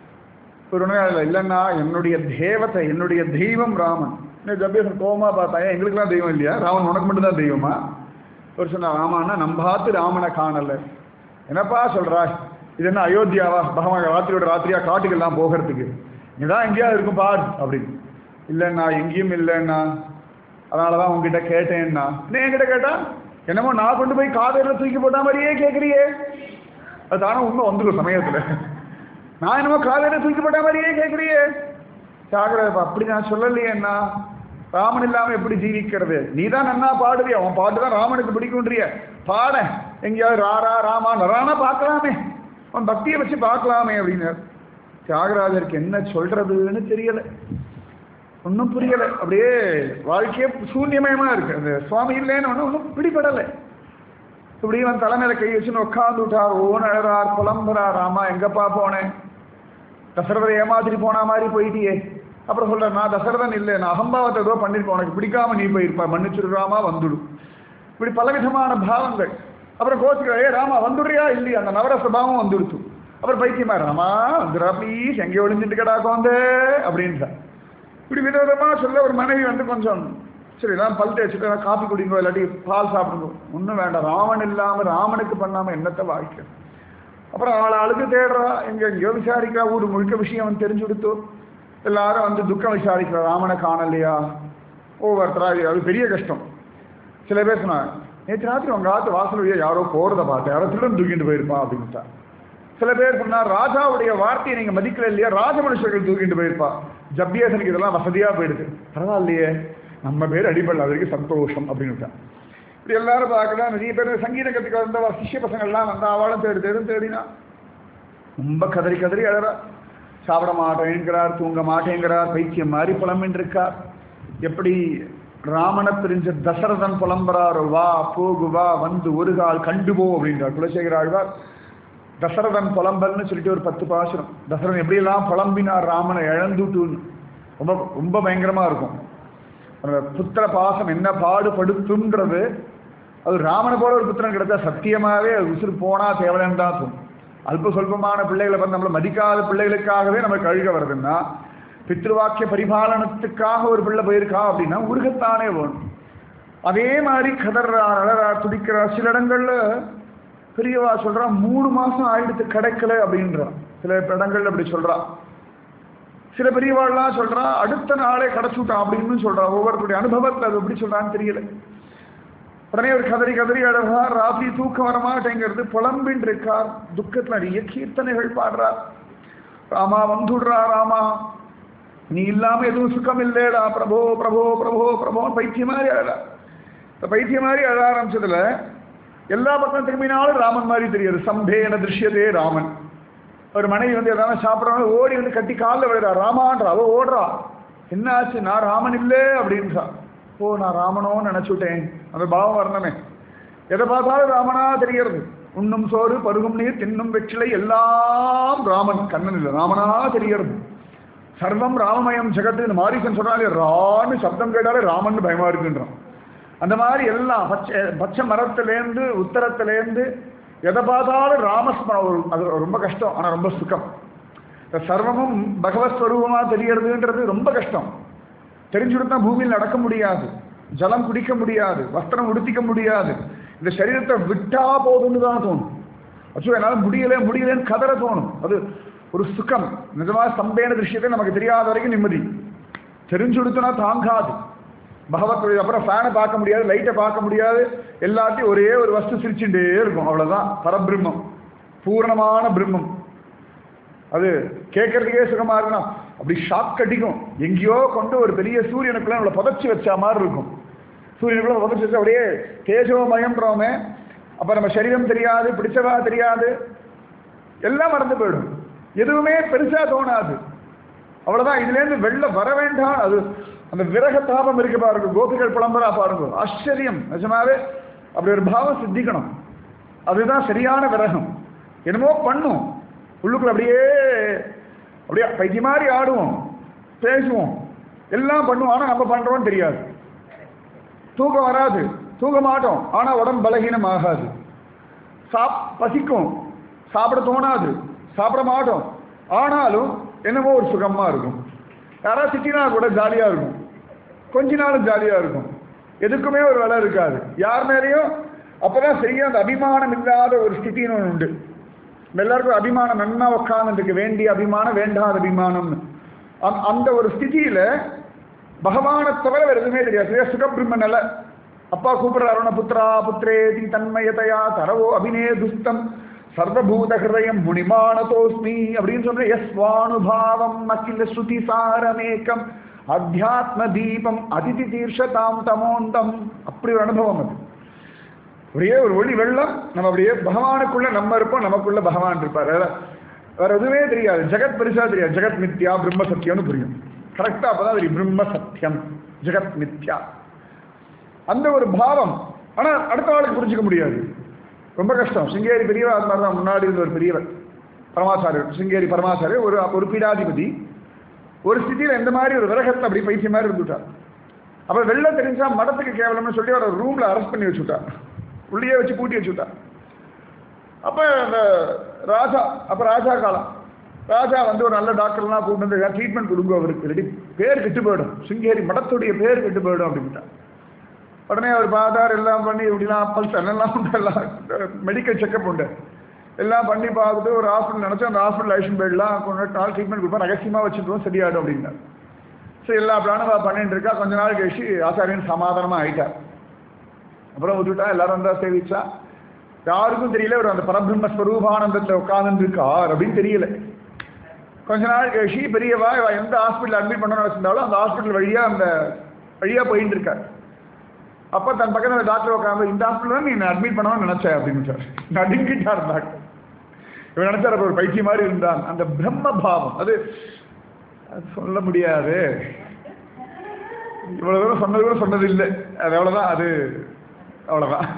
ஒரு உடனே இல்லைன்னா என்னுடைய தேவத்தை, என்னுடைய தெய்வம் ராமன். ஜப்பேசன் கோமா பார்த்தா, எங்களுக்குலாம் தெய்வம் இல்லையா? ராமன் உனக்கு மட்டும்தான் தெய்வமா? ஒரு சொன்னா, ராமானா நம்பாத்து ராமனை காணல. என்னப்பா சொல்றா, இது என்ன அயோத்தியாவா? பகவான் ராத்திரியோட ராத்திரியா காட்டுக்கெல்லாம் போகிறதுக்கு இதான் எங்கேயாவது இருக்கும் பார் அப்படின்னு. இல்லைண்ணா எங்கேயும் இல்லைண்ணா, அதனாலதான் உங்ககிட்ட கேட்டேன்னா. என்ன என்கிட்ட கேட்டா என்னமோ நான் கொண்டு போய் காதல தூக்கி போட்ட மாதிரியே கேட்குறியே. அது தானே உண்மை வந்துடும் சமயத்துல. நான் என்னமோ காதல தூக்கி போட்ட மாதிரியே கேட்குறியே. தியாகராஜ அப்படி நான் சொல்லலையேண்ணா, ராமன் இல்லாம எப்படி ஜீவிக்கிறது? நீ தான் நன்னா பாடுவிய, அவன் பாட்டு தான் ராமனுக்கு பிடிக்கும்ன்றிய, பாட எங்கேயாவது ராரா ராமா நரானா பார்க்கலாமே, அவன் பக்தியை வச்சு பார்க்கலாமே அப்படின்னு. தியாகராஜருக்கு என்ன சொல்றதுன்னு தெரியல, ஒன்றும் புரியல. அப்படியே வாழ்க்கையே சூன்யமயமா இருக்கு. அந்த சுவாமி இல்லைன்னு ஒன்றும் ஒன்றும் பிடிபடலை. இப்படி அவன் தலைமையில கை வச்சுன்னு உட்காந்து விட்டார். ஓன் அழறார், புலம்புறார். ராமா எங்கப்பா போனேன்? தசரதை ஏமாத்திட்டு போனா மாதிரி போயிட்டியே. அப்புறம் சொல்ற, நான் தசரதன் இல்லை, நான் அகம்பாவத்தை ஏதோ பண்ணிருப்பேன், உனக்கு பிடிக்காம நீ போயிருப்பா, மன்னிச்சுடுறாமா வந்துடும். இப்படி பலவிதமான பாவங்கள். அப்புறம் கோச்சுக்கிற, ஏ ராமா வந்துடுறியா இல்லையா? அந்த நவரசபாவம் வந்துடுத்து. அப்புறம் பைத்தியமா, ராமா வந்துடுறா ப்ளீஸ், எங்கே ஒளிஞ்சுட்டு கிடாக்க வந்து அப்படின்ட்டா. இப்படி விதவிதமா சொல்ல ஒரு மனைவி வந்து கொஞ்சம் சரி நான் பல் தேய்ச்சிட்டு காப்பி குடிங்கோ, இல்லாட்டி பால் சாப்பிடுங்க. ஒன்றும் வேண்டாம், ராமன் இல்லாமல் ராமனுக்கு பண்ணாமல் என்னத்தை வாழ்க்கை. அப்புறம் அவளை அழுது தேடுறா, எங்க எங்கேயோ விசாரிக்கிறா, ஊர் முழுக்க விஷயம் அவன் தெரிஞ்சு கொடுத்தோ. எல்லாரும் வந்து துக்கம் விசாரிக்கிற ராமனை காணலையா ஒவ்வொருத்தரா அது பெரிய கஷ்டம். சில பேர் சொன்னாங்க நேற்று ராத்திரி உங்க ஆத்து வாசல் வழியா யாரோ போறதை பார்த்தேன், யாரோ திருடன் தூக்கிட்டு போயிருப்பா அப்படின்ட்டா. சில பேர் சொன்னா ராஜாவுடைய வார்த்தையை நீங்க மதிக்கல இல்லையா, ராஜ மனுஷர்கள் தூக்கிட்டு போயிருப்பா. ஜப்பியேசனுக்கு இதெல்லாம் வசதியா போயிடுது, பரவாயில்லையே நம்ம பேர் அடிபடல அவருக்கு சந்தோஷம் அப்படின்னுட்டா. இப்படி எல்லாரும் பார்க்கலாம். நிறைய பேர் சங்கீத கத்துக்க வந்த சிஷ்ய பசங்கள்லாம் வந்தா அவளும் தேடி தேடும் தேடினா ரொம்ப கதறி கதறி அழறா. சாப்பிட மாட்டேங்கிறார், தூங்க மாட்டேங்கிறார், பைத்தியம் மாதிரி புலம்பின்னு இருக்கார். எப்படி ராமனை பிரிஞ்ச தசரதன் புலம்புறாரோ, வா போகு வா வந்து ஒரு கால் கண்டுபோ அப்படின்றார் குலசேகர ஆழ்வார். தசரதன் புலம்பல்னு சொல்லிட்டு ஒரு பத்து பாசுரம். தசரதன் எப்படியெல்லாம் புலம்பினார் ராமனை இழந்துட்டுன்னு ரொம்ப ரொம்ப பயங்கரமா இருக்கும். அந்த புத்திர பாசம் என்ன பாடுபடுத்துன்றது, அது ராமனை போல ஒரு புத்திரன் கிடைச்சா சத்தியமாவே அது உசுறு போனா தேவையான தான் தோணும். அல்ப சொல்பமான பிள்ளைகளை வந்து நம்மளை மதிக்காத பிள்ளைகளுக்காகவே நம்ம கழுக வருதுன்னா, பித்ருவாக்கிய பரிபாலனத்துக்காக ஒரு பிள்ளை போயிருக்கா அப்படின்னா உருகத்தானே வேணும். அதே மாதிரி கதறார் அழறார் துடிக்கிறார். சில இடங்கள்ல பெரியவா சொல்றா மூணு மாசம் ஆயிடுத்து கிடைக்கல அப்படின்றா. சில இடங்கள்ல அப்படி சொல்றா. சில பெரியவாள்லாம் சொல்றா அடுத்த நாளே கிடைச்சுட்டான் அப்படின்னு சொல்றா. ஒவ்வொருத்தருடைய அனுபவத்தில் அது எப்படி சொல்றான்னு தெரியல. உடனே ஒரு கதறி கதறி அழகார். ராத்திரி தூக்கம் வரமாட்டேங்கிறது, புலம்பின் இருக்கார். துக்கத்தில் நிறைய கீர்த்தனைகள் பாடுறார். ராமா வந்துடுறா, ராமா நீ இல்லாம எதுவும் சுகம் இல்லைடா, பிரபோ பிரபோ பிரபோ பிரபோ பைத்திய மாதிரி அழகா. இந்த பைத்திய மாதிரி அழ ஆரம்பிச்சதுல எல்லா பக்கம் திரும்பினாலும் ராமன் மாதிரி தெரியாது. சம்பேன திருஷ்யதே ராமன். ஒரு மனைவி வந்து எதாவது சாப்பிட்றாங்க, ஓடி வந்து கட்டி காலில் விழுறா, ராமான்றா. அவ ஓடுறா, என்ன ஆச்சு, நான் ராமன் இல்லை அப்படின்றா. ஓ நான் ராமனோன்னு நினைச்சுட்டேன். அந்த பாவம் வரணுமே. எதை பார்த்தாலும் ராமனா தெரியறது. உண்ணும் சோறு பருகும் நீர் தின்னும் வெற்றிலை எல்லாம் ராமன், கண்ணன் இல்லை, ராமனா தெரியறது. சர்வம் ராமமயம் ஜெகத்து மாரிசன் சொன்னாலே ரான்னு சப்தம் கேட்டாலே ராமன் பயமா இருக்குன்றான். அந்த மாதிரி எல்லாம் பச்சை பச்சை மரத்திலேருந்து உத்தரத்திலேருந்து எதை பார்த்தாலும் ராமஸ்மரம். அது ரொம்ப கஷ்டம், ஆனால் ரொம்ப சுகம். இந்த சர்வமும் பகவத் ஸ்வரூபமா தெரியறதுன்றது ரொம்ப கஷ்டம். தெரிஞ்சுடுத்தா பூமியில் நடக்க முடியாது, ஜலம் குடிக்க முடியாது, வஸ்திரம் உடுத்திக்க முடியாது. இந்த சரீரத்தை விட்டா போதுன்னு தான் தோணும். அச்சோ என்னால் முடியல முடியலன்னு கதற தோணும். அது ஒரு சுகம். நிஜமாக சம்பேன திருஷ்யத்தை நமக்கு தெரியாத வரைக்கும் நிம்மதி. தெரிஞ்சுடுத்துனா தாங்காது. பகவத் அப்புறம் ஃபேனை பார்க்க முடியாது, லைட்டை பார்க்க முடியாது, எல்லாத்தையும் ஒரே ஒரு வஸ்து சிரிச்சுட்டே இருக்கும். அவ்வளோதான் பரபிரம்மம், பூர்ணமான பிரம்மம். அது கேட்கறதுக்கே சுகமா இருக்கணும். அப்படி ஷாக் அடிக்கும். எங்கேயோ கொண்டு ஒரு பெரிய சூரியனுக்குள்ள நம்மளை புதைச்சி வச்சா மாதிரி இருக்கும். சூரியனுக்குள்ள புதைச்சி வச்சா அப்படியே தேஜோமயம்ன்றோமே. அப்போ நம்ம சரீரம் தெரியாது, பிடிச்சவா தெரியாது, எல்லாம் மறந்து போயிடும். எதுவுமே பெருசா தோணாது. அவ்வளவுதான். இதுலேருந்து வெளில வர வேண்டாம். அது அந்த விரக தாபம் இருக்கு பாருங்க, கோபிகள் புலம்பரா பாருங்க, ஆச்சரியம். நிஜமாவே அப்படி ஒரு பாவம் சித்திக்கணும். அதுதான் சரியான விரகம். என்னமோ பண்ணும் உள்ளுக்குள்ள, அப்படியே அப்படியே பைத்திய மாதிரி ஆடுவோம், பேசுவோம், எல்லாம் பண்ணுவோம். ஆனால் நம்ம பண்றோம்னு தெரியாது. தூக்கம் வராது, தூங்க மாட்டோம், ஆனால் உடம்பு பலகீனம் ஆகாது. சாப் பசிக்கும், சாப்பிட தோணாது, சாப்பிட மாட்டோம், ஆனாலும் என்னமோ ஒரு சுகமா இருக்கும். யாராவது திட்டினா கூட ஜாலியா இருக்கும், கொஞ்ச நாளும் ஜாலியா இருக்கும். எதுக்குமே ஒரு வேலை இருக்காது யார் மேலேயும். அப்பதான் சரியா அந்த அபிமானம் இல்லாத ஒரு ஸ்திதின்னு ஒன்று உண்டு. எல்லாருக்கும் அபிமானம் நன்னா உட்காந்துருக்கு, வேண்டிய அபிமானம் வேண்டாத அபிமானம்னு. அந்த ஒரு ஸ்திதியில பகவானை தவிர வேறு எதுவுமே தெரியாது. சுகபிரம்மன் அல்ல. அப்பா கூப்பிடுறாரு, புத்திரா புத்திரே தி தன்மயதையா தரவோ அபிநே துஸ்தம் சர்வபூத ஹிருதயம் முனிமானதோஸ்மி அப்படின்னு சொல்ற. யஸ்வானுபாவம் அகில ஸ்ருதி சாரமேக்கம் அத்தியாத்ம தீபம் அதிதி தீர்ஷதாம் தமோந்தம். அப்படி ஒரு அனுபவம். அது அப்படியே ஒரு ஒளி வெள்ளம். நம்ம அப்படியே பகவானுக்குள்ள நம்ம இருப்போம், நமக்குள்ள பகவான் இருப்பார். வேற எதுவுமே தெரியாது. ஜெகத் பெருசா தெரியாது. ஜெகத் மித்யா பிரம்ம சத்தியம்னு புரியும். கரெக்டா அப்பதான் தெரியும் பிரம்ம சத்தியம் ஜெகத் மித்யா. அந்த ஒரு பாவம். ஆனா அடுத்த ஆளுக்கு புரிஞ்சுக்க முடியாது, ரொம்ப கஷ்டம். சிங்கேரி பெரியவர் அது மாதிரி தான். முன்னாடி இருந்த ஒரு பெரியவர் பரமாச்சாரியர், சிங்கேரி பரமாச்சாரியர், ஒரு ஒரு பீடாதிபதி. ஒரு ஸ்திதியில் எந்த மாதிரி ஒரு விரகத்தை அப்படி பைத்திய மாதிரி இருந்துட்டார். அப்ப வெளில தெரிஞ்சா மடத்துக்கு கேவலம்னு சொல்லி ஒரு ரூம்ல அரெஸ்ட் பண்ணி வச்சுட்டார், உள்ளே வச்சு பூட்டி வச்சுட்டார். அப்ப அந்த ராஜா, அப்ப ராஜா காலம், ராஜா வந்து ஒரு நல்ல டாக்டர்லாம் கூப்பிட்டு வந்து ட்ரீட்மெண்ட் கொடுங்க அவருக்கு, இல்லாட்டி பேர் கெட்டு போயிடும், சிங்கேரி மடத்துடைய பேர் கெட்டு போயிடும் அப்படின்ட்டார். உடனே அவர் பார்த்தார், எல்லாம் பண்ணி இப்படிலாம் பல்ஸ் எல்லாம் உண்டு, எல்லாம் மெடிக்கல் செக்கப் உண்டு. எல்லாம் பண்ணி பார்த்துட்டு ஒரு ஹாஸ்பிட்டல் நினச்சா அந்த ஹாஸ்பிட்டல் ஐஷன் பெட்லாம் கொஞ்சம் நாள் ட்ரீட்மெண்ட் கொடுப்போம், ரகசியமாக வச்சுருவோம், சரியாயிடும் அப்படின்னாரு. சரி எல்லா பிளானும் பண்ணிட்டு இருக்கா. கொஞ்ச நாள் கழிச்சு ஆச்சாரியன் சமாதானமாக ஆயிட்டார். அப்புறம் விட்டுட்டா, எல்லாரும் வந்தா சேவிச்சா. யாருக்கும் தெரியல ஒரு அந்த பரபிரம்ம ஸ்வரூபானந்தத்தில் உட்கார்ந்து இருக்கார் அப்படின்னு தெரியல. கொஞ்ச நாள் கழிச்சு பெரியவா எந்த ஹாஸ்பிட்டல் அட்மிட் பண்ணணும்னு வச்சிருந்தாலும் அந்த ஹாஸ்பிட்டல் வழியா அந்த வழியா போயிட்டு இருக்காரு. அப்ப தன் பக்கத்தில் டாக்டர் உட்காந்து, இந்த ஹாஸ்பிட்டல் நீ அட்மிட் பண்ணணும்னு நினைச்சேன் அப்படின்னு சார் நடுங்கிட்டார் டாக்டர். இவன் நினைச்சார் ஒரு பைத்தியம் மாதிரி இருந்தான். அந்த பிரம்ம பாவம் அது சொல்ல முடியாது. இவ்வளவு தூரம் சொன்னது கூட சொன்னது இல்லை, அது எவ்வளவுதான், அது அவ்வளவுதான்.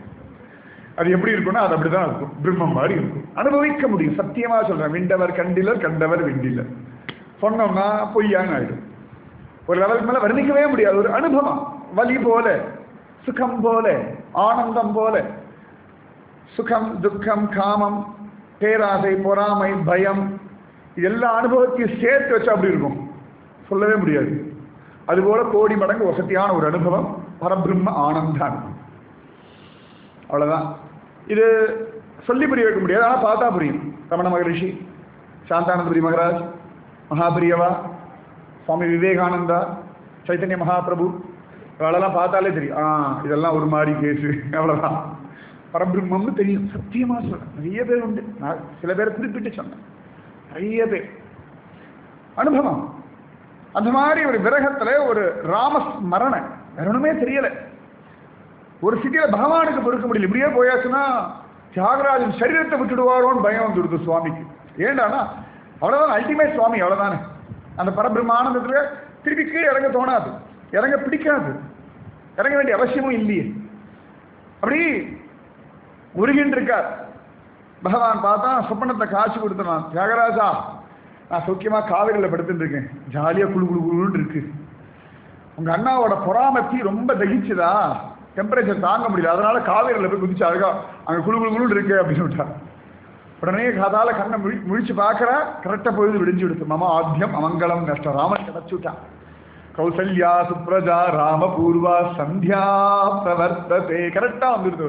அது எப்படி இருக்கும்னா அது அப்படிதான் இருக்கும், பிரம்மம் மாதிரி இருக்கும், அனுபவிக்க முடியும். சத்தியமா சொல்றேன், விண்டவர் கண்டிலர் கண்டவர் விண்டிலர் சொன்னோம்னா பொய்யான்னு ஆயிடும். ஒரு லெவலுக்கு மேல வர்ணிக்கவே முடியாது. ஒரு அனுபவம், வலி போல, சுகம் போல, ஆனந்தம் போல. சுகம், துக்கம், காமம், பேராசை, பொறாமை, பயம், இது எல்லா அனுபவத்தையும் சேர்த்து வச்சா அப்படி இருக்கும், சொல்லவே முடியாது. அதுபோல கோடி மடங்கு வசதியான ஒரு அனுபவம் பரபிரம்ம ஆனந்த அனுபவம். அவ்வளவுதான். இது சொல்லி புரிய வைக்க முடியாது, ஆனால் பார்த்தா புரியும். ரமண மகரிஷி, சாந்தானந்தபுரி மகராஜ், மகாபிரியவா, சுவாமி விவேகானந்தா, சைத்தன்ய மகாபிரபு, இவளெல்லாம் பார்த்தாலே தெரியும், ஆ இதெல்லாம் ஒரு மாதிரி கேஸு, அவ்வளோதான். பரபிரம்மம்னு தெரியும். சத்தியமாக சொல்றேன், நிறைய பேர் உண்டு. நான் சில பேரை குறிப்பிட்டு சொன்னேன், நிறைய பேர் அனுபவம். அந்த மாதிரி ஒரு விரகத்துல ஒரு ராமஸ்மரண வேற ஒண்ணுமே தெரியல. ஒரு சிட்டியில பகவானுக்கு பொறுக்க முடியல. இப்படியே போயாச்சுன்னா தியாகராஜன் சரீரத்தை விட்டுடுவாரோன்னு பயம் வந்துடுது சுவாமிக்கு. ஏண்டானா அவ்வளவுதான் அல்டிமேட் சுவாமி, அவ்வளவுதானே. அந்த பரபிரம்ம ஆனந்தத்துல திருப்பி கீழே இறங்க தோணாது, இறங்க பிடிக்காது, இறங்க வேண்டிய அவசியமும் இல்லையே. அப்படி உருகின்னு இருக்கார். பகவான் பார்த்தா சொப்பனத்தை காட்சி கொடுத்தான், தியாகராஜா நான் சௌக்கியமா காவிரியில் படுத்துட்டு இருக்கேன், ஜாலியா குழு குழு குழுன்னு இருக்கு. உங்க அண்ணாவோட பொறாமத்தி ரொம்ப தகிச்சுதா, டெம்பரேச்சர் தாங்க முடியல, அதனால காவிரியில் போய் குதிச்சு அழகா அங்க குழு குழு குழுன்னு இருக்கு அப்படின்னு விட்டார். உடனே கதால கண்ணை முழி முழிச்சு பார்க்கறா, கரெக்டா பொழுது விடிஞ்சு விடுத்து. மம ஆத்தியம் அமங்கலம் நஷ்டம், ராமன் கிடைச்சுட்டான். கௌசல்யா சுப்ரஜா ராம பூர்வா சந்தியா பிரவர்த்ததே, கரெக்டா வந்துடுது.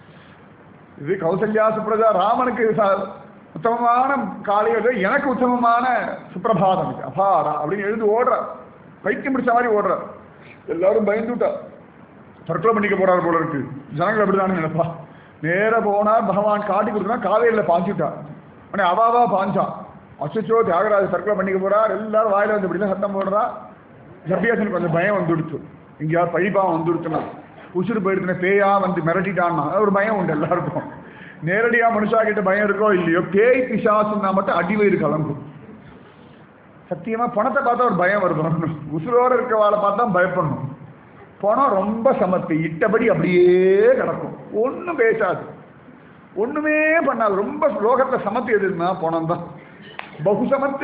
இது கௌசல்யா சுப்ரஜா ராமனுக்கு உத்தமமான காலையில, எனக்கு உத்தமமான சுப்பிரபாதம் இது அபாரா அப்படின்னு எழுந்து ஓடுற, பைத்தியம் பிடிச்ச மாதிரி ஓடுற. எல்லாரும் பயந்துட்டா, தற்கொலை பண்ணிக்க போறாரு போல இருக்கு. ஜனங்கள் அப்படிதானே நினைப்பா. நேர போனா பகவான் காட்டி கொடுத்தா காவேரியில பாஞ்சுட்டா. உடனே அவாவா பாஞ்சா, அச்சோ தியாகராஜ தற்கொலை பண்ணிக்க போறார். எல்லாரும் வாயில வந்து இப்படிலாம் சத்தம் போடுறா. ஜப்பியாசனுக்கு கொஞ்சம் பயம் வந்துடுச்சு, இங்கேயாவது பழிப்பாவம் வந்துடுச்சுன்னா, உசுறு போயிடுச்சுன்னா, பேயா வந்து மிரட்டிட்டான்னா ஒரு பயம் உண்டு எல்லாருக்கும். நேரடியா மனுஷா கிட்ட பயம் இருக்கோ இல்லையோ, பேய் பிசாசுன்னா மட்டும் அடிவயிறு கலங்கும். சத்தியமா பணத்தை பார்த்தா ஒரு பயம் வருது, உசுரோட இருக்கவாளை பார்த்தா பயப்படணும். பணம் ரொம்ப சமத்து, இட்டபடி அப்படியே கிடக்கும், ஒன்றும் பேசாது, ஒண்ணுமே பண்ணாது. ரொம்ப லோகத்துல சமத்து எதுன்னா பணம் தான். பகு சமத்து,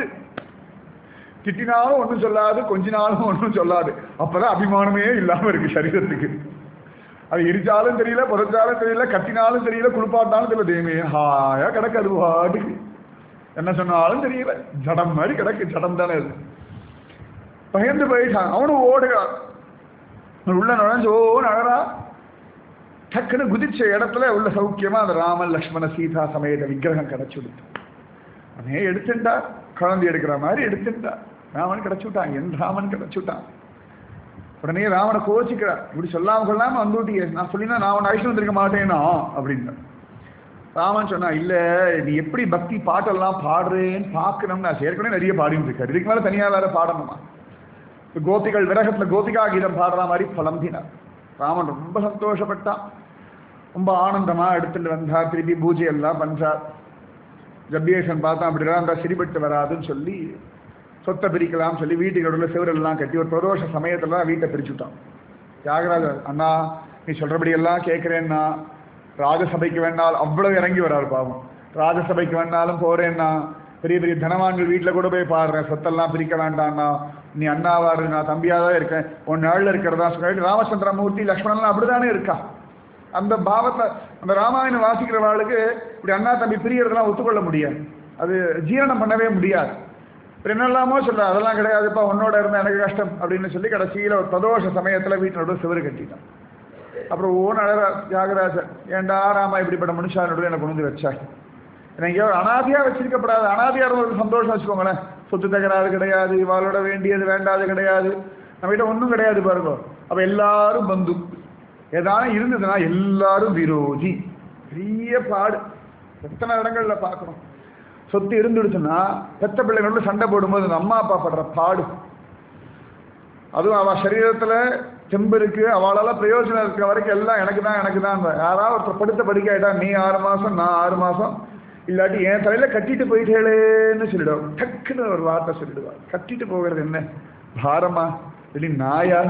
திட்டினாலும் ஒன்றும் சொல்லாது, கொஞ்ச நாளும் ஒன்றும் சொல்லாது. அப்பதான் அபிமானமே இல்லாம இருக்கு சரீரத்துக்கு. அது எரிச்சாலும் தெரியல, புதைச்சாலும் தெரியல, கத்தினாலும் தெரியல, குளிப்பாட்டாலும் தெரியல, தெய்வமே ஹாயா கிடக்கு. அது பாட்டுக்கு என்ன சொன்னாலும் தெரியல, ஜடம் மாதிரி கிடக்கு. ஜடம் தானே அது. பயந்து போயிட்டான். அவனும் ஓடுகிறான். உள்ள நுழைஞ்சு ஓ நகரா, டக்குன்னு குதிச்ச இடத்துல உள்ள சௌக்கியமா அந்த ராமன் லக்ஷ்மண சீதா சமேத விக்கிரகம் கிடைச்சுடுது. அவனே எடுத்துட்டா, குழந்தை எடுக்கிற மாதிரி எடுத்துட்டா. ராமன் கிடைச்சுட்டான், என் ராமன் கிடைச்சுட்டான். உடனே ராமனை கோச்சிக்கிறார், இப்படி சொல்லாம கொள்ளாம வந்துட்டியே, நான் சொல்லினா நான் உன்னை ஐஸ்வரம் வந்திருக்க மாட்டேனா அப்படின்னு. ராமன் சொன்னா, இல்ல நீ எப்படி பக்தி பாட்டெல்லாம் பாடுறேன்னு பார்க்கணும்னு நான் ஏற்கனவே நிறைய பாடிட்டு இருக்காரு, இதுக்கு மேல தனியா வேற பாடணுமா? கோபிகள் விரகத்துல கோபிகா கீதம் பாடுற மாதிரி புலம்பினார். ராமன் ரொம்ப சந்தோஷப்பட்டான், ரொம்ப ஆனந்தமா எடுத்துட்டு வந்தார். திருப்பி பூஜை எல்லாம் பண்றார். ஜப்பியேசன் பார்த்தா அப்படிலாம் அந்த சிரிபட்டு வராதுன்னு சொல்லி சொத்தை பிரிக்கலாம் சொல்லி வீட்டுக்கு நடுவில் செவரெல்லாம் கட்டி ஒரு பிரதோஷ சமயத்துல வீட்டை பிரிச்சுட்டான். தியாகராஜர், அண்ணா நீ சொல்றபடி எல்லாம் கேட்கிறேன்னா, ராஜசபைக்கு வேணாலும் அவ்வளவு இறங்கி வராரு பாவம். ராஜசபைக்கு வேணாலும் போறேன்னா, பெரிய பெரிய தனவான்கள் வீட்டில் கூட போய் பாடுறேன், சொத்தெல்லாம் பிரிக்க வேண்டாம்னா, நீ அண்ணாவா இருக்கு, நான் தம்பியாதான் இருக்கேன், உன் நாளில் இருக்கிறதா சொல்லிட்டு ராமச்சந்திரமூர்த்தி லக்ஷ்மணன்லாம் அப்படிதானே இருக்கா. அந்த பாவத்துல அந்த ராமாயணம் வாசிக்கிறவாளுக்கு இப்படி அண்ணா தம்பி பிரியறதெல்லாம் ஒத்துக்கொள்ள முடியாது, அது ஜீரணம் பண்ணவே முடியாது. இப்போ என்னெல்லாமோ சொல்ற, அதெல்லாம் கிடையாதுப்பா, உன்னோட இருந்தால் எனக்கு கஷ்டம் அப்படின்னு சொல்லி கடைசியில் ஒரு பிரதோஷ சமயத்தில் வீட்டினோட சிவரு கட்டிட்டான். அப்புறம் ஓன் அழகா தியாகராஜர், ஏண்டா ராமா இப்படிப்பட்ட மனுஷானோட எனக்கு கொண்டு வந்து வச்சாய், எனக்கு அனாதியா வச்சிருக்கப்படாது. அனாதியா ஒரு சந்தோஷம் வச்சுக்கோங்களேன். சொத்து தகராறு கிடையாது, இவாளோட வேண்டியது வேண்டாது கிடையாது, நம்ம கிட்ட ஒன்றும் கிடையாது பாருங்க. அப்ப எல்லாரும் பந்து, ஏதாவது இருந்ததுன்னா எல்லாரும் விரோதி. பெரிய பாடு எத்தனை இடங்கள்ல பார்க்கணும். சொத்து இருந்துடுச்சுன்னா பெத்த பிள்ளைகளோட சண்டை போடும்போது அந்த அம்மா அப்பா படுற பாடு. அதுவும் அவள் சரீரத்துல தெம்பு இருக்கு, அவளால பிரயோஜனம் இருக்கிற வரைக்கும் எல்லாம் எனக்கு தான் எனக்கு தான். யாராவது ஒருத்தர் படுத்த படிக்க ஆயிட்டா நீ ஆறு மாசம் நான் ஆறு மாசம் இல்லாட்டி என் தலையில கட்டிட்டு போயிட்டேளேன்னு சொல்லிடுவாள். டக்குன்னு ஒரு வார்த்தை சொல்லிடுவாள். கட்டிட்டு போகிறது என்ன பாரமா இல்லை நாயா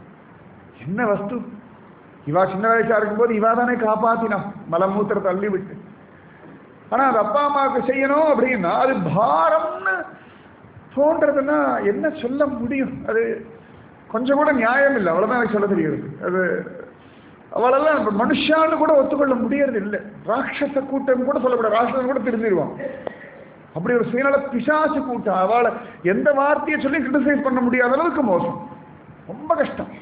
என்ன வஸ்து? இவா சின்ன வயசா இருக்கும்போது இவா தானே காப்பாத்தினா மலமூத்திர தள்ளி விட்டு. ஆனா அது அப்பா அம்மாவுக்கு செய்யணும் அப்படின்னா அது பாரம்னு தோன்றதுன்னா என்ன சொல்ல முடியும்? அது கொஞ்சம் கூட நியாயம் இல்லை. அவ்வளவுதான் எனக்கு சொல்ல தெரியுது. அது அவளெல்லாம் மனுஷான்னு கூட ஒத்துக்கொள்ள முடியறது இல்லை. ராட்சச கூட்டம் கூட சொல்லக்கூடாது, ராட்சசன் கூட திருந்திடுவான். அப்படி ஒரு சுயநல பிசாசு கூட்டம். அவளை எந்த வார்த்தையை சொல்லி கிரிட்டிசைஸ் பண்ண முடியாத அளவுக்கு மோசம். ரொம்ப கஷ்டம்.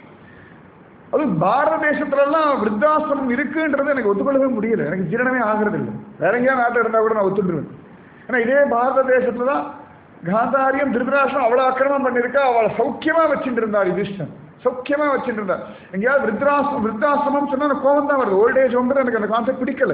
அது பாரத தேசத்துல எல்லாம் விருத்தாசிரமம் இருக்குன்றது எனக்கு ஒத்துக்கொள்ளவே முடியல. எனக்கு ஜீரணமே ஆகிறது இல்லை. வேற எங்கேயா நாட்டில் இருந்தா கூட நான் ஒத்துட்டுருவேன். ஏன்னா இதே பாரத தேசத்துல தான் காந்தாரியம் திருதராஷ்டிரம் அவ்வளவு அக்கிரமம் பண்ணிருக்கா. அவளை சௌக்கியமா வச்சுட்டு இருந்தார் யுதிஷ்டன், சௌக்கியமா வச்சுட்டு இருந்தார். எங்கேயாவது விருத்தாசிரம் விருத்தாசிரமம் சொன்னா எனக்கு கோபம் தான் வருது. ஓல்டேஜ் வந்து எனக்கு அந்த கான்செப்ட் பிடிக்கல.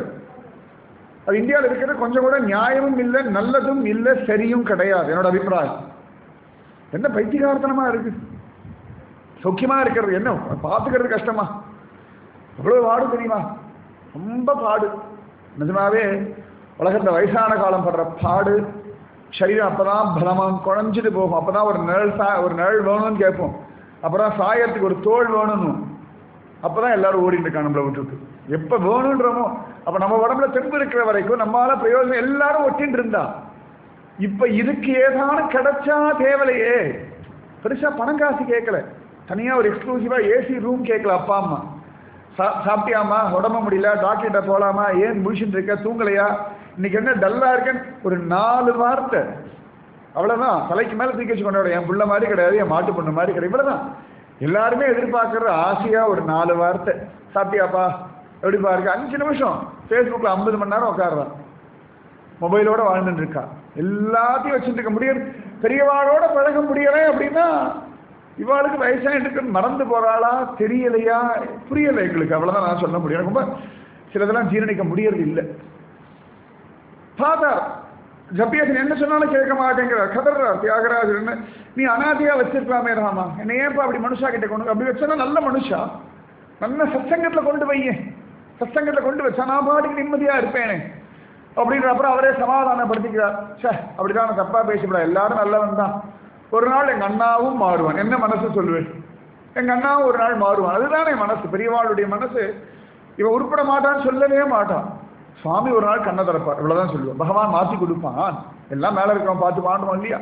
அது இந்தியாவில் இருக்கிறது கொஞ்சம் கூட நியாயமும் இல்லை, நல்லதும் இல்லை, சரியும் கிடையாது என்னோட அபிப்பிராயம். என்ன பைத்தியகார்த்தனமா இருக்கு. சௌக்கியமா இருக்கிறது என்ன பார்த்துக்கிறது கஷ்டமா? அவ்வளவு பாடு தெரியுமா? ரொம்ப பாடு. நிஜமாவே உலகத்துல வயசான காலம் படுற பாடு. சரீரம் அப்பதான் பலமா குறைஞ்சிட்டு போகும். அப்பதான் ஒரு நிழல் சா ஒரு நிழல் வேணும்னு கேட்போம். அப்புறம் சாயத்துக்கு ஒரு தோல் வேணும்னு. அப்பதான் எல்லாரும் ஓடிட்டு இருக்காங்க நம்மளை விட்டுருக்கு. எப்ப வேணுன்றமோ அப்ப நம்ம உடம்புல தெம்பு இருக்கிற வரைக்கும் நம்மளால பிரயோஜனம் எல்லாரும் ஒட்டின்னு இருந்தா. இப்ப இதுக்கு ஏதானு கிடைச்சா தேவலையே. பெருசா பணம் காசு கேட்கல, தனியா ஒரு எக்ஸ்க்ளூசிவா ஏசி ரூம் கேட்கல. அப்பா அம்மா சா சாப்பிட்டியாமா, உடம்பு முடியல, டாக்டர்கிட்ட போலாமா, ஏன் முடிச்சுட்டு இருக்க, தூங்கலையா, இன்னைக்கு என்ன டல்லா இருக்கேன்னு ஒரு நாலு வார்த்தை அவ்வளவுதான். தலைக்கு மேல தூக்கி வச்சு கொண்டாட. என் பிள்ளை மாதிரி கிடையாது, என் மாட்டு பொண்ணு மாதிரி கிடையாது. இவ்வளவுதான் எல்லாருமே எதிர்பார்க்கற ஆசையா ஒரு நாலு வார்த்தை. சாப்பிட்டியாப்பா, எப்படிப்பா இருக்கு? அஞ்சு நிமிஷம் ஃபேஸ்புக்ல ஐம்பது மணி நேரம் உட்காருறான். மொபைலோட வாழ்ந்துட்டு இருக்கா. எல்லாத்தையும் வச்சுட்டு இருக்க முடியாது. பெரியவாளோட பழக முடியல அப்படின்னா இவாளுக்கு வயசாயிட்டு மறந்து போறாளா தெரியலையா புரியலை எங்களுக்கு. அவ்வளவுதான் நான் சொல்ல முடியும். ரொம்ப சிலதெல்லாம் ஜீரணிக்க முடியறது இல்லை. பார்த்தா ஜப்பியாசன் என்ன சொன்னாலும் கேட்க மாட்டேங்கிறார், கதறார் தியாகராஜர். என்ன நீ அனாதையா வச்சிருக்கலாமே ராமா, என்ன ஏன்பா அப்படி மனுஷா கிட்ட கொண்டு அப்படி வச்சா நல்ல மனுஷா நல்ல சத்சங்கத்துல கொண்டு வையேன், சத்சங்கத்துல கொண்டு வச்சா நான் பாட்டுக்கு நிம்மதியா இருப்பேனே அப்படின்ற. அப்புறம் அவரே சமாதானப்படுத்திக்கிறார். சே அப்படிதான் தப்பா பேசப்படாது, எல்லாரும் நல்லவன் தான். ஒரு நாள் எங்க அண்ணாவும் மாறுவான். என்ன மனசு சொல்லுவேன், எங்க அண்ணாவும் ஒரு நாள் மாறுவான். அதுதானே மனசு, பெரியவாளுடைய மனசு. இவன் உருப்பட மாட்டான்னு சொல்லவே மாட்டான். சுவாமி ஒரு நாள் கண்ணை திறப்பார், இவ்வளவுதான் சொல்லுவான். பகவான் மாற்றி கொடுப்பான், எல்லாம் மேல இருக்கிறவன் பார்த்து பாண்டுவான் இல்லையா?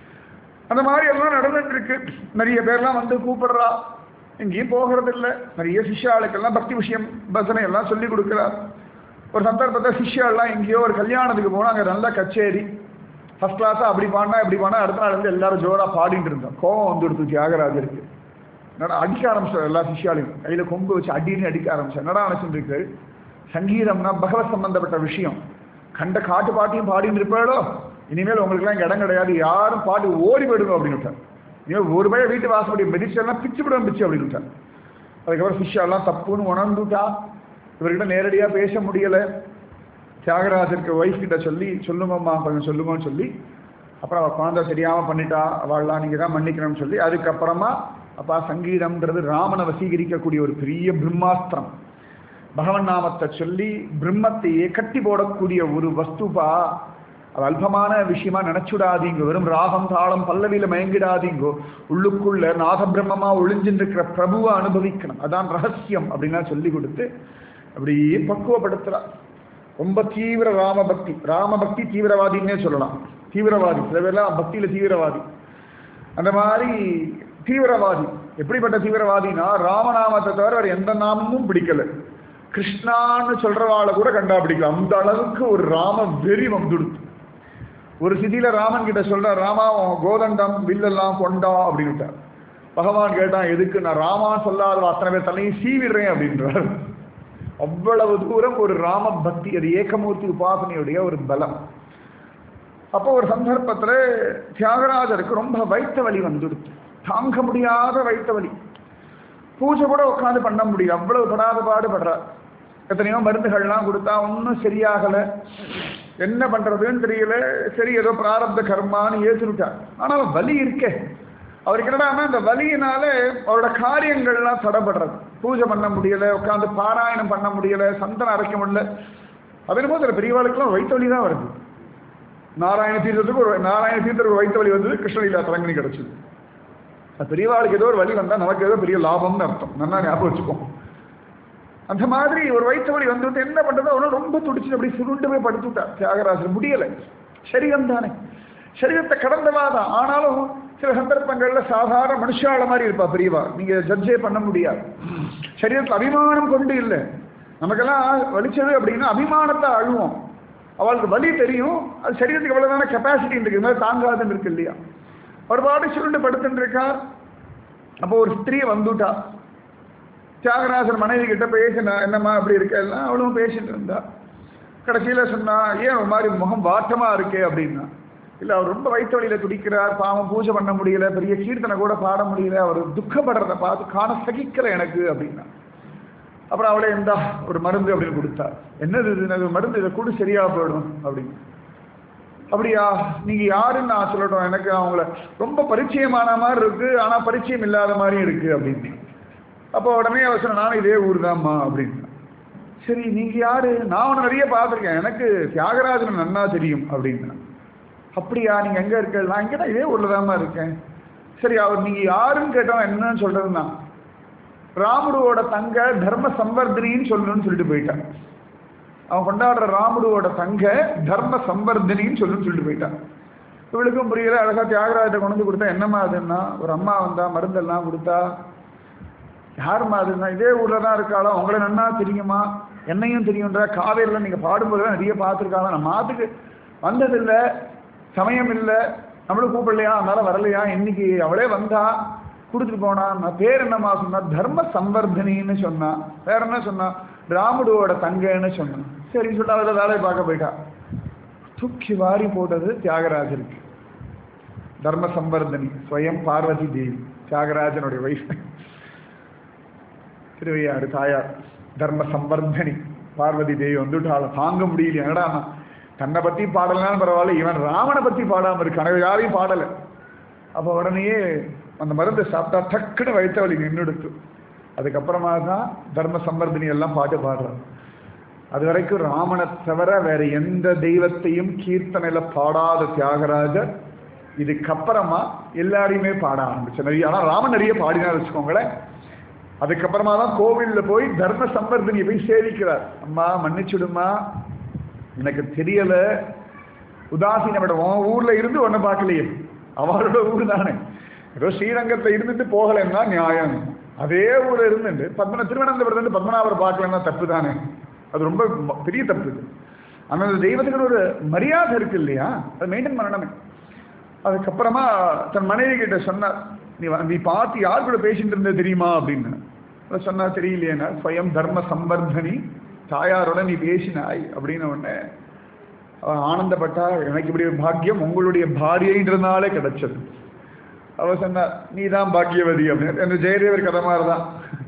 அந்த மாதிரி எல்லாம் நடந்துட்டு இருக்கு. நிறைய பேர்லாம் வந்து கூப்பிடுறா, எங்கேயும் போகிறது இல்லை. நிறைய சிஷ்யாளுக்கெல்லாம் பக்தி விஷயம் பசனை எல்லாம் சொல்லி கொடுக்குறார். ஒரு சந்தர்ப்பத்தை சிஷ்யாலாம் எங்கேயோ ஒரு கல்யாணத்துக்கு போனால் அங்கே நல்ல கச்சேரி ஃபர்ஸ்ட் கிளாஸாக அப்படி பாடினா இப்படி பாடினா அடுத்த நாள் வந்து எல்லாரும் ஜோராக பாடிட்டு இருந்தோம். கோவம் வந்து எடுத்து தியாகராஜருக்கு என்னடா அடிக்க ஆரம்பிச்சார். எல்லா சிஷ்யாலையும் கையில் கொம்பு வச்சு அடின்னு அடிக்க ஆரம்பிச்சார். என்னடா நினைச்சுட்டு சங்கீதம்னா பகவத் சம்பந்தப்பட்ட விஷயம். கண்ட காட்டு பாட்டியும் பாடிட்டு இருப்பாளோ, இனிமேல் உங்களுக்குலாம் இங்கே இடம் கிடையாது, யாரும் பாட்டு ஓடி போயிடுங்க அப்படின்னு விட்டார். இனிமேல் ஒரு பையன் வீட்டு வாசப்படி மெதிச்செல்லாம் பிச்சு விடுவோம் பிச்சு அப்படின்னு விட்டார். அதுக்கப்புறம் சிஷ்யாலாம் தப்புன்னு உணர்ந்துட்டா. இவர்கிட்ட நேரடியாக பேச முடியலை. தியாகராஜருக்கு ஒய்ஃப் கிட்ட சொல்லி சொல்லுங்கம்மா கொஞ்சம் சொல்லுங்கன்னு சொல்லி அப்புறம் அவள் குழந்தை தெரியாமல் பண்ணிட்டா, அவள்லாம் நீங்கள் தான் மன்னிக்கணும்னு சொல்லி அதுக்கப்புறமா அப்பா சங்கீதம்ன்றது ராமனை வசீகரிக்கக்கூடிய ஒரு பெரிய பிரம்மாஸ்திரம். பகவன் நாமத்தை சொல்லி பிரம்மத்தையே கட்டி போடக்கூடிய ஒரு வஸ்துபா. அது அல்பமான விஷயமா நினைச்சுடாதீங்க. வெறும் ராகம் தாளம் பல்லவியில மயங்கிடாதீங்கோ. உள்ளுக்குள்ள நாத பிரம்மமா ஒளிஞ்சின்னு இருக்கிற பிரபுவை அனுபவிக்கணும். அதான் ரகசியம் அப்படின்னா சொல்லி கொடுத்து அப்படியே பக்குவப்படுத்துறா. ரொம்ப தீவிர ராம பக்தி. ராம பக்தி தீவிரவாதின்னே சொல்லலாம். தீவிரவாதி சில பேர்லாம் பக்தியில தீவிரவாதி. அந்த மாதிரி தீவிரவாதி எப்படிப்பட்ட தீவிரவாதினா ராமநாமத்தை தவிர வேற எந்த நாமமும் பிடிக்கல. கிருஷ்ணான்னு சொல்றவாளை கூட கண்டா பிடிக்கல. அந்த அளவுக்கு ஒரு ராம வெறி வந்துடுத்து. ஒரு சிதியில ராமன் கிட்ட சொல்ற, ராமா கோதண்டம் வில்லெல்லாம் கொண்டா அப்படின்னுட்டார். பகவான் கேட்டான் எதுக்கு? நான் ராமா சொல்லாத அத்தனை பேர் தலையும் சீவிடுறேன் அப்படின்றார். அவ்வளவு தூரம் ஒரு ராம பக்தி, அது ஏகமூர்த்தி உபாசனையுடைய ஒரு பலம். அப்போ ஒரு சந்தர்ப்பத்தில் தியாகராஜருக்கு ரொம்ப வயிற்று வலி வந்துடுச்சு, தாங்க முடியாத வயிற்று வலி. பூஜை கூட உட்காந்து பண்ண முடியும், அவ்வளவு படாத பாடுபடுறார். எத்தனையோ மருந்துகள்லாம் கொடுத்தா ஒன்றும் சரியாகலை, என்ன பண்றதுன்னு தெரியல. சரி ஏதோ பிராரப்த கர்மான்னு ஏற்றுட்டார். ஆனால் வலி இருக்கே அவருக்கு. என்னடான்னா இந்த வலியினால அவரோட காரியங்கள்லாம் தடைபடுறது, பூஜை பண்ண முடியல, உட்காந்து பாராயணம் பண்ண முடியல, சந்தனம் அரைக்க முடியல. அதே போது சில பெரியவாளுக்கெல்லாம் வயிற்று வலி தான் வருது. நாராயண தீர்த்தத்துக்கு ஒரு நாராயண தீர்த்தத்துக்கு வயிற்று வலி வந்தது, கிருஷ்ணலீலா தரங்கனி கிடைச்சது. பெரியவாளுக்கு ஏதோ ஒரு வலி வந்தால் நமக்கு ஏதோ பெரிய லாபம்னு அர்த்தம், நல்லா ஞாபகம் வச்சுப்போம். அந்த மாதிரி ஒரு வயிற்று வலி வந்துட்டு என்ன பண்றது, அவனும் ரொம்ப துடிச்சு அப்படி சுருண்டு போய் படுத்துட்டார். தியாகராஜர் முடியலை, சரீரம் தானே, சரீரத்தை கடந்தவாதான். ஆனாலும் சில சந்தர்ப்பங்கள்ல சாதாரண மனுஷால மாதிரி இருப்பா பெரியவா, நீங்க ஜட்ஜே பண்ண முடியாது. சரீரத்தில் அபிமானம் கொண்டு இல்லை, நமக்கெல்லாம் வலிச்சது அப்படின்னா அபிமானத்தை அழுவோம். அவளுக்கு வலி தெரியும், அது சரீரத்துக்கு எவ்வளவுதான கெப்பாசிட்டி இருக்கு, இது மாதிரி தாங்காதுன்னு இருக்கு இல்லையா. ஒரு பாடு சுருண்டு படுத்துட்டு இருக்கா. அப்போ ஒரு ஸ்திரீ வந்துட்டா. தியாகராஜர் மனைவி கிட்ட பேசினா, என்னம்மா அப்படி இருக்க எல்லாம், அவளும் பேசிட்டு இருந்தா. கடைசியில சொன்னா, ஏன் ஒரு மாதிரி முகம் வாட்டமா இருக்கே அப்படின்னா. இல்லை அவர் ரொம்ப வயிற்று வலியில துடிக்கிறார், பாவம் பூஜை பண்ண முடியல, பெரிய கீர்த்தனை கூட பாட முடியல, அவர் துக்கப்படுறதை பார்த்து காண சகிக்கல எனக்கு அப்படின்னா. அப்புறம் அவளே இருந்தா ஒரு மருந்து அப்படின்னு கொடுத்தா. என்னது இது மருந்து, இதை கூட சரியா போயிடும் அப்படின்னு. அப்படியா, நீங்க யாருன்னு நான் சொல்லட்டும், எனக்கு அவங்கள ரொம்ப பரிச்சயமான மாதிரி இருக்கு, ஆனா பரிச்சயம் இல்லாத மாதிரியும் இருக்கு அப்படின்னு. அப்போ உடனே அவர் சொன்ன, நானும் இதே ஊர் தான்மா அப்படின்னு. சரி நீங்க யாரு, நான் உன்னை நிறைய பார்த்துருக்கேன், எனக்கு தியாகராஜன் நன்னா தெரியும் அப்படின்னா. அப்படியா, நீங்க எங்க இருக்க, நான் இங்கே தான் இதே ஊர்ல தான்மா இருக்கேன். சரி அவர் நீங்க யாருன்னு கேட்டோம், என்னன்னு சொல்றதுன்னா, ராமுடுவோட தங்க தர்ம சம்வர்தினின்னு சொல்லணும்னு சொல்லிட்டு போயிட்டான். அவன் கொண்டாடுற ராமுடுவோட தங்க தர்ம சம்வர்தினின்னு சொல்லணும்னு சொல்லிட்டு போயிட்டான். இவளுக்கும் புரியல. அழகா தியாகராஜத்தை கொண்டு வந்து கொடுத்தா, என்னம்மா அதுன்னா, ஒரு அம்மா வந்தா மருந்தெல்லாம் கொடுத்தா. யாருமா அதுன்னா, இதே ஊர்ல தான் இருக்காளோ, உங்களை நன்னா தெரியுமா, என்னையும் தெரியுன்ற, காவேரியில் நீங்க பாடும்போது நிறைய பார்த்துருக்காங்க, நம்ம மாத்துக்கு வந்ததில்லை, சமயம் இல்லை, நம்மளும் கூப்பிடலையா, அதனால வரலையா, இன்னைக்கு அவளே வந்தா கொடுத்துட்டு போனா. நான் பேர் என்னம்மா சொன்னா, தர்ம சம்வர்தனின்னு சொன்னா. வேற என்ன சொன்னா, ராமுடுவோட தங்கன்னு சொன்னான். சரி சொல்லிட்டு அதில் வேலையை பார்க்க போயிட்டா. தூக்கி வாரி போட்டது தியாகராஜருக்கு. தர்ம சம்வர்தனி ஸ்வயம் பார்வதி தேவி, தியாகராஜனுடைய வைஃப், திருவையாறு தாயார். தர்ம சம்வர்தனி பார்வதி தேவி வந்துட்டாலும் தாங்க முடியல. என்னடா தன்னை பற்றி பாடலாம் பரவாயில்ல, இவன் ராமனை பற்றி பாடாமல் இருக்கான, யாரையும் பாடலை. அப்போ உடனேயே அந்த மருந்தை சாப்பிட்டா டக்குன்னு வயிற்று வலி நின்றுடுத்து. அதுக்கப்புறமா தான் தர்ம சம்வர்தினி எல்லாம் பாட்டு பாடுறான். அது வரைக்கும் ராமனை தவிர வேற எந்த தெய்வத்தையும் கீர்த்தனையில பாடாத தியாகராஜர் இதுக்கப்புறமா எல்லாரையுமே பாட ஆரம்பிச்சு. நிறைய ஆனால் ராமன் நிறைய பாடினா வச்சுக்கோங்களேன். அதுக்கப்புறமா தான் கோவிலில் போய் தர்ம சம்வர்தினியை போய் சேவிக்கிறார். அம்மா மன்னிச்சுடுமா, எனக்கு தெரியல, உதாசீனம், உன் ஊர்ல இருந்து ஒன்றை பார்க்கலையே, அவளோட ஊர் தானே, ஏதோ ஸ்ரீரங்கத்தில் இருந்துட்டு போகலன்னா நியாயம், அதே ஊரில் இருந்துட்டு பத்மன திருவனந்தபுரத்துலேருந்து பத்மநாபரை பார்க்கலன்னா தப்பு தானே, அது ரொம்ப பெரிய தப்பு. இது ஆனால் அந்த தெய்வத்துக்கு ஒரு மரியாதை இருக்கு இல்லையா, அதை மெயின்டைன் பண்ணணுமே. அதுக்கப்புறமா தன் மனைவி கிட்ட சொன்னார், நீ நீ பார்த்து யார் கூட பேசிட்டு இருந்த தெரியுமா அப்படின்னு. அதை சொன்னா தெரியலையேனா, ஸ்வயம் தர்ம சம்வர்தனி தாயாரோட நீ பேசினாய் அப்படின்னு உடனே ஆனந்தப்பட்டா. எனக்கு இப்படி ஒரு பாக்கியம் உங்களுடைய பாரியன்றதுனாலே கிடைச்சது. அவ சொன்னா, நீ தான் பாக்கியவதி அப்படின்னு. அந்த ஜெயதேவர் கதை மாதிரி தான்,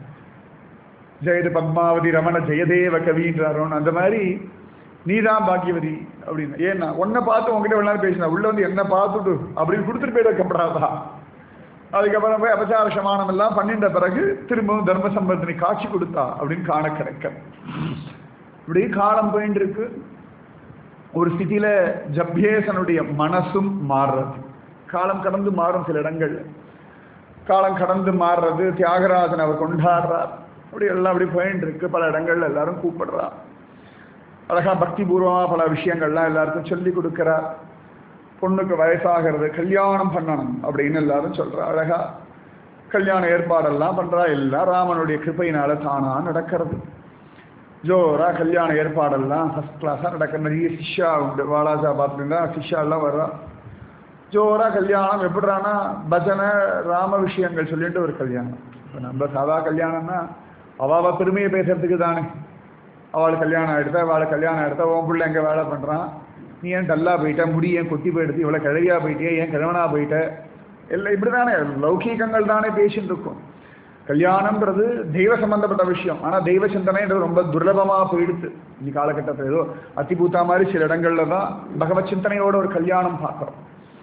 ஜெயத பத்மாவதி ரமண ஜெயதேவ கவின்றாரோன்னு, அந்த மாதிரி நீ தான் பாக்கியவதி அப்படின்னு. ஏன்னா உன்னை பார்த்து உங்ககிட்ட எவ்வளோ நேரம் பேசினா, உள்ள வந்து என்ன பார்த்துட்டு அப்படின்னு கொடுத்துட்டு போயிட வைக்கப்படாதா. அதுக்கப்புறம் போய் அபச்சார சமானம் எல்லாம் பண்ணிட்ட பிறகு திரும்பவும் தர்ம சம்பர்த்தனை காட்சி கொடுத்தா அப்படின்னு காண கிடைக்க. இப்படி காலம் போயிட்டு இருக்கு. ஒரு ஸ்திதியில ஜப்யேசனுடைய மனசும் மாறுறது. காலம் கடந்து மாறும் சில இடங்கள்ல, காலம் கடந்து மாறுறது. தியாகராஜன் அவர் கொண்டாடுறார். அப்படி எல்லாம் அப்படி போயிட்டு இருக்கு. பல இடங்கள்ல எல்லாரும் கூப்பிடுறா. அழகா பக்தி பூர்வமா பல விஷயங்கள்லாம் எல்லாருக்கும் சொல்லி கொடுக்கிறார். பொண்ணுக்கு வயசாகிறது, கல்யாணம் பண்ணணும் அப்படின்னு எல்லாரும் சொல்றா. அழகா கல்யாண ஏற்பாடெல்லாம் பண்றா. எல்லாம் ராமனுடைய கிருப்பையினால தானா நடக்கிறது. ஜோரா கல்யாண ஏற்பாடெல்லாம் ஃபர்ஸ்ட் கிளாஸா நடக்கிற. நிறைய சிஷ்யா உண்டு. வாலாஜா பார்த்துருந்தா சிஷ்யா எல்லாம் வர்றா. ஜோரா கல்யாணம். எப்படிறானா பஜனை ராம விஷயங்கள் சொல்லிட்டு ஒரு கல்யாணம். இப்போ நம்ம சாதா கல்யாணம்னா அவாவ பெருமையை பேசுறதுக்கு தானே. அவள் கல்யாணம் எடுத்தா அவளை கல்யாணம் எடுத்தா உன் பிள்ளை எங்கே வேலை பண்ணுறான், நீ ஏன் டல்லாக போயிட்ட, முடி ஏன் கொட்டி போயிடுது, இவ்வளோ கிழவியாக போயிட்டே, ஏன் கிழவனாக போயிட்ட, எல்லாம் இப்படி தானே லௌகீகங்கள் தானே பேசின்னு இருக்கும். கல்யாணம்ன்றது தெய்வ சம்பந்தப்பட்ட விஷயம். ஆனால் தெய்வ சிந்தனைன்றது ரொம்ப துர்லபமாக போயிடுது இந்த காலகட்டத்தில். ஏதோ அத்திபூத்தா மாதிரி சில இடங்கள்ல தான் பகவத் சிந்தனையோட ஒரு கல்யாணம் பார்க்குறோம்.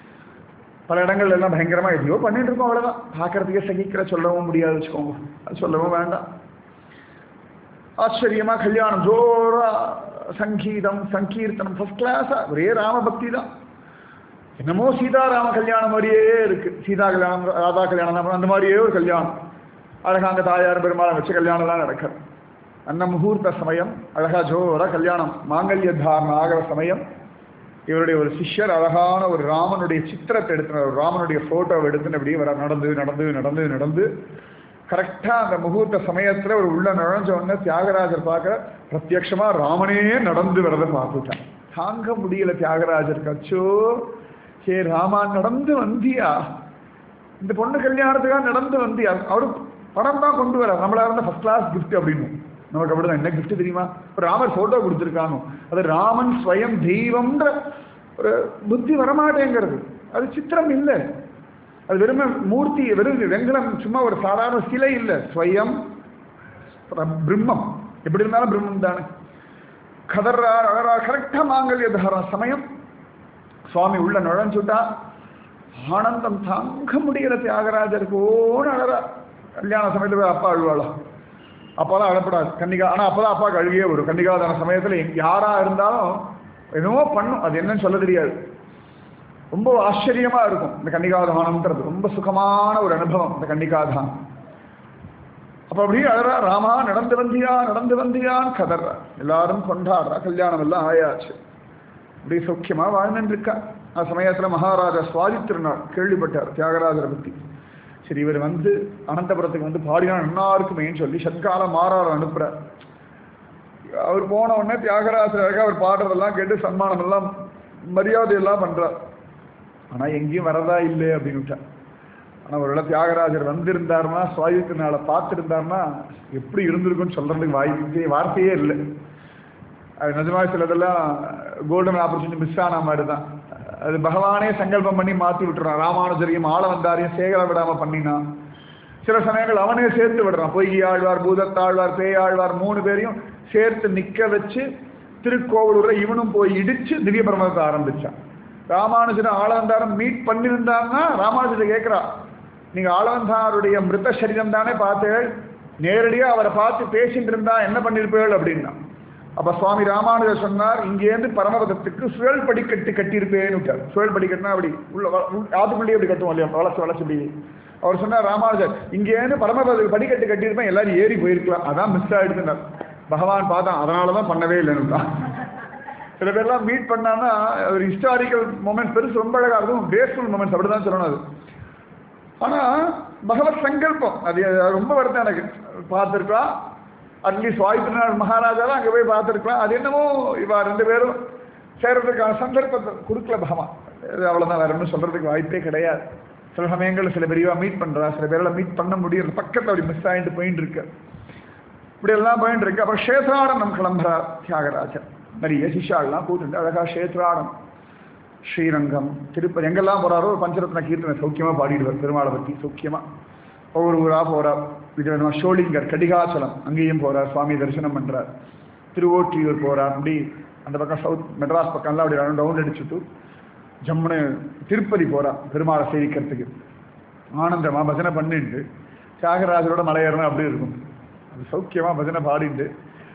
பல இடங்கள்ல எல்லாம் பயங்கரமாக எதையோ பண்ணிட்டு இருக்கோம், அவ்வளோதான். பார்க்கறதுக்கே சகிக்கிற சொல்லவும் முடியாது வச்சுக்கோங்க, அது சொல்லவும் வேண்டாம். ஆச்சரியமா கல்யாணம் ஜோரா, சங்கீதம் சங்கீர்த்தனம் ஃபர்ஸ்ட் கிளாஸா, ஒரே ராமபக்தி தான். என்னமோ சீதாராம கல்யாணம் மாதிரியே இருக்கு. சீதா கல்யாணம், ராதா கல்யாணம், அந்த மாதிரியே ஒரு கல்யாணம். அழகா அங்கே தாயார் பெருமாளை வச்சு கல்யாணம்லாம் நடக்கும். அந்த முகூர்த்த சமயம் அழகா ஜோரா கல்யாணம் மாங்கல்ய தாரணம் ஆகிற சமயம் இவருடைய ஒரு சிஷ்யர் அழகான ஒரு ராமனுடைய சித்திரத்தை எடுத்து, ஒரு ராமனுடைய ஃபோட்டோவை எடுத்துன்னு அப்படியே வர நடந்து நடந்து நடந்து நடந்து கரெக்டாக அந்த முகூர்த்த சமயத்தில் ஒரு உள்ள நுழைஞ்ச உடனே தியாகராஜர் பார்க்க பிரத்யட்சமாக ராமனே நடந்து வரதை பார்த்துட்டான். தாங்க முடியல தியாகராஜர். கச்சோ, சே ராமா நடந்து வந்தியா, இந்த பொண்ணு கல்யாணத்துக்காக நடந்து வந்தியா. அவரு படம் தான் கொண்டு வர, நம்மளா இருந்த ஃபர்ஸ்ட் கிளாஸ் கிஃப்ட் அப்படின்னு. நமக்கு அப்படிதான். என்ன கிஃப்ட் தெரியுமா, ஒரு ராமர் போட்டோ கொடுத்துருக்காங்க. அது ராமன் ஸ்வயம் தெய்வம்ன்ற ஒரு புத்தி வரமாட்டேங்கிறது. அது சித்திரம் இல்லை, அது வெறும் மூர்த்தி, வெறும் வெங்கலம், சும்மா ஒரு சாதாரண சிலை இல்லை. ஸ்வயம் பிரம்மம், எப்படி இருந்தாலும் பிரம்மம் தானே. கதர்ரா அழகா கரெக்டா மாங்கல்ய தாரண சமயம் சுவாமி உள்ள நுழைஞ்சுட்டா. ஆனந்தம் தாங்க முடியல தியாகராஜருக்கு. ஓன்னு அழறா. கல்யாண சமயத்தில் அப்பா அழுவாளா, அப்போதான் அழப்படாது கன்னிகா. ஆனால் அப்போதான் அப்பாவுக்கு அழுகியே வரும். கன்னிகாதான சமயத்தில் யாராக இருந்தாலும் என்னவோ பண்ணும், அது என்னன்னு சொல்ல தெரியாது. ரொம்ப ஆச்சரியமாக இருக்கும் இந்த கன்னிகாதானம்ன்றது. ரொம்ப சுகமான ஒரு அனுபவம் இந்த கன்னிகாதானம். அப்போ அப்படியே அழறா, ராமா நடந்து வந்தியா நடந்து வந்தியான்னு கதறா. எல்லாரும் கொண்டாடுறா. கல்யாணம் எல்லாம் ஆயாச்சு. இப்படி சௌக்கியமாக வாழ்ந்துட்டு இருக்கா. அந்த சமயத்தில் மகாராஜா சுவாதி திருநாள் கேள்விப்பட்டார் தியாகராஜரை பற்றி. சரி, இவர் வந்து அனந்தபுரத்துக்கு வந்து பாடினா நல்லா இருக்குமேன்னு சொல்லி சத்கால மாறார் அனுப்புகிறார். அவர் போன உடனே தியாகராஜராக அவர் பாடுறதெல்லாம் கேட்டு சன்மானம் எல்லாம் மரியாதையெல்லாம் பண்ணுறார். ஆனால் எங்கேயும் வரதா இல்லை அப்படின்னு விட்டார். ஆனால் ஒரு வேளை தியாகராஜர் வந்திருந்தாருன்னா, சுவாதி திருநாளை பார்த்துருந்தாருன்னா எப்படி இருந்திருக்குன்னு சொல்கிறதுக்கு வாய்ப்பே வார்த்தையே இல்லை. அது நிஜமாக சிலதெல்லாம் கோல்டன் ஆப்பர்ச்சுனிட்டி மிஸ் ஆன மாதிரி தான். அது பகவானே சங்கல்பம் பண்ணி மாற்றி விட்டுறான். ராமானுஜரையும் ஆள வந்தாரையும் சேகர விடாமல் பண்ணினான். சில சமயங்கள் அவனே சேர்த்து விடுறான். பொய்கி ஆழ்வார், பூதத்தாழ்வார், பேயாழ்வார் மூணு பேரையும் சேர்த்து நிற்க வச்சு திருக்கோவலூரில் இவனும் போய் இடிச்சு திவ்ய பிரமதத்தை ஆரம்பிச்சான். ராமானுஜரை ஆளவந்தாரம் மீட் பண்ணியிருந்தாங்கன்னா ராமானுஜரை கேட்குறா, நீங்கள் ஆளவந்தாருடைய மிருத சரீரம் தானே பார்த்தேள், நேரடியாக அவரை பார்த்து பேசிட்டு இருந்தா என்ன பண்ணியிருப்பேள் அப்படின்னா. அப்போ சுவாமி ராமானுஜர் சொன்னார், இங்கேருந்து பரமபதத்துக்கு சுழல் படிக்கட்டு கட்டியிருப்பேன்னு விட்டார். சுழல் படிக்கட்டுனா அப்படி உள்ள ஆத்துக்குள்ளேயே அப்படி கட்டுவோம் இல்லையா, வளர்ச்சி வளர்ச்சி இப்படி. அவர் சொன்னார் ராமானுஜர், இங்கேருந்து பரமபதத்துக்கு படிக்கட்டு கட்டியிருப்பேன், எல்லாரும் ஏறி போயிருக்கலாம், அதான் மிஸ் ஆகிடுதுன்னார். பகவான் பார்த்தான், அதனால தான் பண்ணவே இல்லைன்னு. சில பேர்லாம் மீட் பண்ணான்னா ஒரு ஹிஸ்டாரிக்கல் மூமெண்ட் பெருசு, ரொம்ப அழகாக இருக்கும், கிரேஸ்ஃபுல் மூமெண்ட்ஸ், அப்படி தான் சொல்லணும் அது. ஆனால் பகவத் சங்கல்பம் அது ரொம்ப வருத்தம் எனக்கு. பார்த்துருக்கலாம் அட்லீஸ்ட் வாய்ப்பு மகாராஜாலாம் அங்கே போய் பார்த்துருக்கலாம். அது என்னமோ இவா ரெண்டு பேரும் சேர்றதுக்கான சந்தர்ப்பத்தை கொடுக்கல பகவான். இது அவ்வளோதான், வேற ஒன்றும் சொல்கிறதுக்கு வாய்ப்பே கிடையாது. சில சமயங்களில் சில பெரியவா மீட் பண்ணுறா, சில பேரெல்லாம் மீட் பண்ண முடியல, பக்கத்தில் அப்படி மிஸ் ஆகிட்டு போயின்னு இருக்கு. இப்படி எல்லாம் போயின்னு இருக்கு. அப்புறம் க்ஷேத்ராடம் கிளம்புறார் தியாகராஜர். நிறைய சிஷாலாம் கூட்டுண்டு அழகாக க்ஷேத்ராடம், ஸ்ரீரங்கம், திருப்பதி எங்கெல்லாம் போகிறாரோ பஞ்சரத்ன கீர்த்தனை சௌக்கியமாக பாடிடுவார். பெருமாளை பற்றி சௌக்கியமாக ஒவ்வொரு ஊராக போகிறார். இது ஷோலிங்கர், கடிகாச்சலம், அங்கேயும் போகிறார், சுவாமி தரிசனம் பண்ணுறார். திருவோற்றியூர் போகிறார். அப்படி அந்த பக்கம் சவுத் மெட்ராஸ் பக்கம்லாம் அப்படி ரவுண்ட் அடிச்சுட்டு ஜம்முன்னு திருப்பதி போகிறார் பெருமாளை சேவிக்கிறதுக்கு. ஆனந்தமாக பஜனை பண்ணிட்டு தியாகராஜரோட மலை ஏறணும் அப்படி இருக்கும். அது சௌக்கியமாக பஜனை பாடிட்டு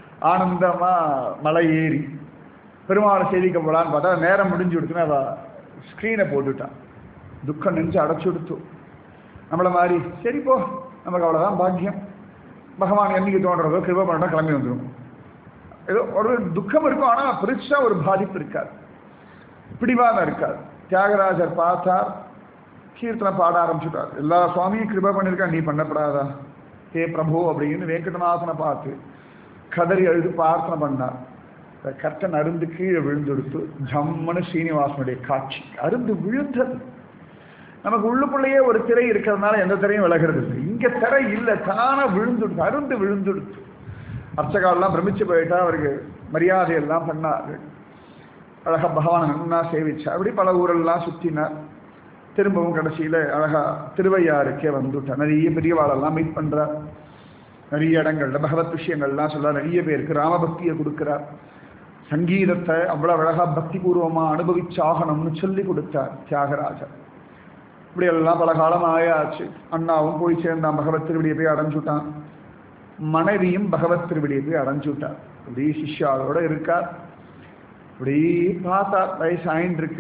ஆனந்தமாக மலை ஏறி பெருமாளை சேவிக்க போகலான்னு பார்த்தா நேரம் முடிஞ்சு கொடுத்துன்னு அவள் ஸ்க்ரீனை போட்டுவிட்டான். துக்கம் நெஞ்சு அடைச்சி கொடுத்து நம்மளை மாதிரி சரி போ, நமக்கு அவ்வளோதான் பாக்கியம், பகவான் என்னைக்கு தோன்றதோ கிருபை பண்ண கிளம்பி வந்துடும். ஏதோ ஒரு துக்கம் இருக்கும், ஆனால் பெருசாக ஒரு பாதிப்பு இருக்காது, பிடிவாதம் இருக்காது. தியாகராஜர் பார்த்தார், கீர்த்தனை பாட ஆரம்பிச்சுட்டார். எல்லா சுவாமியும் கிருபை பண்ணியிருக்கா, நீ பண்ணப்படாதா ஹே பிரபு அப்படின்னு வெங்கடநாதனை பார்த்து கதறி அழுது பிரார்த்தனை பண்ணார். கர்த்தன் அருந்து கீழே விழுந்தெடுத்து ஜம்மனு ஸ்ரீனிவாசனுடைய காட்சி அருந்து விழுந்தது. நமக்கு உள்ளுக்குள்ளேயே ஒரு திரை இருக்கிறதுனால எந்த திரையும் விலகிறது இல்லை. இங்கே திரை இல்லை, தானாக விழுந்துடுத்து, அருந்து விழுந்துடுத்து. அர்ச்சகாலெல்லாம் பிரமிச்சு போயிட்டா அவருக்கு மரியாதையெல்லாம் பண்ணாரு. அழகா பகவானை நன்னா சேவிச்சா. அப்படி பல ஊரெல்லாம் சுற்றினார். திரும்பவும் கடைசியில் அழகா திருவையாறுக்கே வந்துட்டார். நிறைய பெரியவாளெல்லாம் மீட் பண்ணுறார். நிறைய இடங்கள்ல பகவத் விஷயங்கள்லாம் சொல்கிறார். நிறைய பேருக்கு ராமபக்தியை கொடுக்குறார். சங்கீதத்தை அவ்வளோ அழகா பக்தி பூர்வமாக அனுபவிச்சாகணும்னு சொல்லி கொடுத்தார் தியாகராஜர். இப்படியெல்லாம் பல காலம் ஆயாச்சு. அண்ணாவும் போய் சேர்ந்தான், பகவத் திருவடியை போய் அடைஞ்சுட்டான். மனைவியும் பகவத் திருவடியை போய் அடைஞ்சுட்டார். அப்படி சிஷ்யாவோட இருக்கார். அப்படி பார்த்தா வயசாயின் இருக்கு.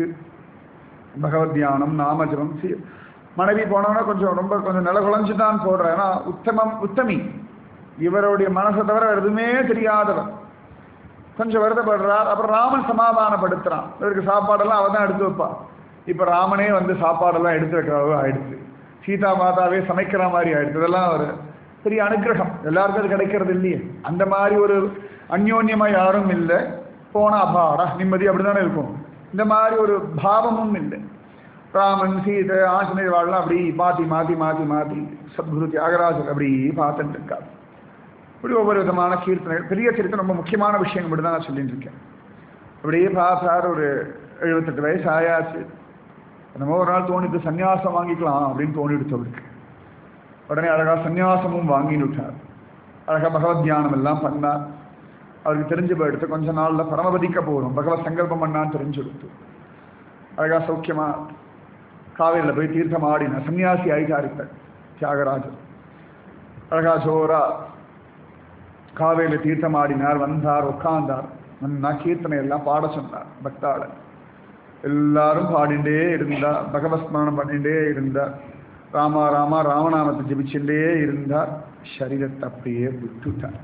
பகவத் தியானம் நாமஜபம். மனைவி போனோன்னா கொஞ்சம் ரொம்ப கொஞ்சம் நில குழஞ்சுதான் போடுறேன். ஏன்னா உத்தமம் உத்தமி இவருடைய மனசை தவிர எதுவுமே தெரியாதவர். கொஞ்சம் வருத்தப்படுறார். அப்புறம் ராமன் சமாதானப்படுத்துறான். இவருக்கு சாப்பாடெல்லாம் அவன் தான் எடுத்து வைப்பா. இப்போ ராமனே வந்து சாப்பாடெல்லாம் எடுத்து வைக்கிறவோ ஆயிடுச்சு. சீதா மாதாவே சமைக்கிற மாதிரி ஆயிடுச்சு. இதெல்லாம் ஒரு பெரிய அனுகிரகம். எல்லாருக்கும் அது கிடைக்கிறது இல்லையே. அந்த மாதிரி ஒரு அந்யோன்யமாக யாரும் இல்லை. போனா அபாடா நிம்மதி அப்படிதானே இருக்கும். இந்த மாதிரி ஒரு பாவமும் இல்லை. ராமன் சீதை ஆஞ்சநேயர் வாழலாம் அப்படி மாற்றி மாற்றி மாற்றி மாற்றி சத்குரு தியாகராஜர் அப்படி பார்த்துட்டு இருக்கார். இப்படி ஒவ்வொரு விதமான கீர்த்தனைகள், பெரிய கீர்த்தனை, ரொம்ப முக்கியமான விஷயங்கள் மட்டும் தான் நான் சொல்லிட்டு இருக்கேன். அப்படியே பார்த்தார். ஒரு எழுபத்தெட்டு வயசு ஆயாச்சு. நம்ம ஒரு நாள் தோணிட்டு சன்னியாசம் வாங்கிக்கலாம் அப்படின்னு தோணிடுத்தவருக்கு. உடனே அழகா சன்னியாசமும் வாங்கினுட்டார். அழகா பகவத் தியானம் எல்லாம் பண்ணார். அவருக்கு தெரிஞ்சு போயிடுத்து கொஞ்ச நாள்ல பரமபதிக்க போகணும், பகவத் சங்கல்பம் பண்ணான்னு தெரிஞ்சு கொடுத்து அழகா சௌக்கியமா காவேரியில் போய் தீர்த்தம் ஆடினார். சன்னியாசி ஆயிட்டார் தியாகராஜர். அழகா ஜோரா காவேரியில் தீர்த்தம் ஆடினார். வந்தார், உட்கார்ந்தார். நன்னா கீர்த்தனை எல்லாம் பாட சொன்னார். பக்தாள எல்லாரும் பாடிண்டே இருந்தார். பகவத்ஸ்மரணம் பண்ணிட்டே இருந்தார். ராமா ராமா ராமநாமத்தை ஜபிச்சுட்டே இருந்தார். சரீரத்தை அப்படியே விட்டுட்டார்.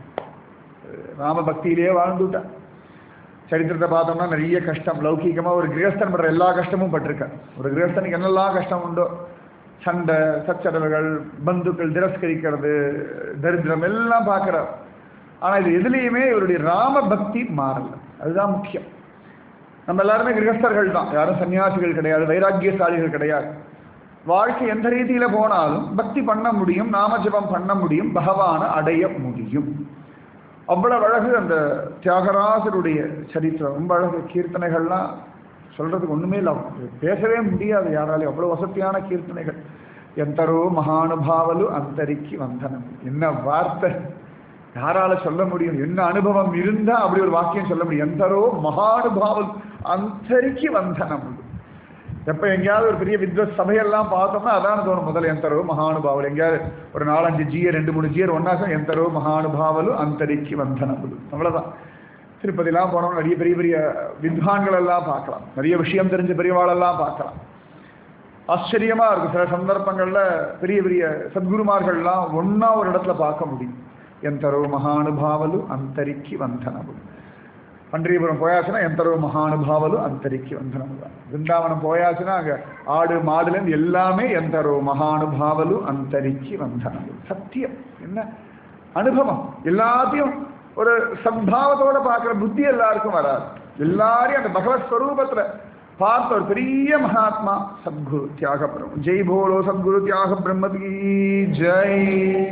ராம பக்தியிலேயே வாழ்ந்துட்டார். சரித்திரத்தை பார்த்தோம்னா நிறைய கஷ்டம். லௌகீகமாக ஒரு கிரகஸ்தன் படுற எல்லா கஷ்டமும் பட்டிருக்கார். ஒரு கிரகஸ்தனுக்கு என்னெல்லாம் கஷ்டம் உண்டோ, சண்டை சச்சரவுகள், பந்துக்கள் திரஸ்கரிக்கிறது, தரித்திரம் எல்லாம் பார்க்குறார். ஆனால் இது எதுலேயுமே இவருடைய ராம பக்தி மாறல. அதுதான் முக்கியம். நம்ம எல்லாருமே கிரகஸ்தர்கள் தான், யாரும் சன்னியாசிகள் கிடையாது, வைராக்கியசாலிகள் கிடையாது. வாழ்க்கை எந்த ரீதியில் போனாலும் பக்தி பண்ண முடியும், நாமஜபம் பண்ண முடியும், பகவானை அடைய முடியும். அவ்வளவு அழகு அந்த தியாகராஜருடைய சரித்திரம். ரொம்ப அழகு. கீர்த்தனைகள்லாம் சொல்றதுக்கு ஒண்ணுமே இல்லை, பேசவே முடியாது யாராலையும். அவ்வளவு வசதியான கீர்த்தனைகள். எந்தரோ மகானுபாவலு அந்தரிக்கு வந்தனம். என்ன வார்த்தை, யாரால சொல்ல முடியும்? என்ன அனுபவம் இருந்தா அப்படி ஒரு வாக்கியம் சொல்ல முடியும்? எந்தரோ மகானுபாவல் அந்தரிக்கு வந்தனம். எப்போ எங்கேயாவது ஒரு பெரிய வித்வத் சபையெல்லாம் பார்த்தோம்னா அதான் தோணும் முதல்ல, எந்தரோ மகானுபாவல். எங்கேயாவது ஒரு நாலஞ்சு ஜியர் ரெண்டு மூணு ஜியர் ஒன்னாக எந்தரோ மகானுபாவலு அந்தரிக்கு வந்தனம். அவ்வளோதான். திருப்பதிலாம் போனோம்னா நிறைய பெரிய பெரிய வித்வான்கள் எல்லாம் பார்க்கலாம், நிறைய விஷயம் தெரிஞ்ச பெரியவாளெல்லாம் பார்க்கலாம். ஆச்சரியமா இருக்கும். சில சந்தர்ப்பங்கள்ல பெரிய பெரிய சத்குருமார்கள்லாம் ஒன்னா ஒரு இடத்துல பார்க்க முடியும். எந்தரோ மகானுபாவலு அந்தரிக்கு வந்தனமும். பண்டரிபுரம் போயாச்சுன்னா எந்தரோ மகானுபாவலு அந்தரிக்கு வந்தனம் தான். பிருந்தாவனம் போயாச்சுன்னா அங்கே ஆடு மாடுலேருந்து எல்லாமே எந்தரோ மகானுபாவலு அந்தரிக்கு வந்தனம். சத்தியம் என்ன அனுபவம். எல்லாத்தையும் ஒரு சத்பாவத்தோட பார்க்குற புத்தி எல்லாருக்கும் வராது. எல்லாரையும் அந்த பகவத் ஸ்வரூபத்தில் பார்த்த ஒரு பெரிய மகாத்மா சத்குரு தியாக பிரம்ம. ஜெய் போலோ சத்குரு தியாக பிரம்மதி ஜெய்.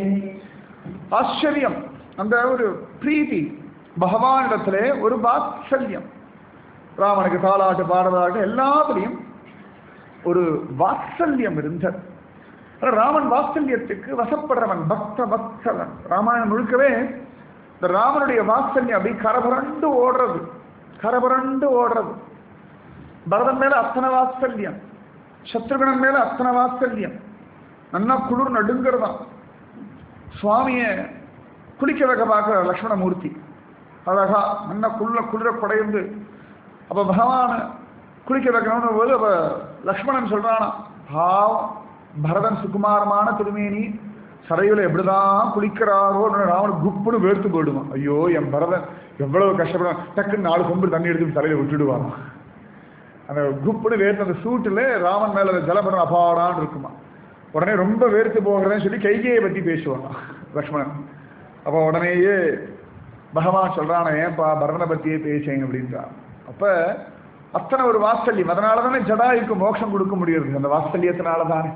ஆச்சரியம். அந்த ஒரு பிரீதி பகவானிடத்திலே, ஒரு வாத்சல்யம். ராமனுக்கு தாலாட்டு பாடுறதாக எல்லாத்துலேயும் ஒரு வாத்சல்யம் இருந்தது. ராமன் வாத்சல்யத்துக்கு வசப்படுறவன், பக்த வத்சலன். ராமாயணம் முழுக்கவே இந்த ராமனுடைய வாத்சல்யம் அப்படி கரபரண்டு ஓடுறது, கரபரண்டு ஓடுறது. பரதன் மேல அத்தனை வாத்சல்யம், சத்ருகணன் மேல அத்தனை வாத்சல்யம். நல்லா குளிர் நடுங்கிறதான். சுவாமியை குளிக்க வைக்க பார்க்குற லக்ஷ்மணமூர்த்தி அழகா நல்லா குள்ள குளிர குடைந்து, அப்போ பகவான் குளிக்க வைக்கணும்னு போது அப்போ லக்ஷ்மணன் சொல்றானா, பாவம் பரதன் சுகுமாரமான திருமேனி சரையில் எப்படிதான் குளிக்கிறாரோ. ராவன் குப்புன்னு வேர்த்து போயிடுவான். ஐயோ என் பரதன் எவ்வளவு கஷ்டப்படும், டக்குன்னு நாலு கொம்பு தண்ணி எடுத்து தலையில விட்டுடுவான். அந்த குப்புன்னு வேர்த்து அந்த சூட்டில் ராமன் மேலே அந்த ஜலபரம் அபாடான்னு இருக்குமா. உடனே ரொம்ப வேர்த்து போகிறதுன்னு சொல்லி கைகையை பற்றி பேசுவான் லக்ஷ்மணன். அப்போ உடனேயே பகவான் சொல்றான, ஏன்பா பரதனை பற்றியே பேசேன் அப்படின்றான். அப்போ அத்தனை ஒரு வாத்சல்யம். அதனால தானே ஜடாயுக்கு மோட்சம் கொடுக்க முடியுது, அந்த வாத்சல்யத்தினால தானே.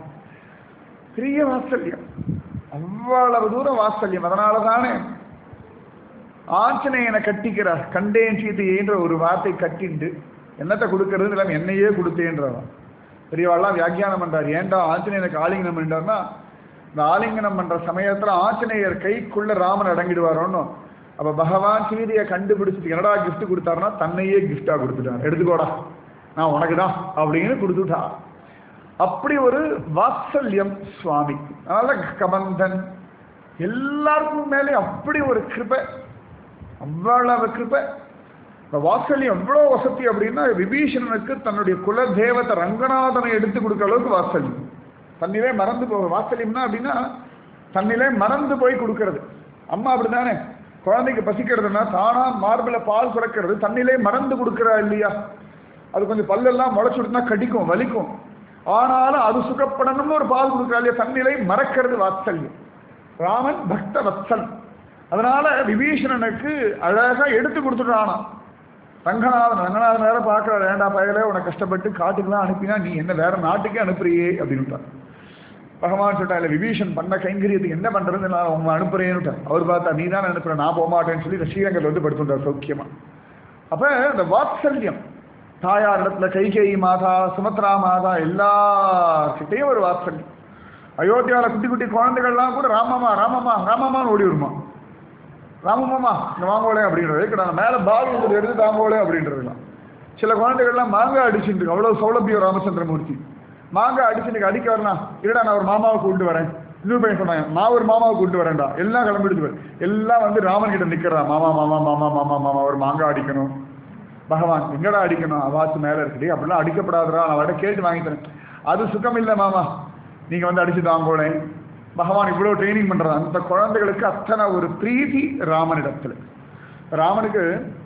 பெரிய வாத்சல்யம், அவ்வளவு தூரம் வாத்சல்யம். அதனால தானே ஆஞ்சநேயனை கட்டிக்கிறார். கண்டேன் சீதையேன்ற ஒரு வார்த்தை கட்டிண்டு என்னத்தை கொடுக்கறது இல்லாமல் என்னையே கொடுத்தேன்றவன் பெரியவாள்லாம் வியாக்கியானம் பண்றார். ஏன்டா ஆஞ்சநேயனுக்கு ஆலிங்கனம் பண்ணார்னா, இந்த ஆலிங்கனம் பண்ற சமயத்துல ஆஞ்சநேயர் கைக்குள்ள ராமன் அடங்கிடுவாரோன்னு. அப்ப பகவான் சீதையை கண்டுபிடிச்சிட்டு என்னடா கிஃப்ட் கொடுத்தாருன்னா தன்னையே கிஃப்டா கொடுத்துட்டார். எடுத்துக்கோடா நான் உனக்கு தான் அப்படின்னு கொடுத்துட்டா. அப்படி ஒரு வாத்சல்யம் சுவாமி. அதனால கபந்தன் எல்லாருக்கும் மேலே அப்படி ஒரு கிருபை, அவ்வளவு கிருபை. இந்த வாத்சல்யம் எவ்வளவு வசதி அப்படின்னா, விபீஷணனுக்கு தன்னுடைய குல தேவத்தை ரங்கநாதனை எடுத்து கொடுக்க அளவுக்கு வாத்சல்யம். தன்னிலே மறந்து போக வாத்சல்யம்னா அப்படின்னா தன்னிலே மறந்து போய் கொடுக்கறது. அம்மா அப்படித்தானே, குழந்தைக்கு பசிக்கிறதுனா தானா மார்பில பால் சுரக்கிறது, தன்னிலே மறந்து கொடுக்கிறா இல்லையா? அது கொஞ்சம் பல்லெல்லாம் முளைச்சுடுனா கடிக்கும், வலிக்கும், ஆனாலும் அது சுகப்படணும்னு ஒரு பால் கொடுக்குறா இல்லையா? தன்னிலை மறக்கிறது வாத்சல்யம். ராமன் பக்த வத்சல். அதனால விபீஷணனுக்கு அழகா எடுத்து கொடுத்துட்டானா. ரங்கநாதன் ரங்கநாதன் வேற பார்க்கற, வேண்டா பயலே உனக்கு கஷ்டப்பட்டு காட்டுக்கெல்லாம் அனுப்பினா நீ என்ன வேற நாட்டுக்கே அனுப்புறியே அப்படின்னுட்டான். பகவான் சொல்லிட்டா, இல்லை விபீஷன் பண்ண கைங்கரியத்துக்கு என்ன பண்றது, நான் உங்களை அனுப்புறேன்னுட்டார். அவர் பார்த்தா நீ தான் அனுப்புற, நான் போக மாட்டேன்னு சொல்லி ஸ்ரீரங்கத்தில் வந்து படுத்துட்டார் சௌக்கியமா. அப்ப இந்த வாத்சல்யம் தாயார் இடத்துல கைகேயி மாதா, சுமத்ரா மாதா எல்லார்கிட்டையும் ஒரு வாத்சல்யம். அயோத்தியாவில் குட்டி குட்டி குழந்தைகள்லாம் கூட ராமமா ராமமா ராமமான்னு ஓடி வருமா. ராமமாமா இங்கே வாங்கோலே அப்படின்றது கிடையாது, மேலே பால் எடுத்து தாங்கோலே அப்படின்றதுலாம். சில குழந்தைகள்லாம் மாங்காய் அடிச்சுட்டு அவ்வளோ சௌலபியம் ராமச்சந்திரமூர்த்தி. மாங்காய் அடிச்சு இன்னைக்கு அடிக்க வரலாம், இல்லடா நான் ஒரு மாமாவை கூப்பிட்டு வரேன். இன்னொரு பையன் சொன்னாங்க நான் ஒரு மாமாவை கூப்பிட்டு வரேன்டா. எல்லாம் கிளம்பிடுச்சு, எல்லாம் வந்து ராமன் கிட்ட நிற்கிறா. மாமா மாமா மாமா மாமா மாமா ஒரு மாங்காய் அடிக்கணும். பகவான் எங்கடா அடிக்கணும், அவாத்து மேலே இருக்குடி, அப்படிலாம் அடிக்கப்படாதரா, நான் அவர்கிட்ட கேட்டு வாங்கி தரேன். அது சுகம் இல்லை மாமா, நீங்கள் வந்து அடிச்சு தாங்கோலே. பகவான் இவ்வளோ ட்ரைனிங் பண்ணுறான். அந்த குழந்தைகளுக்கு அத்தனை ஒரு பிரீதி ராமனிடத்தில். ராமனுக்கு